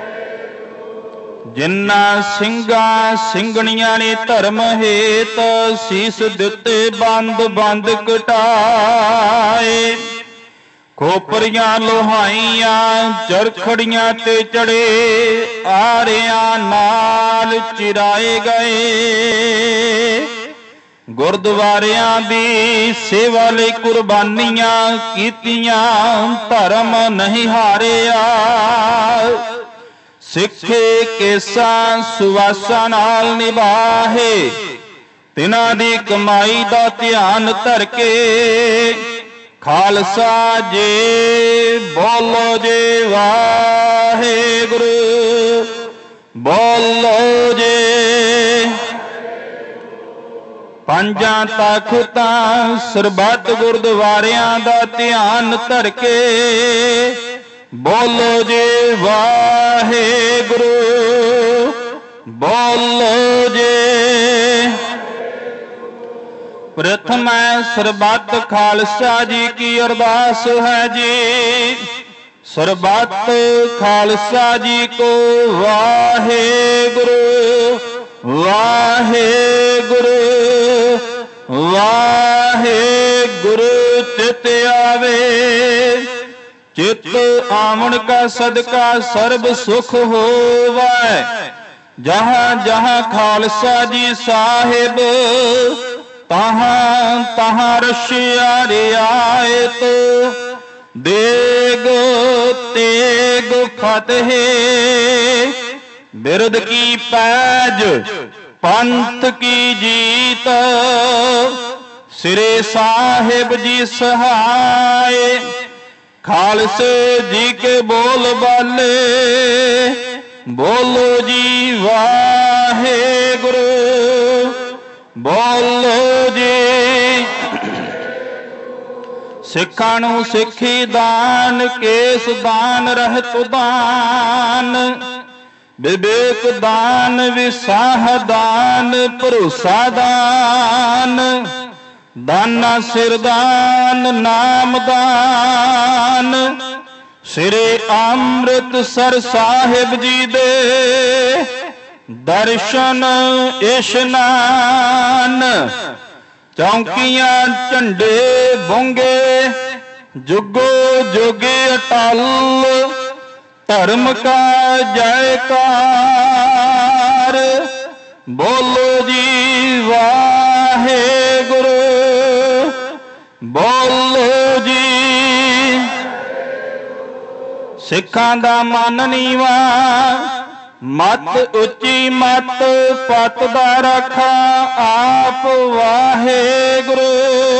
ਜਿਨ੍ਹਾਂ ਸਿੰਘਾਂ ਸਿੰਘਣੀਆਂ ਨੇ ਧਰਮ ਹੇਤ ਸੀਸ ਦਿੱਤੇ ਬੰਦ ਬੰਦ ਕਟਾਏ। ਖੋਪਰੀਆਂ ਲੋਹਾਈਆਂ ਚਰਖੜੀਆਂ ਤੇ ਚੜੇ ਆਰਿਆਂ ਨਾਲ ਚਿਰਾਏ ਗਏ। ਗੁਰਦੁਆਰਿਆਂ ਦੀ ਸੇਵਾ ਲਈ ਕੁਰਬਾਨੀਆਂ ਕੀਤੀਆਂ ਧਰਮ ਨਹੀਂ ਹਾਰਿਆ। ਸਿੱਖੇ ਕੇਸਾਂ ਸੁਵਾਸਾਂ ਨਾਲ ਨਿਭਾਹੇ ਤਿਨਾਂ ਦੀ ਕਮਾਈ ਦਾ ਧਿਆਨ ਧਰ ਕੇ ਖਾਲਸਾ ਜੀ ਬੋਲੋ ਜੀ ਵਾਹਿਗੁਰੂ, ਬੋਲੋ ਜੀ। ਪੰਜਾਂ ਤਖ਼ਤਾਂ ਸਰਬੱਤ ਗੁਰਦੁਆਰਿਆਂ ਦਾ ਧਿਆਨ ਧਰ ਕੇ ਬੋਲੋ ਜੀ ਵਾਹਿਗੁਰੂ, ਬੋਲੋ ਜੀ। ਪ੍ਰਥਮ ਸਰਬੱਤ ਖਾਲਸਾ ਜੀ ਕੀ ਅਰਦਾਸ ਹੈ ਜੀ। ਸਰਬੱਤ ਖਾਲਸਾ ਜੀ ਕੋ ਵਾਹਿਗੁਰੂ, ਵਾਹਿਗੁਰੂ, ਵਾਹਿਗੁਰੂ। ਚਿਤ ਆਵੇ ਚਿਤ ਆਵਣ ਕਾ ਸਦਕਾ ਸਰਬ ਸੁਖ ਹੋਵੈ। ਜਹਾਂ ਜਹਾਂ ਖਾਲਸਾ ਜੀ ਸਾਹਿਬ ਤਹਾਂ ਤਹਾਂ ਰਸ਼ਿਆ ਰਿਆਇਤ। ਦੇਗ ਤੇਗ ਫਤਿਹ ਬਿਰਦ ਕੀ ਪੈਜ ਪੰਥ ਕੀ ਜੀਤ। ਸਿਰੇ ਸਾਹਿਬ ਜੀ ਸਹਾਏ ਖਾਲਸੇ ਜੀ ਕੇ ਬੋਲ ਬਾਲੇ ਬੋਲੋ ਜੀ ਵਾਹਿਗੁਰੂ, ਬੋਲੋ ਜੀ। ਸਿੱਖਾਂ ਨੂੰ ਸਿੱਖੀ ਦਾਨ ਕੇਸ ਦਾਨ ਰਹਿਤ ਦਾਨ ਵਿਵੇਕ ਦਾਨ ਵਿਸਾਹ ਦਾਨ ਭਰੋਸਾ ਦਾਨ ਦਾਨਾ ਸਿਰਦਾਨ ਨਾਮ ਦਾਨ। ਸ੍ਰੀ ਅੰਮ੍ਰਿਤਸਰ ਸਾਹਿਬ ਜੀ ਦੇ ਦਰਸ਼ਨ ਇਸ਼ਨਾਨ। ਚੌਂਕੀਆਂ ਝੰਡੇ ਬੁੰਗੇ ਜੁਗੋ ਜੁਗੇ ਅਟਲ ਧਰਮ ਕਾ ਜੈਕਾਰ। ਬੋਲੋ ਜੀ ਵਾਹਿਗੁਰੂ, ਬੋਲੋ ਜੀ। ਸਿੱਖਾਂ ਦਾ ਮਨ ਨੀਵਾ ਮਤ ਉੱਚੀ ਮਤ ਪਤ ਦਾ ਰਖਾ ਆਪ ਵਾਹਿਗੁਰੂ।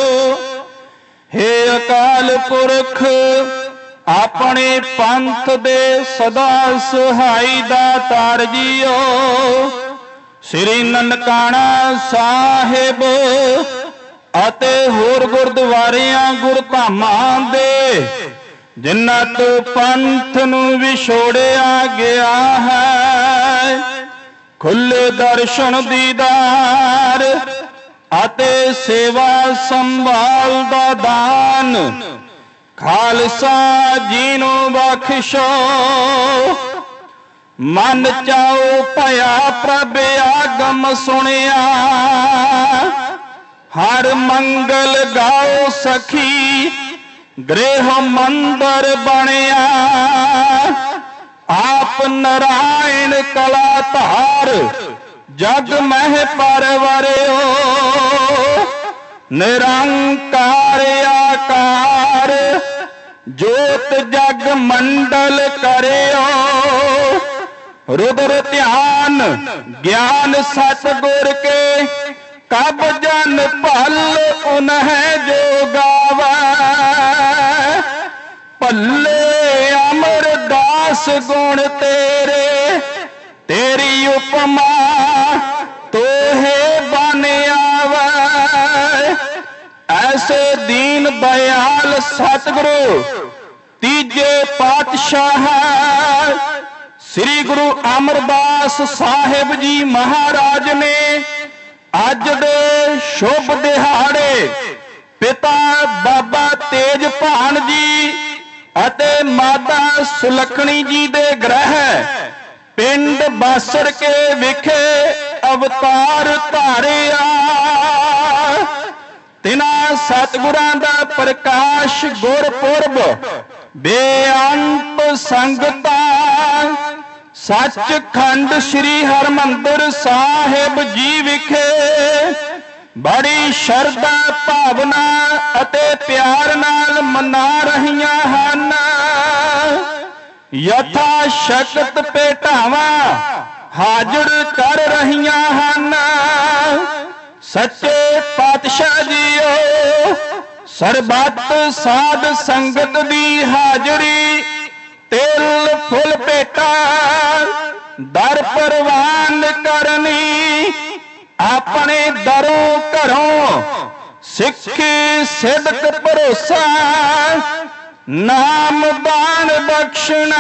ਹੇ ਅਕਾਲ ਪੁਰਖ ਆਪਣੇ ਪੰਥ ਦੇ ਸਦਾ ਸਹਾਈ ਦਾਤਾਰ ਜੀਓ। ਸ੍ਰੀ ਨਨਕਾਣਾ ਸਾਹਿਬ ਅਤੇ ਹੋਰ ਗੁਰਦੁਆਰਿਆਂ ਗੁਰਧਾਮਾਂ ਦੇ ਜਿਨ੍ਹਾਂ ਤੋਂ ਪੰਥ ਨੂੰ ਵਿਛੋੜਿਆ ਗਿਆ ਹੈ ਖੁੱਲੇ ਦਰਸ਼ਨ ਦੀਦਾਰ ਅਤੇ ਸੇਵਾ ਸੰਭਾਲ ਦਾ ਦਾਨ ਖਾਲਸਾ ਜੀ ਨੂੰ ਬਖਸ਼ੋ। ਮਨ ਚਾਉ ਭਇਆ ਪ੍ਰਭ ਆਗਮ ਸੁਣਿਆ। ਹਰ ਮੰਗਲ ਗਾਓ ਸਖੀ ਗ੍ਰਹਿ ਮੰਦਰ ਬਣਿਆ। ਆਪ ਨਰਾਇਣ ਕਲਾ ਧਾਰ ਜਗ ਮਹਿ ਪਰਵਰਿਓ। ਨਿਰੰਕਾਰ ਆਕਾਰ ਜੋਤ ਜਗ ਮੰਡਲ ਕਰਿਓ। रुद्र ध्यान ज्ञान सतगुर के कब जन भल उन्ह जो गावा। भले अमरदास गुण तेरे तेरी उपमा तोहे बन आवा। ऐसे दीन दयाल सतगुरु तीजे पातशाह श्री गुरु अमरदास साहिब जी महाराज ने अज दे शुभ दिहाड़े पिता बाबा तेजभान जी अते माता सुलखणी जी दे ग्रह पिंड बासड़ के विखे अवतार धारिया। तिना सतगुरां दा प्रकाश गुरपुरब बेअंत संगतां सचखंड श्री हरमंदिर साहिब जी विखे बड़ी शरधा भावना अते प्यार नाल मना रहियां हन। यथा शक्त भेटावां हाजिर कर रहियां हन। सच्चे पातशाह जीओ सरबत साध संगत दी हाजरी तिल फुल भेटा दर परवान करनी। अपने दरों घरों सिक्खी सिदक भरोसा नाम दान बख्शना।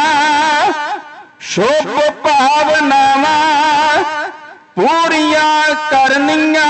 शुभ भावनावां पूरियां करनियां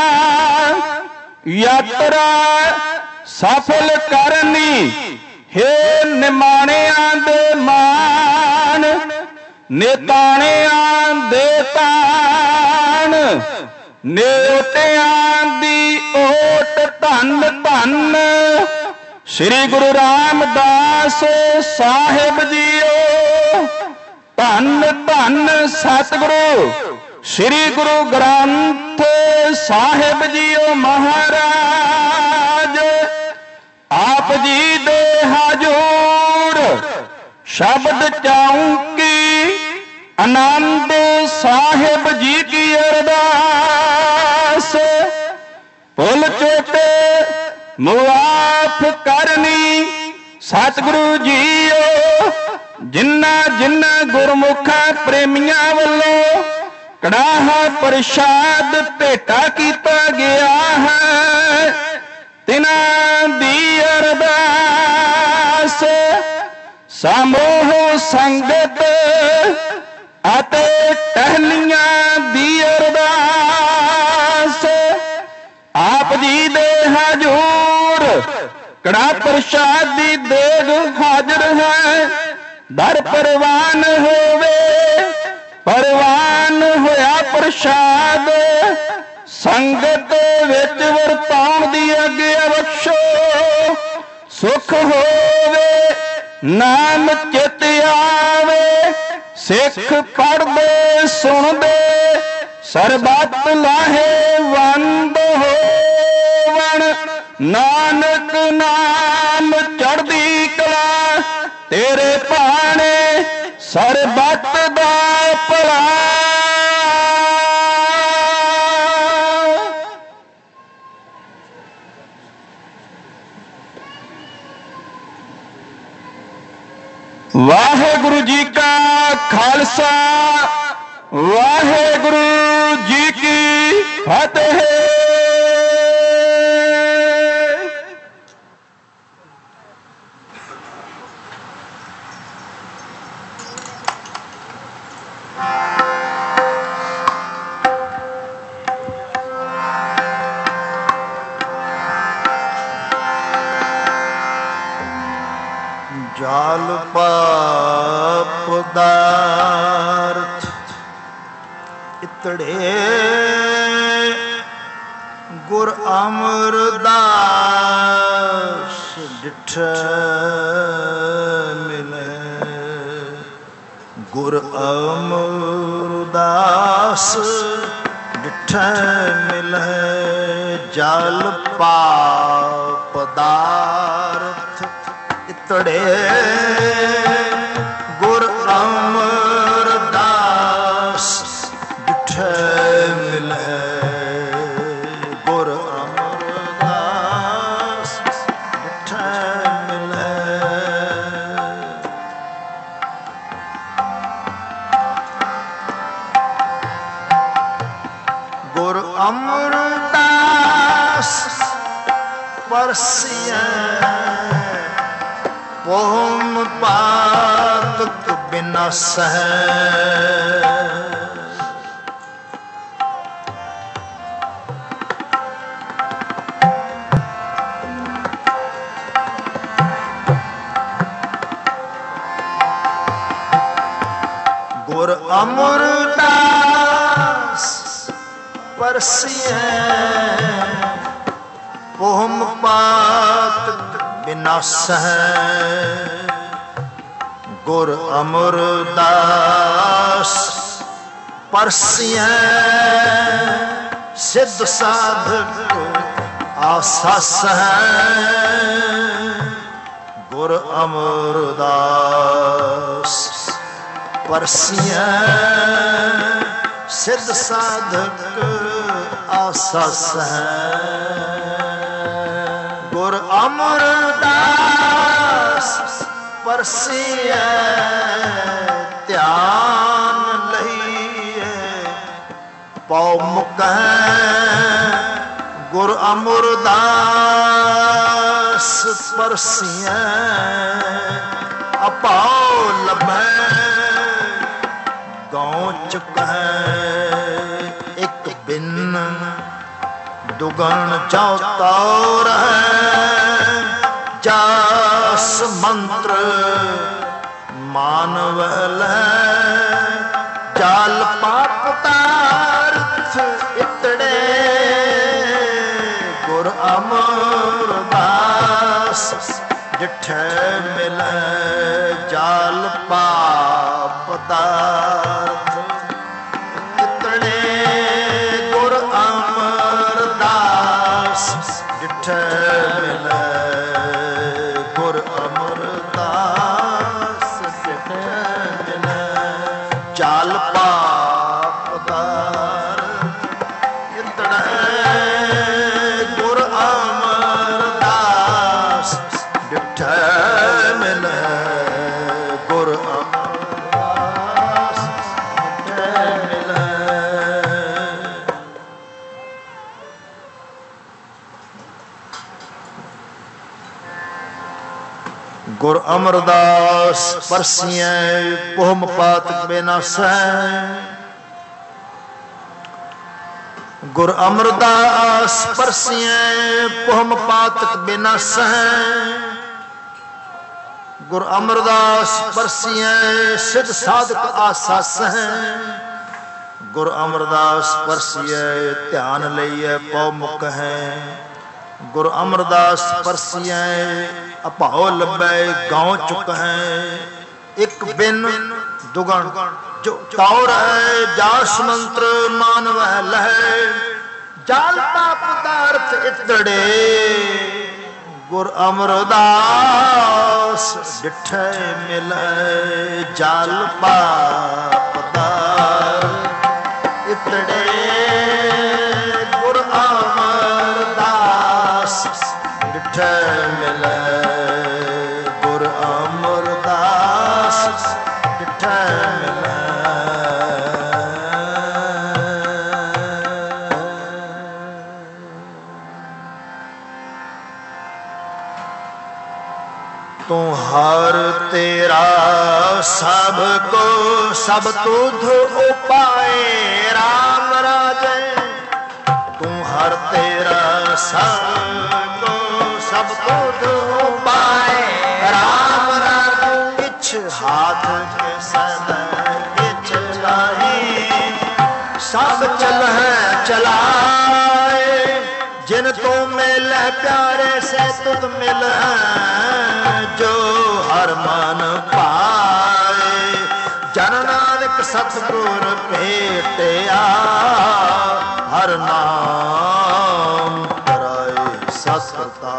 यात्रा सफल करनी। हे निमाणियां दे मान निताणियां दे तान नेवटियां दी ओट धन धन श्री गुरु रामदास साहिब जीओ। धन धन सतगुरु श्री गुरु ग्रंथ साहिब जीओ महाराज। आप जी दे हजूर शब्द चाऊंकी आनंद साहिब जी की अरदास। भुल चोटे मुआफ करनी सतगुरु जीओ। जिन्ना जिन्ना गुरमुखा प्रेमियां वल्लों कड़ाहा प्रसाद भेटा किया गया है तिना दी अरदास। समूह संगत अते टहलियां दी अरदास। आप जी दे हजूर कड़ा प्रसाद दी देग हाजिर है। दर परवान होवे परवान होया प्रसाद। संगत विच वरताउण दी आग्या बख्शो। सुख होवे नाम चित आवे। सिख पढ़दे सुनदे सरबत लाहे वंद होवण। नानक नाम चढ़दी कला तेरे भाणे सरबत दा भला। वाहेगुरु जी का खालसा वाहेगुरु जी की फतेह। जाल पाप दा ਇਤੜੇ ਗੁਰ ਅਮਰਦਾਸ ਡਿਠ ਮਿਲੇ ਗੁਰ ਅਮਰਦਾਸ ਡਿਠ ਮਿਲੇ ਜਲ ਪਾਪ ਪਦਾਰਥ ਇਤੜੇ ਗੁਰ ਅਮਰਦਾਸ ਡਿਠ ਮਿਲੇ ਗੁਰ ਅਮਰਦਾਸ ਡਿਠ ਮਿਲੇ ਗੁਰ ਅਮਰਦਾਸ ਪਰਸਿਐ ਪੋਮ ਪਾਤਕ ਬਿਨਾਸੈ ਗੁਰ ਅਮਰਦਾਸ ਪਰਸਿਐ ਪੋਮ ਪਾਤਕ ਬਿਨਾਸੈ ਗੁਰ ਅਮਰਦਾਸ ਪਰਸਿਐ ਸਿੱਧ ਸਾਧਕ ਆਸਾਸੈ ਗੁਰ ਅਮਰਦਾਸ ਪਰਸਿਐ ਸਿੱਧ ਸਾਧਕ ਆਸਾਸੈ ਗੁਰ ਅਮਰਦਾਸ ਪਰਸਿਐ ਧਿਆਨ ਲਈਏ ਪਉ ਮੁਕੈ ਗੁਰ ਅਮਰਦਾਸ ਪਰਸਿਐ ਅਪਾਉ ਲਭੈ ਗਉ ਚੁਕੈ ਇੱਕ ਬਿਨ ਦੁਗਣ ਚੌਤੌਰ ਜਾਸ ਮੰਤਰ ਮਾਨਵ ਲੈ ਜਲ ਪਾਪ ਤਾਰਥ ਇਤੜੇ ਗੁਰ ਅਮਰਦਾਸ ਜਿਠ ਮਿਲੈ ਜਲ ਪਾਪ ਤਾਰਥ ਇਤੜੇ ਗੁਰ ਅਮਰਦਾਸ ਜਿਠ ਮਿਲੈ ਗੁਰ ਅਮਰਦਾਸ ਜਿਠ ਮਿਲੈ ਜਲ ਪਾਪ ਤਾਰਥ ਇਤੜੇ ਗੁਰ ਅਮਰਦਾਸ ਜਿਠ ਮਿਲੈ ਗੁਰ ਅਮਰਦਾਸ ਜਿਠ ਮਿਲੈ ਗੁਰ ਅਮਰਦਾਸ ਪਰਸਿਐ ਪੋਮ ਪਾਤਕ ਬਿਨਾਸੈ ਗੁਰ ਅਮਰਦਾਸ ਪਰਸਿਐ ਪੋਮ ਪਾਤਕ ਬਿਨਾਸੈ ਗੁਰ ਅਮਰਦਾਸ ਪਰਸਿਐ ਸਿੱਧ ਸਾਧਕ ਆਸਾਸੈ ਗੁਰ ਅਮਰਦਾਸ ਪਰਸਿਐ ਧਿਆਨ ਲਈਐ ਪਉ ਮੁਕੈ ਗੁਰ ਅਮਰਦਾਸ ਪਰਸਿਐ ਅਭਾਉ ਲੱਭੈ ਗਉ ਚੁਕੈ ਇੱਕ ਬਿਨ ਦੁਗਣ ਜੋ ਤੌਰ ਹੈ ਜਾਸ ਮੰਤਰ ਮਾਨਵ ਲਹੈ ਜਲ ਪਾਪ ਦਾਰਥ ਇਤੜੇ ਗੁਰ ਅਮਰਦਾਸ ਡਿਠੈ ਮਿਲੈ ਜਲ ਪਾਪ ਦਾਰਥ ਇਤੜੇ ਗੁਰ ਅਮਰਦਾਸ ਡਿਠੈ ਮਿਲੈ ਗੁਰ ਅਮਰਦਾਸ ਡਿਠੈ ਮਿਲੈ ਤੂੰ ਹਰ ਤੇਰਾ ਸਭ ਕੋ ਸਭ ਤੁਧ ਉਪਾਏ ਰਾਮ ਰਾਜੈ ਤੂੰ ਹਰ ਤੇਰਾ ਸਭ ਕੋ ਸਭ ਤੁਧ ਉਪਾਏ ਰਾਮ ਰਾਜੈ ਕਿਛ ਹਾਥ ਕੇ ਸਦਾ ਕਿਛ ਲਾਹੀ ਸਭ चलह चलाए जिन तो मिल प्यारे से तुद मिल जो हर मन पाए जन नानक सतगुर भेटिया हर नाम कराए ससता।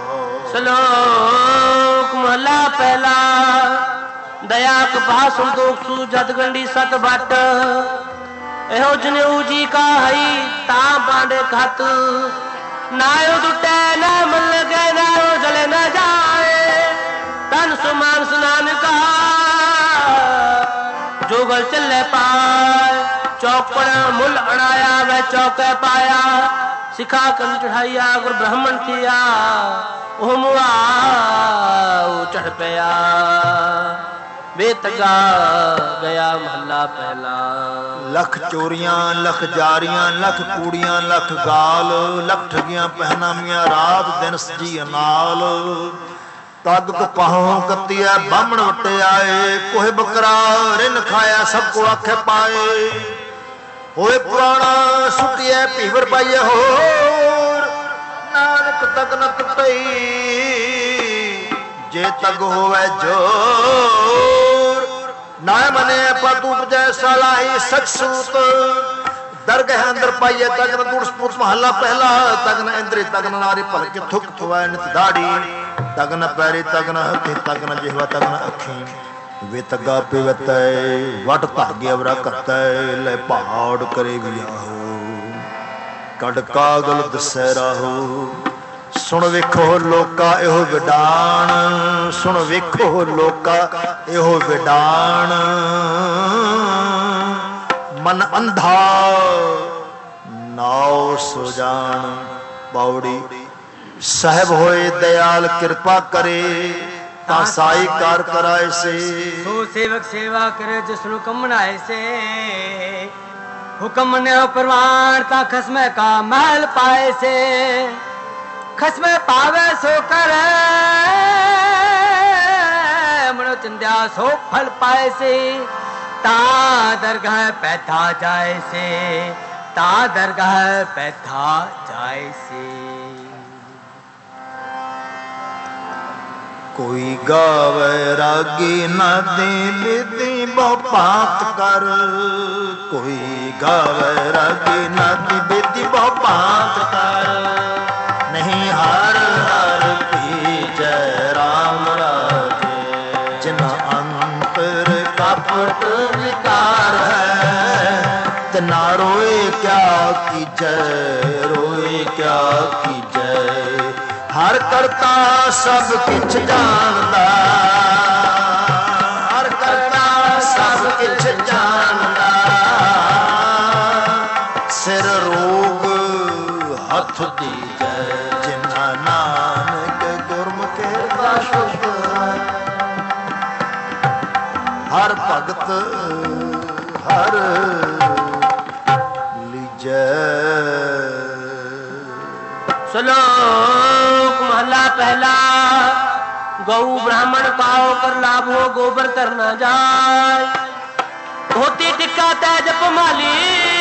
श्लोक महला पहला दया कपा संतोख सु जद गंडी सत बट एहो जनेऊ जी का हई ता बांडे खत नायो टुटे न मन लगे नायो जले न जाए तन सुमान स्नान का जो गल चले पाए चौपड़ा मुल अड़ाया वह चौके पाया सिखा कर चढ़ाइया गुर ब्राह्मण थिया ओह मुआ चढ़ पया बेतगा गया महला पहला। लख चोरियां लख जारियां लख कूड़ियां लख गाल लख ठगियां पहनामियां रात दिन सजी नाल तग कपाहों कतिया बामण वटे आए कोहे बकरा रिन खाया सबको आखे पाए होए पुराना सुटिया पीवर पाइए होर नानक तक न टुटई जे तग होवे जोर ना मने पतूप जैसा लाई सचसूत दरगह अंदर पाइए तगन दूरसपूत महला पहला तगन इंद्री तगन नारी पलक थुक थुवाए नित दाढ़ी तगन पैरी तगन हथी तगन जिहवा तगन अखी वे तगा पिवत वट धागे अवरा करता ले पहाड़ करे वियाहो कड़ कागल दसै राहो सुन वेखो लोका एहो विडाण सुन वेखो लोका एहो विडाण मन अंधा नाव सुजान पौड़ी साहब होए दयाल कृपा करे ता साई कार कराए से सो सेवक सेवा करे जिसनु कम बनाए से हुक्म ने प्रमाण ता खसमे का महल पाए से खसमे पावे सो कर मनो चिंध्या सो फल पाए से ता दरगाह पैथा जाए से ता दरगाह पैथा जाए से। कोई गावे रागी नदी बिदी बात कर कोई गावे रागी नदी बिदी बात कर नहीं हर हर की जय राम राजे जिना अंतर कपट विकार है तना रोए क्या की जय रोए क्या की जय हर करता सब किछ जानदा हर करता सब किछ जानदा सिर रोग हथ दी जय जिन्ना नानक गुरमुख दास हर भगत हर लीजै। श्लोक महला पहला गौ ब्राह्मण पाओ कर लाभो गोबर तर न जाय होती टिक्का तै जप माली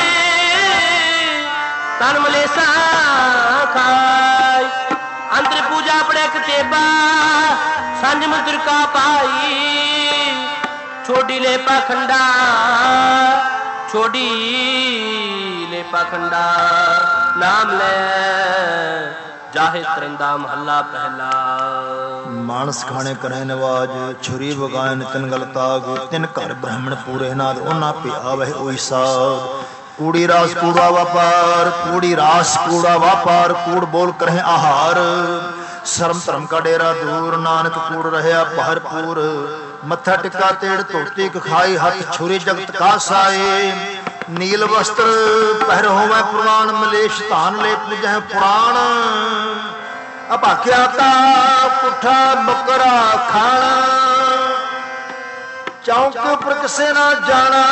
तन मलेसा खाय अंतर पूजा पड़े कतेबा संज मुद्र का पाई छोड़ी ले पाखंडा छोड़ी ले पाखंडा नाम ले जाहे तरंदा महला पहला। मानस खाने करे नवाज छुरी बगान तिन गल ताग तिन घर ब्राह्मण पूरे नाद ओना पे आवे ओई साध कूड़ी रास कूड़ा व्यापार कूड़ी रास कूड़ा व्यापार कूड़ बोल करे आहार शर्म धर्म का डेरा दूर नानक कूड़ रहा भरपूर मत्था टिका तेड़ धोती खाई हाथ छुरी जगत का साए नील वस्त्र पहर होवे पुराण मलेश धान ले पूजह पुराण अभाख्या का पुठा बकरा खाना चौक पर किसे ना जाना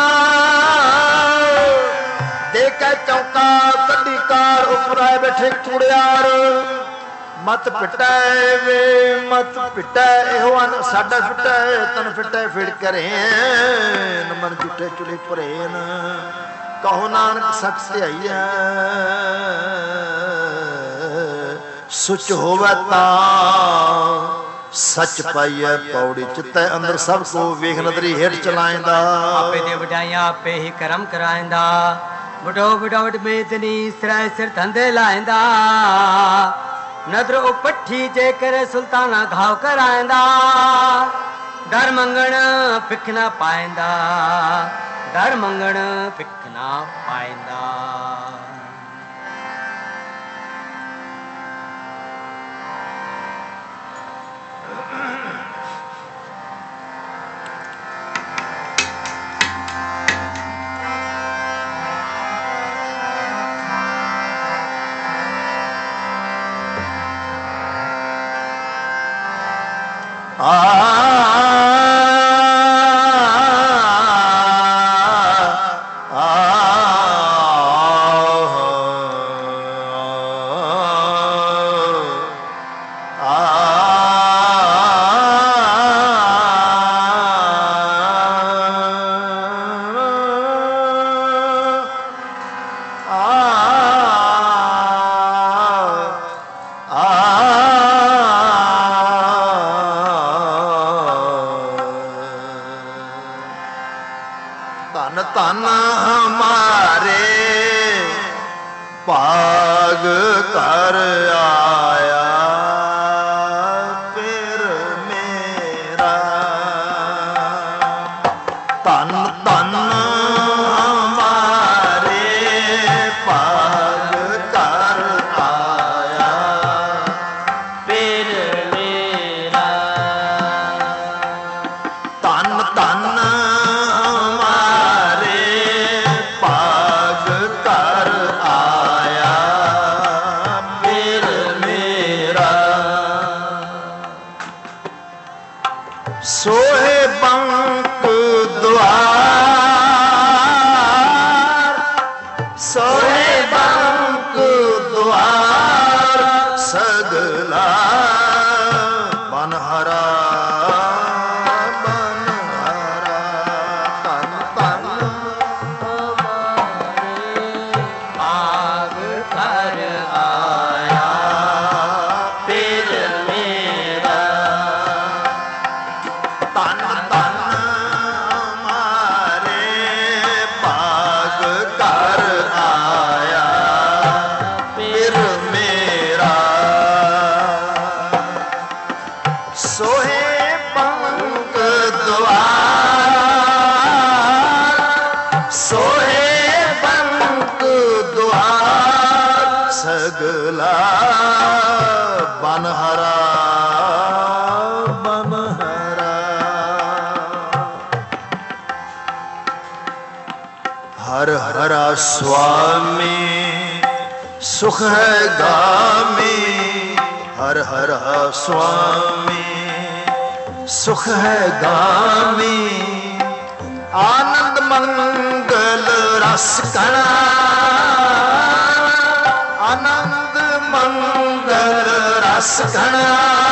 देखे चौका कड्डी कार उपर आए बैठे कूड़ियार मत पिटा वे मत पिटा एहो साडा फिटा तन फिटा फिर करे मन झूठे चुले परे ਕਹੋ ਨਾਨਕ ਸਚ ਧਿਆਈਐ ਸੁਚ ਹੋਵੇ ਤਾਂ ਸੱਚ ਪਾਈਐ ਪੌੜੀ ਚਿੱਤੈ ਅੰਦਰ ਸਭ ਕੋ ਵੇਖ ਨਦਰੀ ਹੇਠ ਚਲਾਇਂਦਾ ਆਪੇ ਦੇ ਵਡਾਈਆਂ ਆਪੇ ਹੀ ਕਰਮ ਕਰਾਇਂਦਾ ਵਡੋ ਵਡੋਟ ਮੇਦਨੀ ਸਿਰ ਸਿਰ ਧੰਦੇ ਲਾਇਂਦਾ ਨਦਰ ਉਪੱਠੀ ਜੇ ਕਰੇ ਸੁਲਤਾਨਾ ਘਾਵ ਕਰਾਇਂਦਾ ਦਰ ਮੰਗਣ ਭਿਖ ਨਾ ਪਾਇਂਦਾ ਦਰ ਮੰਗਣ ਭਿਖ ਨਾ ਪਾਇਂਦਾ स्वामी सुख है गामी हर हर स्वामी सुख है गामी आनंद मंगल रस कणा आनंद मंगल रस कणा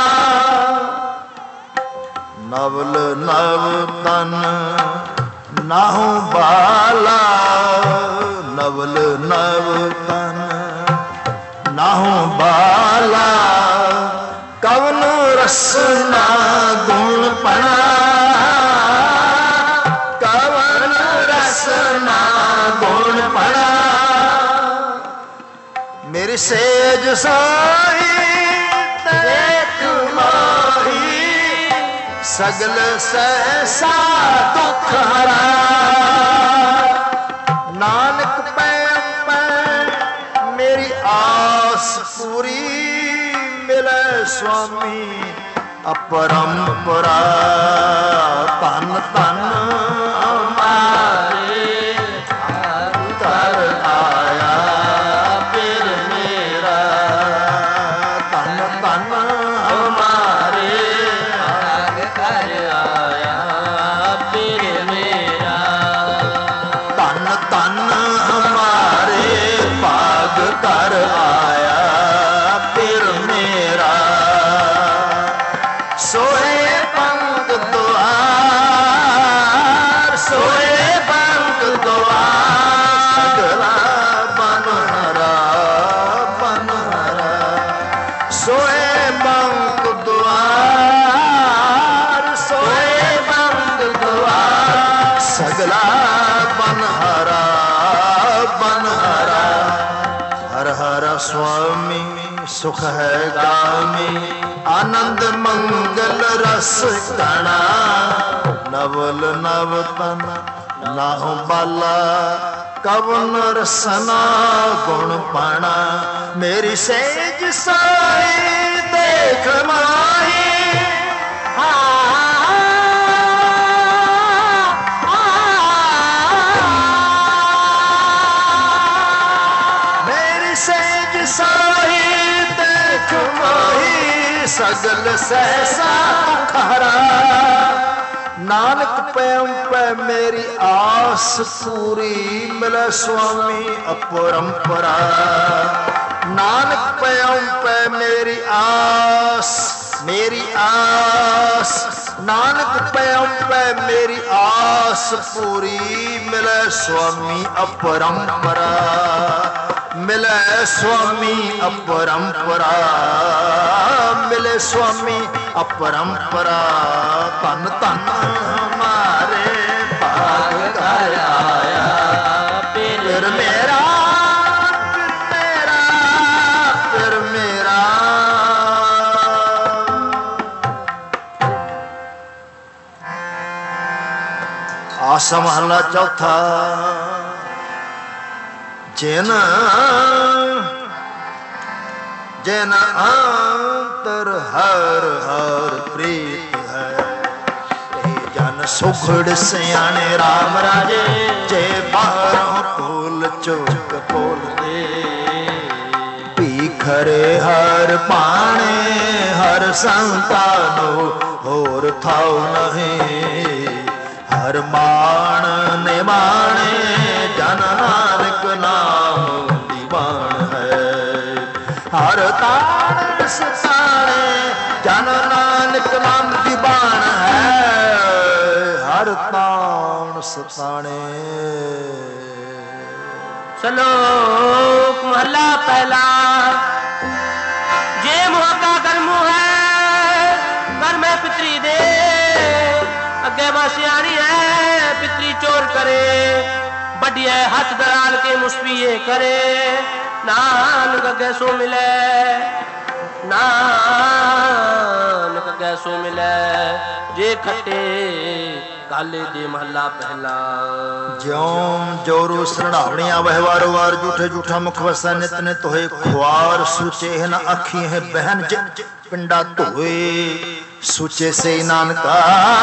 नवल नव तन नाहु बाला नवल नव तन नाहु बाला कवन रसना गुण पना कवन रसना गुण पना मेरी सेज साई देख माही सगल सहसा दुख हरा नानक मेरी आस पूरी मिले स्वामी अपरंपरा तन तन हमारे कर आया फिर मेरा तन तन हमारे कर आया फिर मेरा तन तन हमारे भाग कर आया फिर मेरा सोए पंग द्वार सोए सोए बंक द्वार, सोए बंक द्वार, सगला बनहरा बनहरा। हर हर स्वामी सुख है गामी, आनंद मंगल रस कणा। नवल नवतन नाहु बाला, कवन रसना गुण पाना। मेरी सेज साई देख माही, मेरी सेज साई देख माही, सगल सहसा खरा। नानक पैम पै मेरी आस पूरी, मिले स्वामी अपरंपरा। नानक पैम पै मेरी आस, मेरी आस। नानक पैम पै मेरी आस पूरी, मिले स्वामी अपरंपरा। मिले स्वामी अपरंपरा, मिले स्वामी अपरंपरा। धन धन हमारे भाग घर आया, फिर मेरा फिर मेरा फिर मेरा। आसा महला चौथा। जिन जिन अंतर हर हर प्रीत है, जन सुखड़ सियाने राम राजे। जे बारों फूल चुक बोलते, भीखरे हर पाने हर संतानो। होर थाउ नहीं हर मान निमाने, जन नानक नाम दीवान है। हर ताण सताने, जन नानक नाम दीवान है। हर ताण सताने। श्लोक महला पहला। जे मोह का कर्म है, कर में पितरी दे। अगे बसियानी है, पितरी चोर करे। बड़ी है हाथ दराल के मुस्पिये करे। नानक कैसो मिले, नानक कैसो मिले। जे खट्टे काले दे महला पहला। ज्यों जोरू सरणावणिया वहवारो वार, जूठे जूठा मुख वसा नित नित होए ख्वार। सूचे है न आखी है बहन, पिंडा धोए सूचे से नानका।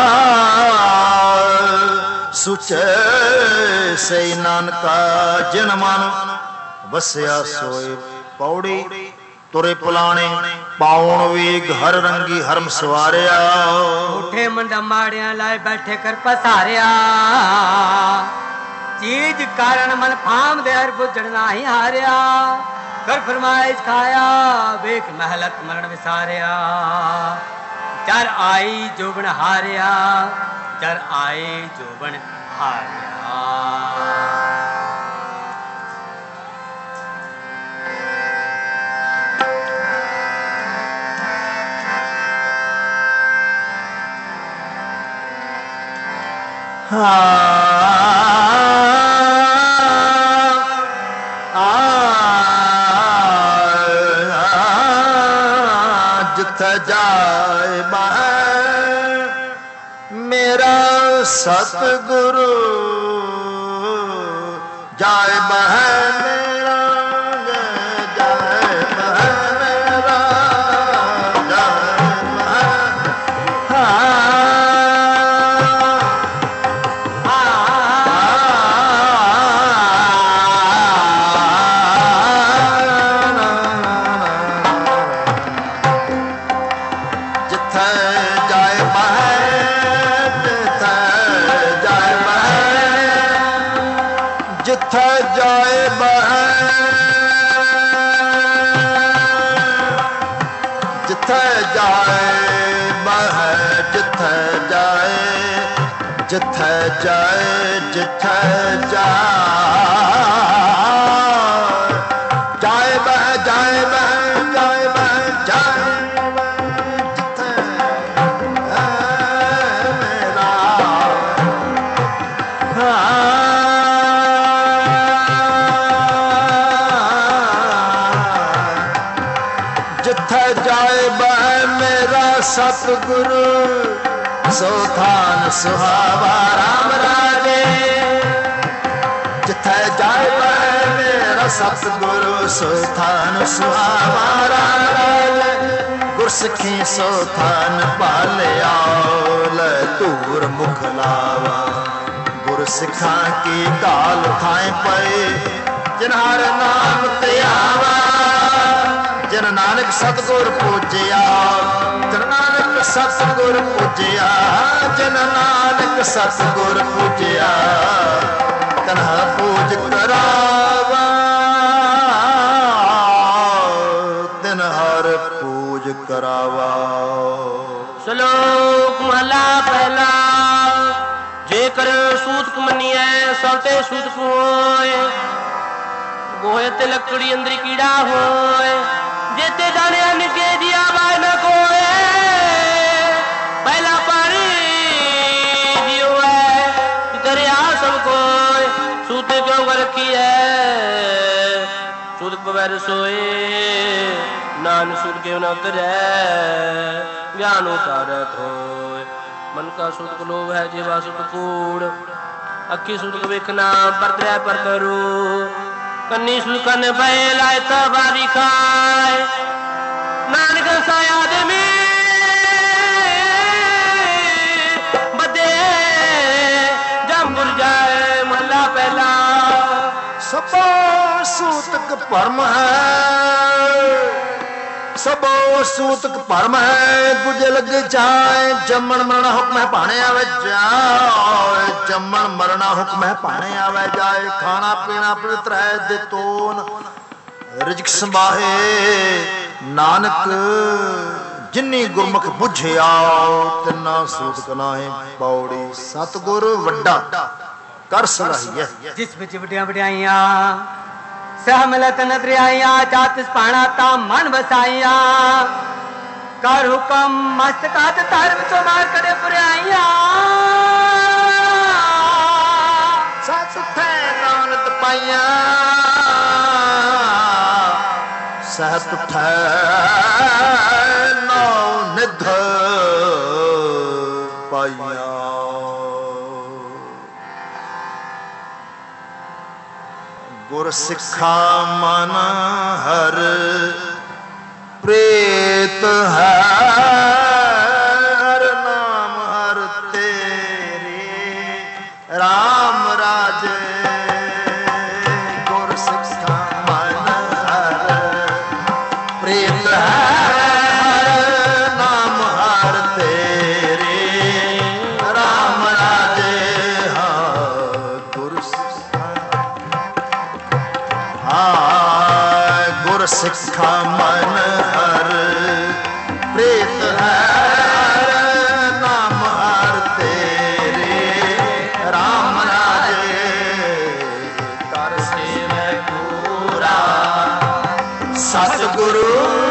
सूचे से नानका, जिन मन वसया सोए पौड़ी। तुरे पुलाने पाउण वेग, हर रंगी हरम सवारिया। उठे मंडा माड़िया लाए बैठे कर पसारिया। चीज कारण मन फाम दे हर बुझना ही हारिया। कर फरमाइश खाया वेख महलत मरण विसारिया। चर आई जोबन हारिया, चर आई जोबन हारिया। जिथे जाए मेरा सतगुरु, जाए मेरा, जाए मेरा, जिथे जाए जिथे जाए जिथे जाए जिथे जाए जिथे जाए जाए जाए जाए जाए ਜਿੱਥੇ ਜਾਏ ਬਹਿ ਮੇਰਾ ਸਤਿਗੁਰੂ ਸੋ ਥਾਨ ਸੁਹਾਵਾ ਰਾਮ ਰਾਜੇ ਜਿੱਥੇ ਜਾਏ ਬਹਿ ਮੇਰਾ ਸਤਿਗੁਰੂ ਸੋ ਥਾਨ ਸੁਹਾਵਾ ਰਾਮ ਰਾਜੇ ਗੁਰਸਿੱਖੀ ਸੋ ਥਾਨ ਭਾਲਿਆ ਲੈ ਧੂਰ ਮੁਖ ਲਾਵਾ ਗੁਰਸਿੱਖਾਂ ਕੀ ਢਾਲ ਥਾਏ ਪਏ ਜਿਨ ਹਰ ਨਾਮ ਧਿਆਵਾ ਜਿਨ ਨਾਨਕ ਸਤਿਗੁਰ ਪੂਜਿਆ ਜਿਨ ਨਾਨਕ ਸਤਿਗੁਰ ਪੂਜਿਆ ਜਿਨ ਨਾਨਕ ਸਤਿਗੁਰ ਪੂਜਿਆ ਤਨਹਾ ਪੂਜ ਕਰਾਵਾ ਤਿਨ ਹਰ ਪੂਜ ਕਰਾਵਾ। ਸ਼ਲੋਕ ਮਹਲਾ ਪਹਿਲਾ। ਜੇਕਰ ਸੂਤਕ ਮੰਨੀਐ ਸਭ ਤੇ ਸੂਤਕ ਹੋਏ ਗੋਹੇ ਤੇ ਲੱਕੜੀ ਅੰਦਰ ਕੀੜਾ ਹੋਏ ਜੇਤੇ ਜਾਣਿਆ ਨਿਕੇ ਦੀ ਆਵਾਜ਼ ਨਾ ਕੋਏ ਪਹਿਲਾ ਪਾਣੀ ਜਿਉ ਹੈ ਦਰਿਆ ਸਭ ਕੋਏ ਸੂਤ ਕਿਉਂ ਰੱਖੀ ਹੈ ਸੂਤਕ ਪਵੈ ਰਸੋਏ ਨਾਨ ਸੂਤ ਕਿਉਂ ਨਾ ਉਤਰੈ ਗਿਆਨ ਉਤਾਰਤ ਹੋਏ ਮਨ ਕਾ ਸੂਤਕ ਲੋਭ ਹੈ ਜੀਵਾ ਸੂਤਕ ਕੂੜ ਅੱਖੀ ਸੂਤਕ ਵੇਖਣਾ ਪਰਤਰੈ ਪਰ ਕਰੂ ਕੰਨੀ ਸੁਲਕਨ ਪਏ ਲਾਇ ਤਬਾਰੀ ਖਾਏ ਨਾਨਕ ਸਾਇਆ ਦੇ ਮੀ ਬਦੇ ਜੰਬੁਰ ਜਾਏ ਮਹਲਾ ਪਹਿਲਾ। ਸਭੋ ਸੂਤਕ ਭਰਮ ਹੈ ਸਭੋ ਸੂਤਕ ਭਰਮ ਹੈ ਗੁਜੇ ਲੱਗ ਜਾਏ ਜੰਮਣ ਮਰਣਾ ਹੁਕਮ ਹੈ ਭਾਣੇ ਆਵੇ ਜਾਏ ਜੰਮਣ ਮਰਣਾ ਹੁਕਮ ਹੈ ਭਾਣੇ ਆਵੇ ਜਾਏ ਖਾਣਾ ਪੀਣਾ ਪਵਿੱਤਰ ਹੈ ਦੇ ਤੋਨ ਰਿਜਕ ਸੰਭਾਹੇ ਨਾਨਕ ਜਿਨੀ ਗੁਰਮੁਖ ਬੁਝਿਆ ਤਿੰਨਾ ਸੂਤਕ ਨਾਹੀ ਪੌੜੀ ਸਤਿਗੁਰ ਵੱਡਾ ਕਰ ਸਲਾਹੀਐ ਜਿਸ ਵਿੱਚ ਵਡਿਆ ਵਡਿਆਈਆਂ सहमलत नदरियाया जातिस पाना ता मन बसाइया कर हुक्म मस्तकात धर्म तो मार करे पुराइया सत थे नानत पाइया सहत थे नौ निध पाइया। गुर सिखा मन हर प्रेत है हर नाम हर तेरे राम राजे गुर सिखा मन हर प्रेत है हर नाम हर तेरे राम राजे हाँ गुर गुर सिखा मन हर प्रेत है नाम हर तेरे राम राजे कर सेवै पूरा सतगुरु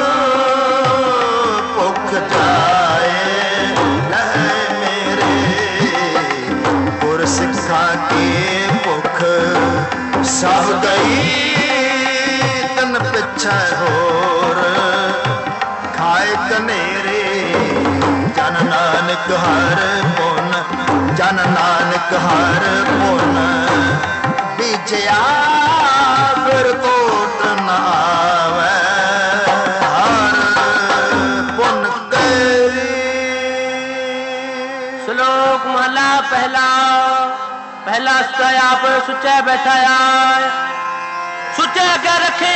भुख जाए लह मेरे गुर सिखा की भुख सब गई पिछे होर खाए कनेरे जन नानक हर पुन जन नानक हर पुन बीजया फिर कोट न आवे हर पुन गरी। श्लोक महला पहला। पहला आप सुचा बैठाया सुचा के रखे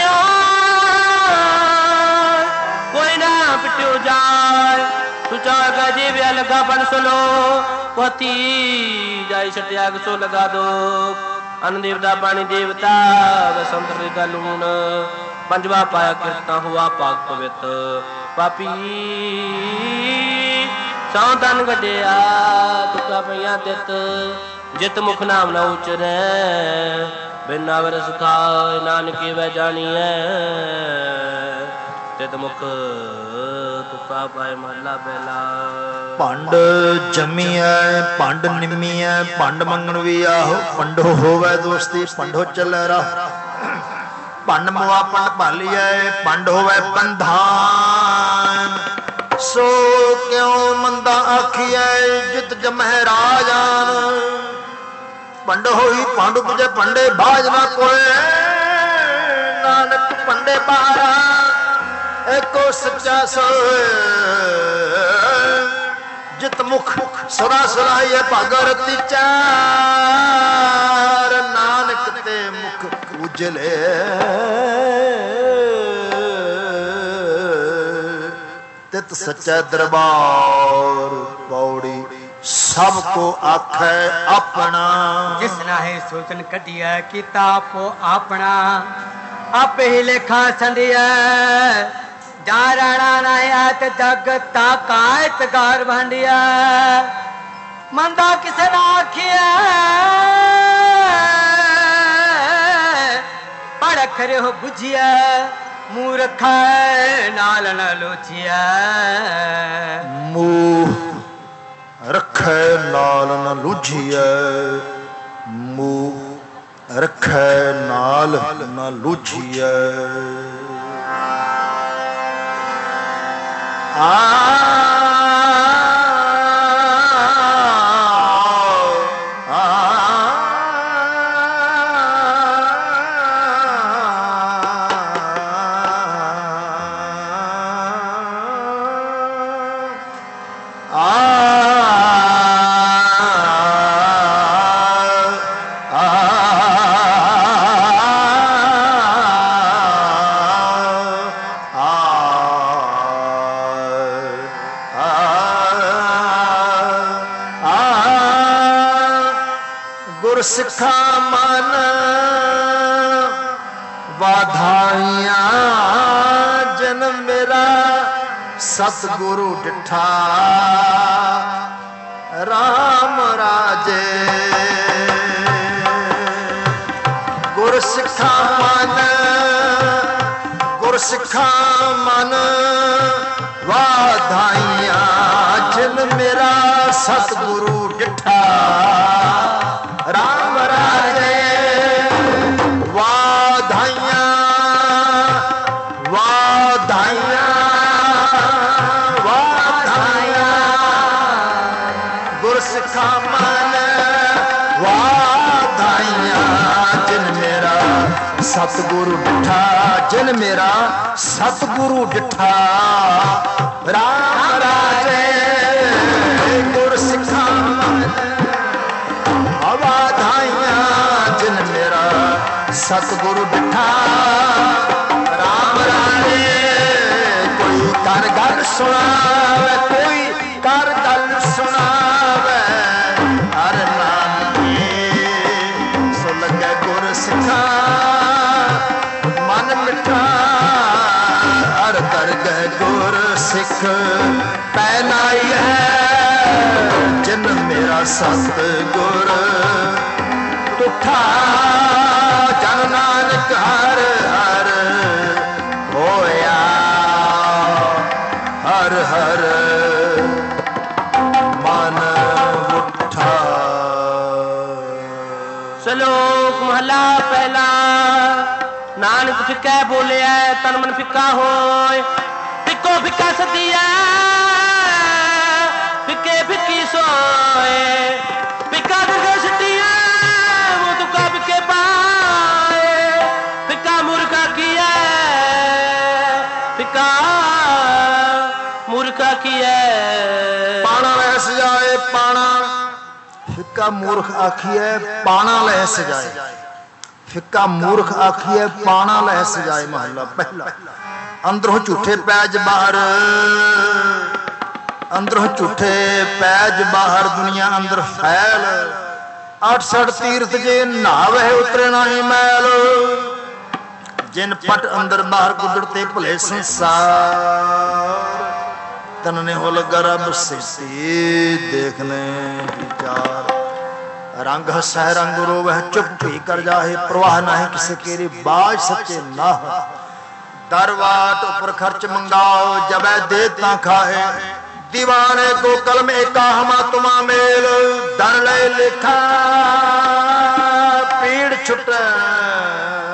कोई ना पिट्यो जाए सुचा का जीव्या लगा बन सुनो पोती जाई छटिया सो लगा दो अन्न देवता पानी देवता संतर का लून पंजवा पाया कृष्णा हुआ पाक पवित्र पापी सौ तन गड्या तुका पईया तित जित मुख नाम न उचरै बिना वरस खाए नानके वह जानिए तित मुख तुका पाए महला पहला। भंड जमीए भंड निमीए भंड मंगण भी आहो पंडो होवे दोस्ती पंडो चले राह भंड मुआ पंड भालिए पंड होवे पंधा ਜਮਹਿ ਰਾਜਾਨ। ਪੰਡ ਹੋਈ ਪੰਡ ਪੁਜੇ ਪੰਡੇ ਬਾਜ ਨਾ ਕੋਏ। ਨਾਨਕ ਪੰਡੇ ਬਾਰਾ ਏਕੋ ਸੱਚਾ ਸੋਏ। ਜਿਤ ਮੁਖ ਸਦਾ ਸਲਾਹੀਏ ਭਗਰਤੀ ਚਾਰ। ਨਾਨਕ ਤੇ ਮੁਖ ਉਜਲੇ ਤਿਤ ਸੱਚਾ ਦਰਬਾਰ। ਪੌੜੀ ਸਭ ਕੋ ਆਖੈ ਆਪਣਾ। ਜਿਸ ਨਾਹੇ ਸੋਚਨ ਕੱਢਿਆ ਕੀਤਾ ਆਪੋ ਆਪਣਾ। ਆਪੇ ਹੀ ਲੇਖਾ ਸੰਧਿਆ ਜਾ ਰਾਣਾ ਨਾ ਆਤ ਜਗਤਾ ਕਾਇਤ ਘਰ ਭਾਂਡਿਆ। ਮੰਦਾ ਕਿਸੇ ਨਾ ਆਖਿਆ ਪੜ ਖਰੇ ਹੋ ਬੁਝਿਆ। ਮੂਰਖ ਨਾਲ ਨਾ ਲੋਚਿਆ। ਮੂਹ ਰੱਖੈ ਨਾਲ ਨ ਲੁਝੀਐ। ਮੂਹ ਰੱਖੈ ਨਾਲ ਨ ਲੁਝੀਐ। ਸਿੱਖਾ ਮਨ ਵਾਧਾਈਆਂ। ਜਨਮ ਮੇਰਾ ਸਤਿਗੁਰੂ ਡਿਠਾ। ਰਾਮ ਰਾਜੇ ਗੁਰ ਸਿੱਖਾ ਮਨ। ਗੁਰ ਸਿੱਖਾ ਮਨ ਵਾਧਾਈਆਂ। ਜਨਮ ਮੇਰਾ ਸਤਿਗੁਰੂ ਡਿਠਾ। ਰਾਮ ਰਾਜੇ ਵਾਧਾਈਆਂ ਵਾਧਾਈਆਂ ਵਾਧਾਈਆਂ। ਗੁਰਸਿੱਖਾ ਮਨ ਵਾਧਾਈਆਂ। ਜਿਨ ਮੇਰਾ ਸਤਿਗੁਰੂ ਡਿਠਾ। ਜਿਨ ਮੇਰਾ ਸਤਿਗੁਰੂ ਡਿਠਾ। ਰਾਮ ਰਾਜੇ ਗੁਰਸਿੱਖਾ ਮਨ ਵਾਧਾਈਆਂ। ਜਿਨ ਮੇਰਾ ਸਤਿਗੁਰੂ ਡਿਠਾ। ਰਾਮ ਰਾਜੇ ਕੋਈ ਕਰ ਗੱਲ ਸੁਣਾਵੇ। ਕੋਈ ਕਰ ਗੱਲ ਸੁਣਾਵੇ। ਹਰ ਨਾਮੇ ਸੋ ਲੱਗੇ ਗੁਰ ਸਿੱਖਾ। ਮਨ ਮਿੱਠਾ ਹਰ ਕਰ ਗਏ ਗੁਰ ਸਿੱਖ। ਪੈਨਾਈ ਹੈ ਜਿਨ ਮੇਰਾ ਸਤਿਗੁਰ ਟੁੱਠਾ। ਜਨ ਨਾਨਕ ਹਰ ਹਰ ਹੋਇਆ। ਹਰ ਹਰ ਮਨ ਉੱਠਾ। ਸ਼ਲੋਕ ਮਹਲਾ ਪਹਿਲਾ। ਨਾਨਕ ਫਿੱਕਾ ਬੋਲਿਆ ਤਨ ਮਨ ਫਿੱਕਾ ਹੋਏ। ਫਿੱਕੋ ਫਿੱਕਾ ਸਦੀਆ ਫਿੱਕੇ ਫਿੱਕੀ ਸੋਏ। ਫਿੱਕਾ ਦੁਰਗਾ ਸੱਟੀਆ ਉਹ ਤੁਕਾ ਫਿੱਕੇ ਪਾਏ। ਫਿੱਕਾ ਮੂਰਖਾ ਕੀਆ ਫਿੱਕਾ ਮੂਰਖਾ ਕੀਆ। ਪਾਣਾ ਲੈ ਸਜਾਏ ਪਾਣਾ। ਫਿੱਕਾ ਮੂਰਖ ਆਖੀਐ ਪਾਣਾ ਲੈ ਸਜਾਏ। ਫਿੱਕਾ ਮੂਰਖ ਆਖੀਐ ਪਾਣਾ ਲੈ ਸਜਾਏ। ਮਹੱਲਾ ਪਹਿਲਾ। ਅੰਦਰੋਂ ਝੂਠੇ ਪੈਜ ਬਾਹਰ। ਅੰਦਰੋਂ ਝੂਠੇ ਪੈਜ ਬਾਹਰ। ਦੁਨੀਆ ਅੰਦਰ ਫੈਲ। 68 ਤੀਰਥ ਜੇ ਨਹਾਵੇ ਉਤਰੇ ਨਹੀਂ ਮੈਲ। ਜਿਨ ਪਟ ਅੰਦਰ ਬਾਹਰ ਕੁਦਰਤੇ ਭਲੇ ਸੰਸਾਰ। ਤਨ ਨੇ ਹੋ ਲਗਾ ਰੱਬ ਸਿੱਧੀ ਦੇਖਨੇ ਵਿਚਾਰ। रंग हसै रंग रोवह चुप भी कर जाहे। प्रवाह नहीं किसे केरी बाज सच्चे ना। दरवाट ऊपर खर्च मंगाओ जब देता खाए। दीवाने को कलम एका हमा तुमा मेल। दर ले लिखा पीड़ छुट।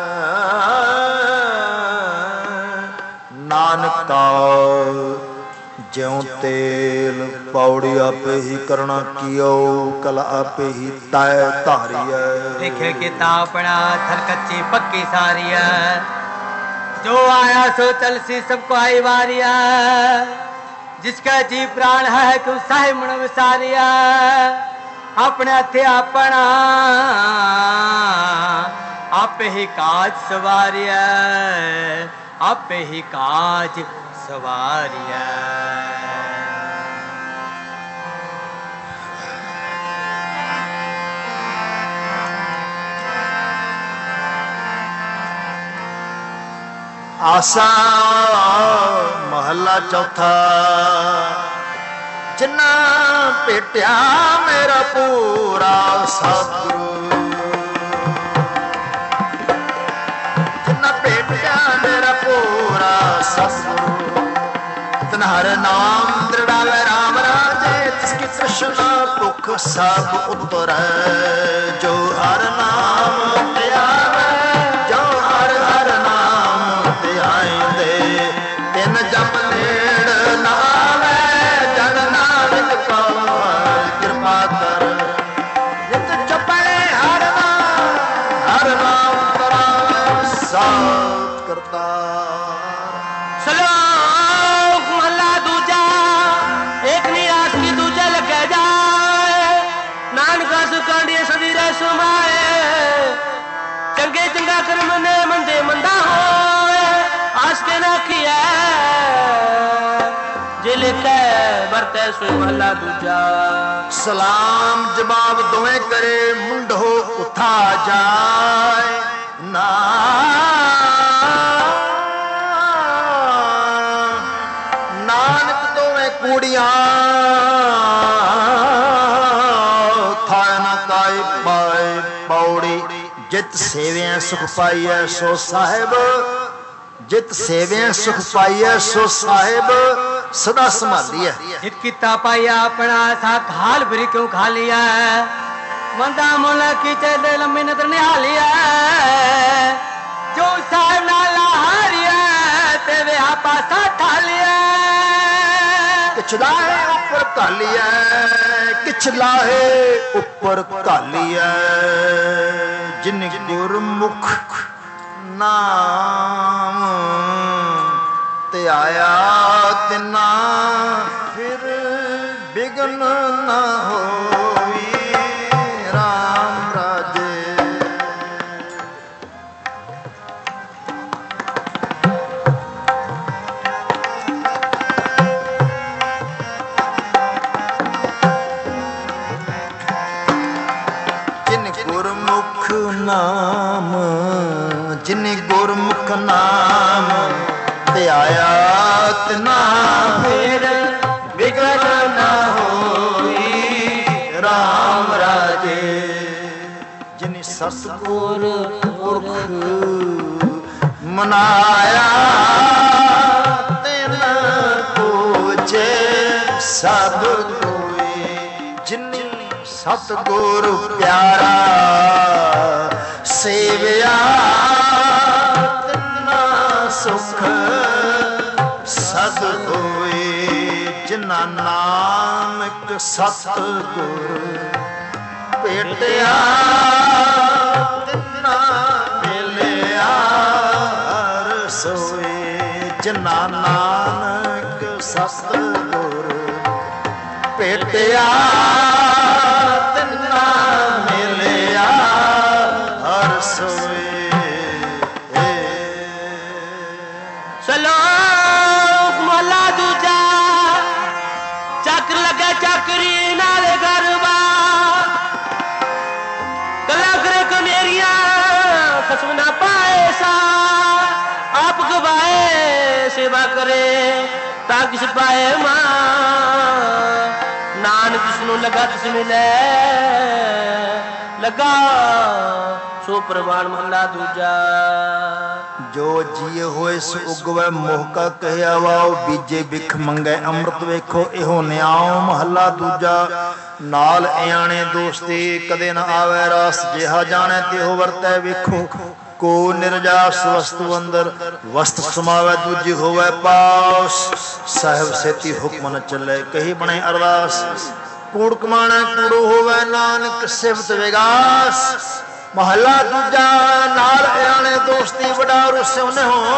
नानक का ज्यों तेल पौड़ी आपे ही करना कियो कल आपे ही तय धारिया देखे किता अपना थर कच्ची पक्की सारिया जो आया सो चल सी सबको आई वारिया जिसका जी प्राण है क्यों साहे मन विसारिया अपने हथे अपना आपे ही काज सवारिया आपे ही काज सवारिया आसा महला चौथा जिन्ना पेटिया मेरा पूरा सतगुरु जिन्ना पेटिया मेरा पूरा सतगुरु तिन हर नाम दृढ़ावे राम राजे जिसकी तृष्णा भुख सब उतर जो हर नाम त्यावे जो हर हर नाम त्याइंदे तिन जप नेड़ ना आवे जन नानक पावे कृपा कर नित जपे हर नाम करावे साथ करता श्लोक महला दूजा एक निराश की दूजा लग जाए नानक सुकांडिया सदी रे सुमाए चंगे चंगा कर्म ने मंदे मंदा हो आस के ना किया जिल के बरते सुई महला दूजा सलाम जवाब दोवें करे मुंडो उठा जाए ना नानक दोवें कूड़ियां था ना काई पाए पौड़ी जित सेवियां सुख पाइए सो साहिब जित सेवियां सुख पाइए सो साहिब सदा संभालिए जित किता पाया अपना सा हाल भरी क्यों खा लिया मंदा मोला की चले लंबी नजर निहालिया जो साहिब नाला हारिया तेरे आपा सा ठा लिया किचलाहे ऊपर कालिया किचलाहे ऊपर कालिया जिन गुरमुख नाम ते आया तिना फिर बिघन न होई राम राजे जिन गुरमुख नाम जिन गुरमुख नाम ते आया तना फिर बिगड़ न होई राम राजे जिन सतगुर पुरख मनाया तिन पूजे सब कोई जिन सतगुरु प्यारा सेविया तिना सुख सद होए जिना नानक सतगुर भेटिया तिना मिलिया हर सोए जिना नानक सतगुर भेटिया तिना मिलिया हर सोए श्लोक महला दूजा चक्र लगे चक्री नाले गरबा गला करे कनेरिया खसम ना पाए सा आप गवाए सेवा करे ताकि किस पाए मां नानक जिसनु लगा तिस मिले लगा सो प्रमाण महला दूजा जो जिए होए सो उगवे मोह का कहया वाओ बीजे बिख मंगे अमृत वेखो एहो न्याओ महला दूजा नाल इयाणे दोस्ती कदे न आवे रास जिहा जाने तिहो वरतै वेखो को निर्जास वस्तु अंदर वस्त समावे दूजी होवे पास साहिब सेती हुक्म न चले। कही बने अरदास कूड़ कमाना कूड़ो होवे नानक सिफत विगास। महला दूजा नाल आने दोस्ती बड़ा रुसे उन्हें हो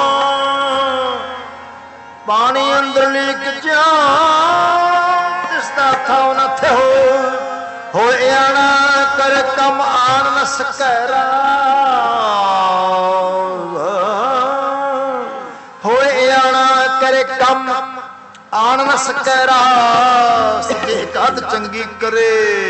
पानी अंदर लीक जा तिसदा था न थे हो आना कर कम आन न सकरा हो आना करे कम आन न सकरा एक अध चंगी करे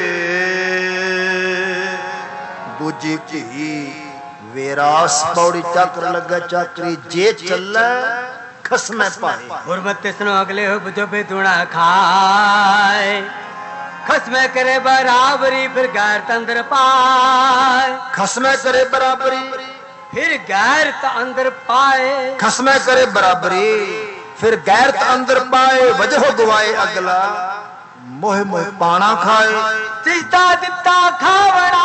दूजी की वेरास पौड़ी चक्र लगा चक्री जे चले खसमे पाए गुरमत सुनो अगले हो बुझो पे धुना खाए खसमे करे बराबरी फिर गैर तंदर पाए खसमे करे बराबरी फिर गैर अंदर पाए खसमे करे बराबरी फिर गैरत अंदर पाए वजह गवाए अगला मोह मोह पाना खाए सीता दिता खावड़ा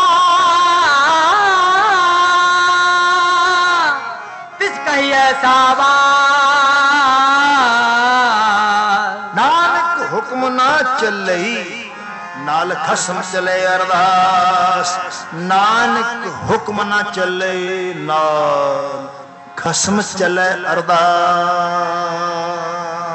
तिस कहिए सावा नानक हुक्म ना चलई नाल खसम चले अरदास नानक हुक्म ना चले नाल खसम चले अरदास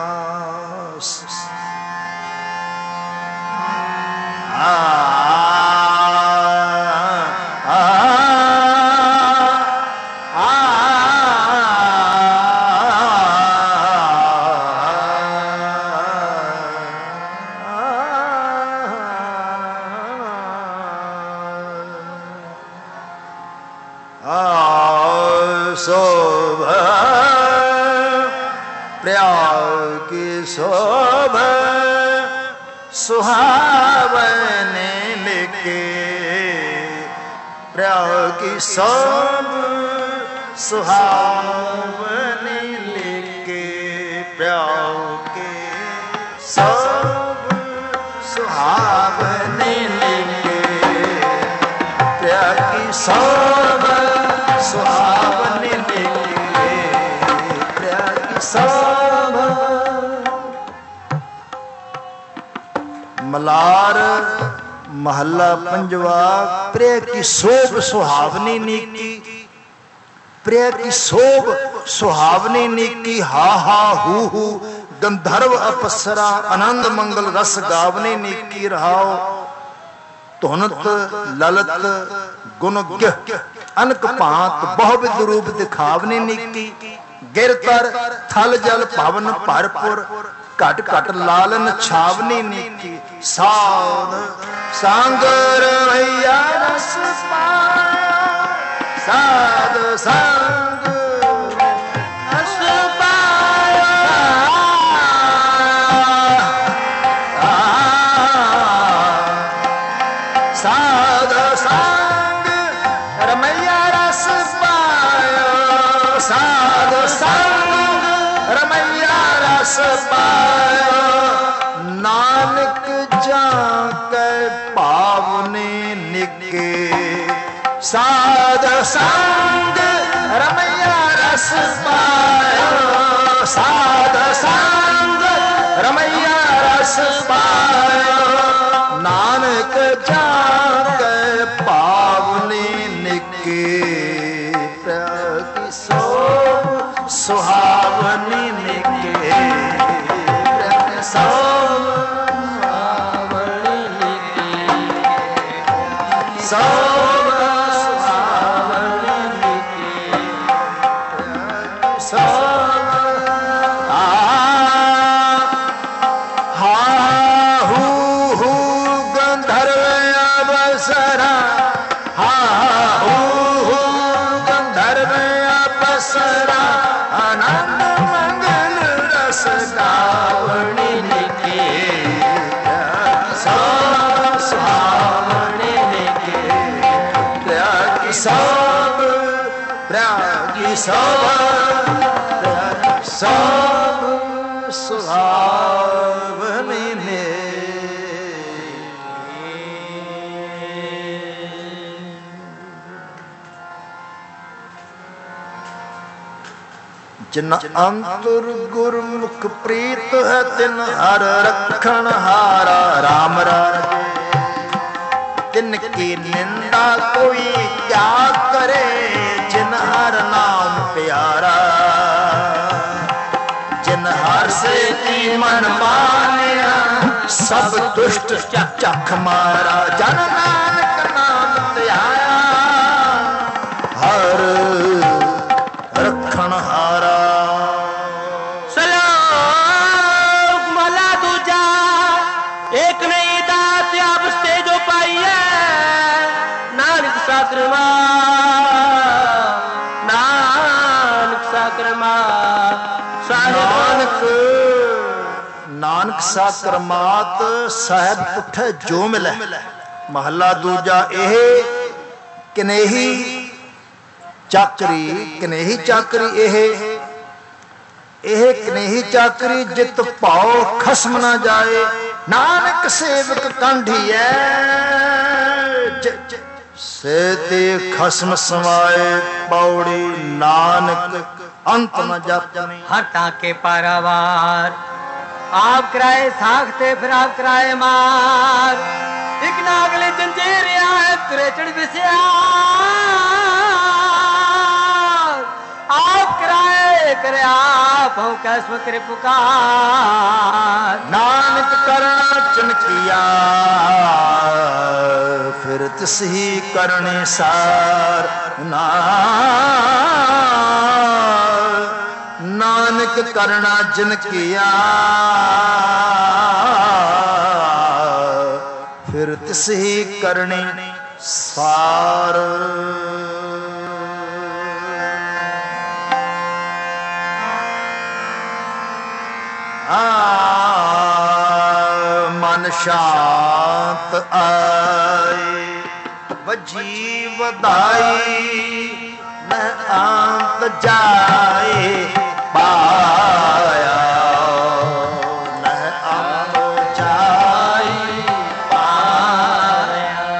सुहावने लेके प्रयाग की सब सुहावने लेके प्रयाग के सब सुहावने लेके प्रयाग की सब सुहावने लेके प्रयाग की सब मलार महला पंजवा प्रिय की शोभ सुहावनी नीकी प्रिय की शोभ सुहावनी नीकी हा हा हु गंधर्व अपसरा आनंद मंगल रस गावनी नीकी रहाओ धुनत ललत गुण अनक भांत बहुविध रूप दिखावनी नीकी गिरतर थल जल भवन भरपुर घट घट लालन छावनी नीकी साध सांगर भैया रस पाया साध संग रस पाया साध संग रमैया रस पाया साध संग रमैया रस पाया नानक जाके पावने निके साध संग रमैया रस पाया साध संग रमैया रस पाया नानक जाके पावने निके प्रति सुहावनी निके प्रति सब सुहावनी ने जिन अंतर गुरमुख प्रीत है तिन हर रखण हारा राम राजे। तिनकी निंदा कोई क्या करे जिन हर नाम प्यारा। जिन हर से मन मानिया सब दुष्ट चख मारा। जन नानक नाम त्याया हर रखण हारा। सलोक महला दूजा। एक नहीं दात आपस्ते जो पाई है नानक साकरमा। नानक साकरमा नानक सा करमात साहब पुठे जो मिले। महला दूजा एह कनेही चाकरी। कनेही चाकरी एह कनेही चाकरी जित पाओ खसम ना जाए। नानक सेवक कांढिए सेते खसम समाए। पौड़ी नानक अंत न जापने। हटा के पारावार आप कराए साखते फिर आप कराए मार। एक नागले जंजीर आए तुरे चढ़ बिस्या। आप कराए करे आप हो कैसव तेरे पुकार। नानक करना चनकिया फिर तिस ही करने सार। नानक करना जिन किया फिर तिस ही करने सार। मन शांत आए वजी वधाई न अंत जाए पाया। न अंत जाए पाया।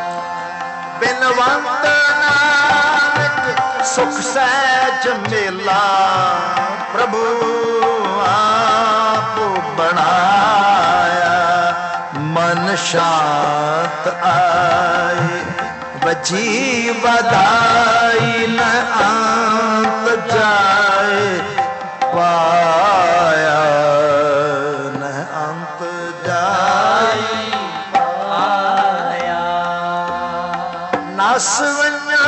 बिनवंत नानक सुख सहज मेला। प्रभु आप बनाया। मन शांत आए बजी बधाई न अंत जाए पाया। न अंत जाए पाया। नस वन्या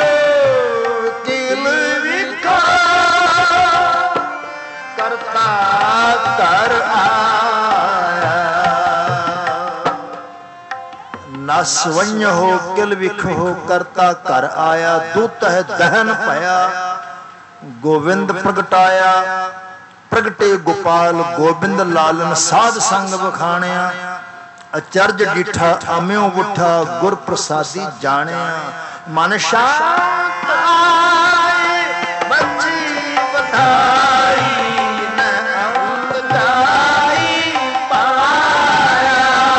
किल विखा करता कर आया। नस वन्य हो किल विख हो करता कर आया। दूत है दहन पया गोविंद प्रगटाया। प्रगटे गोपाल गोबिंद लालन साध संग बखाणिया। अचरज डिठा आम्यों उठा गुर प्रसादी जानिया। मन शांत आए बची बधाई न अंत जाई पाया।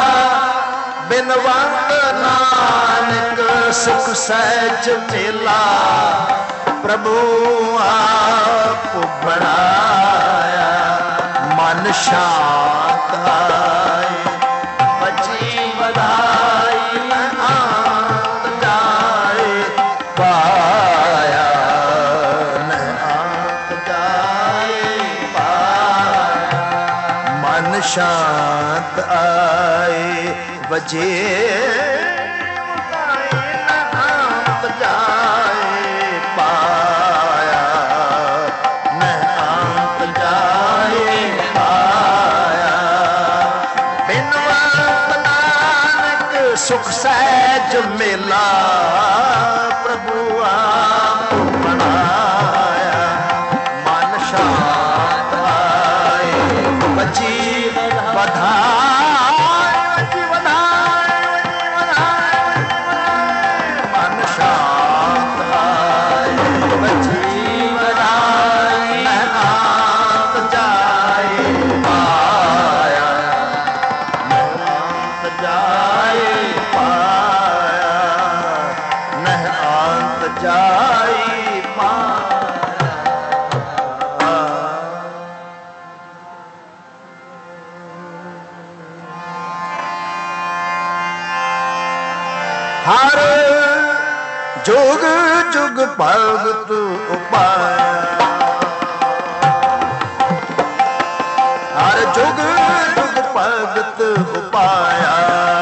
बिनवंत नानक सुख सहज मेला। प्रभु आप बनाया। मन शांत आए बची बधाई न अंत जाए पाया। न अंत जाए पाया। मन शांत आए बजे सुख सहज मेला। प्रभु आप बनाया। मन शांत आए बची बधाई। मन शांत आए बची बधाई न अंत जाए पाया। न अंत जाए पाया। न अंत जाए ਹਰ ਜੁਗ ਜੁਗ ਭਗਤ ਉਪਾਇਆ, ਹਰ ਜੁਗ ਜੁਗ ਭਗਤ ਉਪਾਇਆ,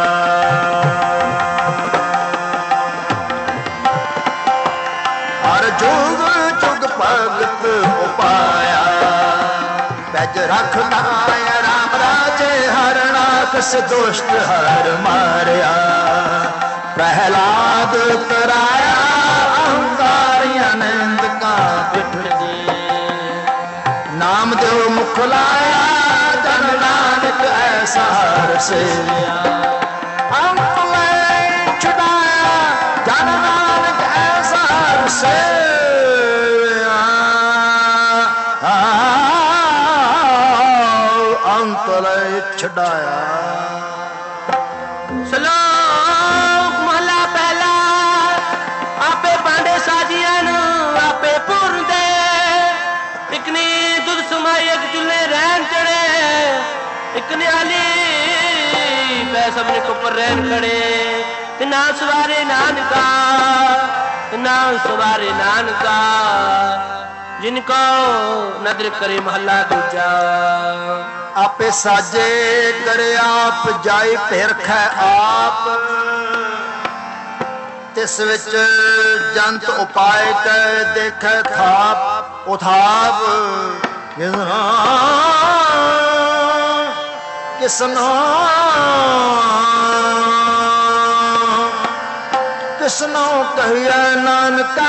ਹਰ ਜੁਗ ਜੁਗ ਭਗਤ ਉਪਾਇਆ। ਪੈਜ ਰੱਖਦਾ ਰਾਮ ਰਾਜੇ ਹਰਣਾ ਕਿਸ ਦੁਸ਼ਟ ਹਰ ਮਾਰਿਆ, प्रहलाद कराया अहंकारिया नंद का पिठ जी, नाम देव मुख लाया जन नानक ऐसा हर से छुड़ाया, जन नानक ऐसा हर से अंतलय छुड़ाया। सबने को पर रहन खड़े तिना सवारे नानका, तिना सवारे नानका, जिनको नदर करे महला दूजा। आपे साजे करे आप जाई पेरख आप, तिस विच जंत उपाय कै देख थाप उथाप, किसनो किसनो कहिए नानका,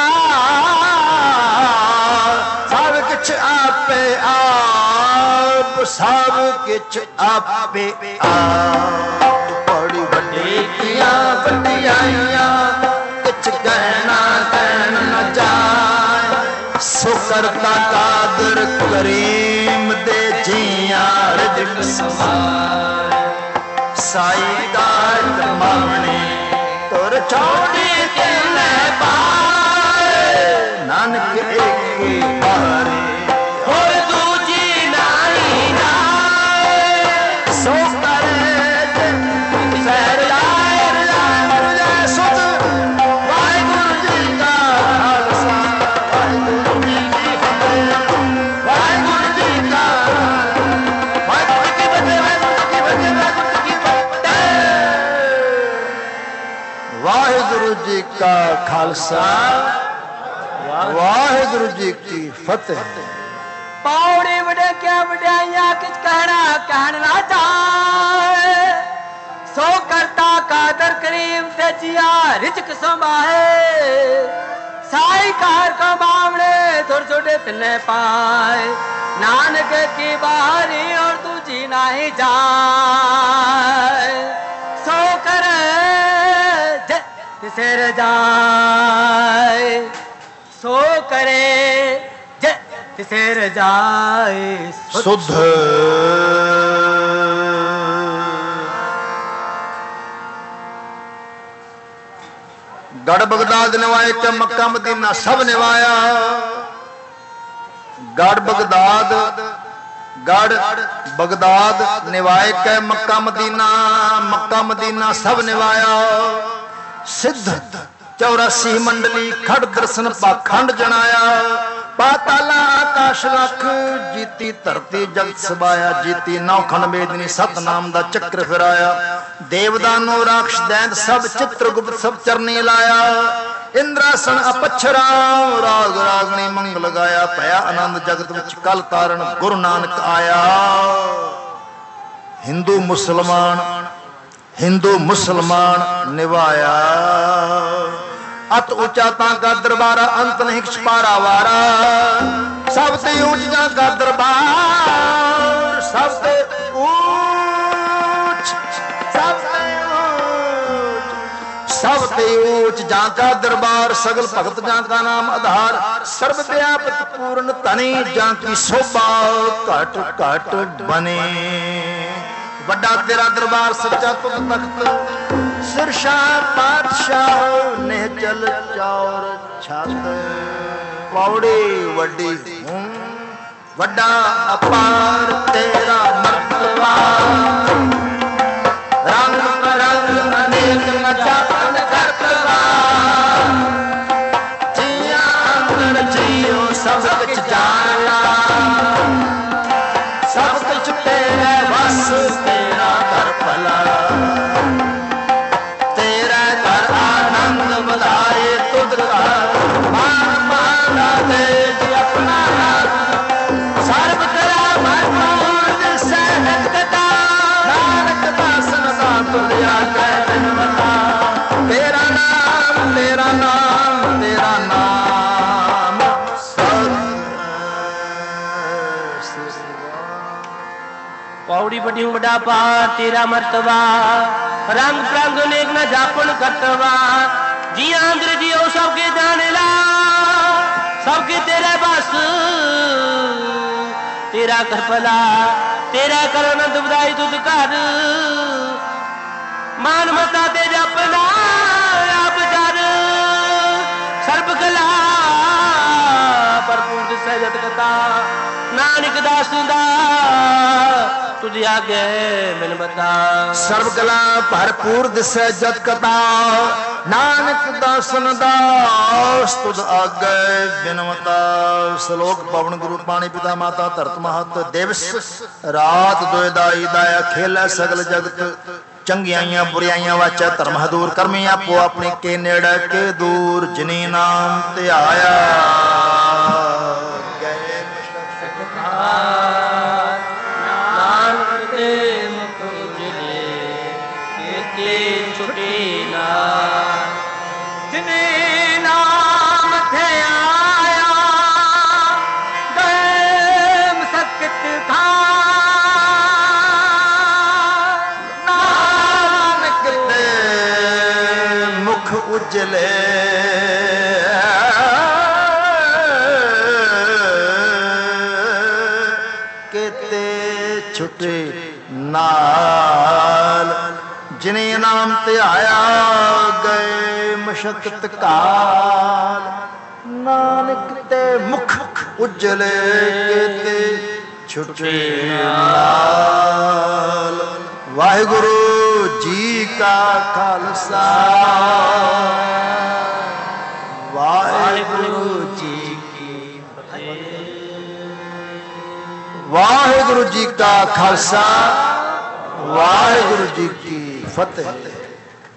सब किछ आपे आप, सब किछ आपे आप। बड़ी बड़ी किया बड़ियाइया किछ कहना कहन न जाए, सो करता कादर करीम दे जिया रिज़्क़ समाए। साई दात मावणे तुर छोड़ी के न पाए, नानक एक बारे और दूजी नाई नाए, सो करे सहर लाए सुध वाहिगुरू जी का खालसा, वाहिगुरू जी की फतेह, वाहिगुरू जी का वाहिगुरू की फतेह, वाहिगुरू की फतेह, वाहिगुरू जी का खालसा, वाहिगुरू जी की फतेह। पौड़ी वडे क्या वड्याइया किछ कहना कहन ना जाए, सो करता कादर करीम ते जिया रिज़्क़ समाए। साई कार का मामले थोड़े छोटे तने पाए, नानक की बारी और दूजी नहीं जाए, सो करे तिसे रजाए, सो करे तिसे रजाए सुध। गढ़ बगदाद निवाए के मक्का मदीना सब निवाया, गढ़ बगदाद निवाए के मक्का मदीना सब निवाया। सिद्ध 84 मंडली खड़ दर्शन पाखंड जनाया, पाताला आकाश लख जीती धरती जगत सबाया, जीती नौखंड मेदनी सतनाम दा चक्र फिराया। देवदानो राक्ष दैंत सब चित्रगुप्त सब चरनी लाया, इंद्रासन अपच्छरा राग रागनी मंगल गाया। पया आनंद जगत विच कल तारण गुरु नानक आया। हिंदू मुसलमान निभाया, अत ऊंचा का दरबारा अंत नहीं छपारा वारा। सबसे ऊंचा का दरबार, सबसे ऊंच जाका दरबार। सगल भगत जाका नाम आधार, सर्व व्यापक पूर्ण तनी जाकी शोभा घट घट बने। वड्डा तेरा दरबार सच्चा तुद तख्त, सिरशाह पातशाह ने चल चौर छत। पौड़ी वड्डी वड्डा अपार तेरा मर्तबा, रंग रंग अनेक नचान करता तेरा घर भला, तेरा घर आनंद बधाए तुझ का मान माना दे अपना सर्व कला भरपूर सहज कथा नानक दासन दा तुझा कह बिनवता तेरा नाम तेरा नाम तेरा नाम पौड़ी बड़ी बड़ा पार तेरा मर्तबा रंग प्रंग नेक न जापन कटवा जी अंग्रेजी ओ सबके जाने ला सबके तेरे बस तेरा कर भला तेरा कर आनंद बधाई तुझ कर मान मता ते जपना आप जर सर्ब कला भरपूर सहजत कथा नानक दास दा तुझे आगे मैंने बता सर्व कला भरपूर दिसै जत कथा नानक दासन दास तुझ आगे बिनवता श्लोक पवन गुरु पाणी पिता माता धरत महत दिवस रात दोए दाई दाया खेलै सगल जगत चंगियाइयां बुराइयां वाचा धर्म दूर करमी आपो अपने के नेड़े के दूर जिनी नाम ते आया उजले केते छुटे नाल जिने नाम ते आया गए मशक्कत काल नानक ते मुख उजले केते छुटे नाल वाहिगुरु जी का खालसा वाहिगुरु जी की वाहिगुरु जी का खालसा वाहिगुरु जी की फतेह।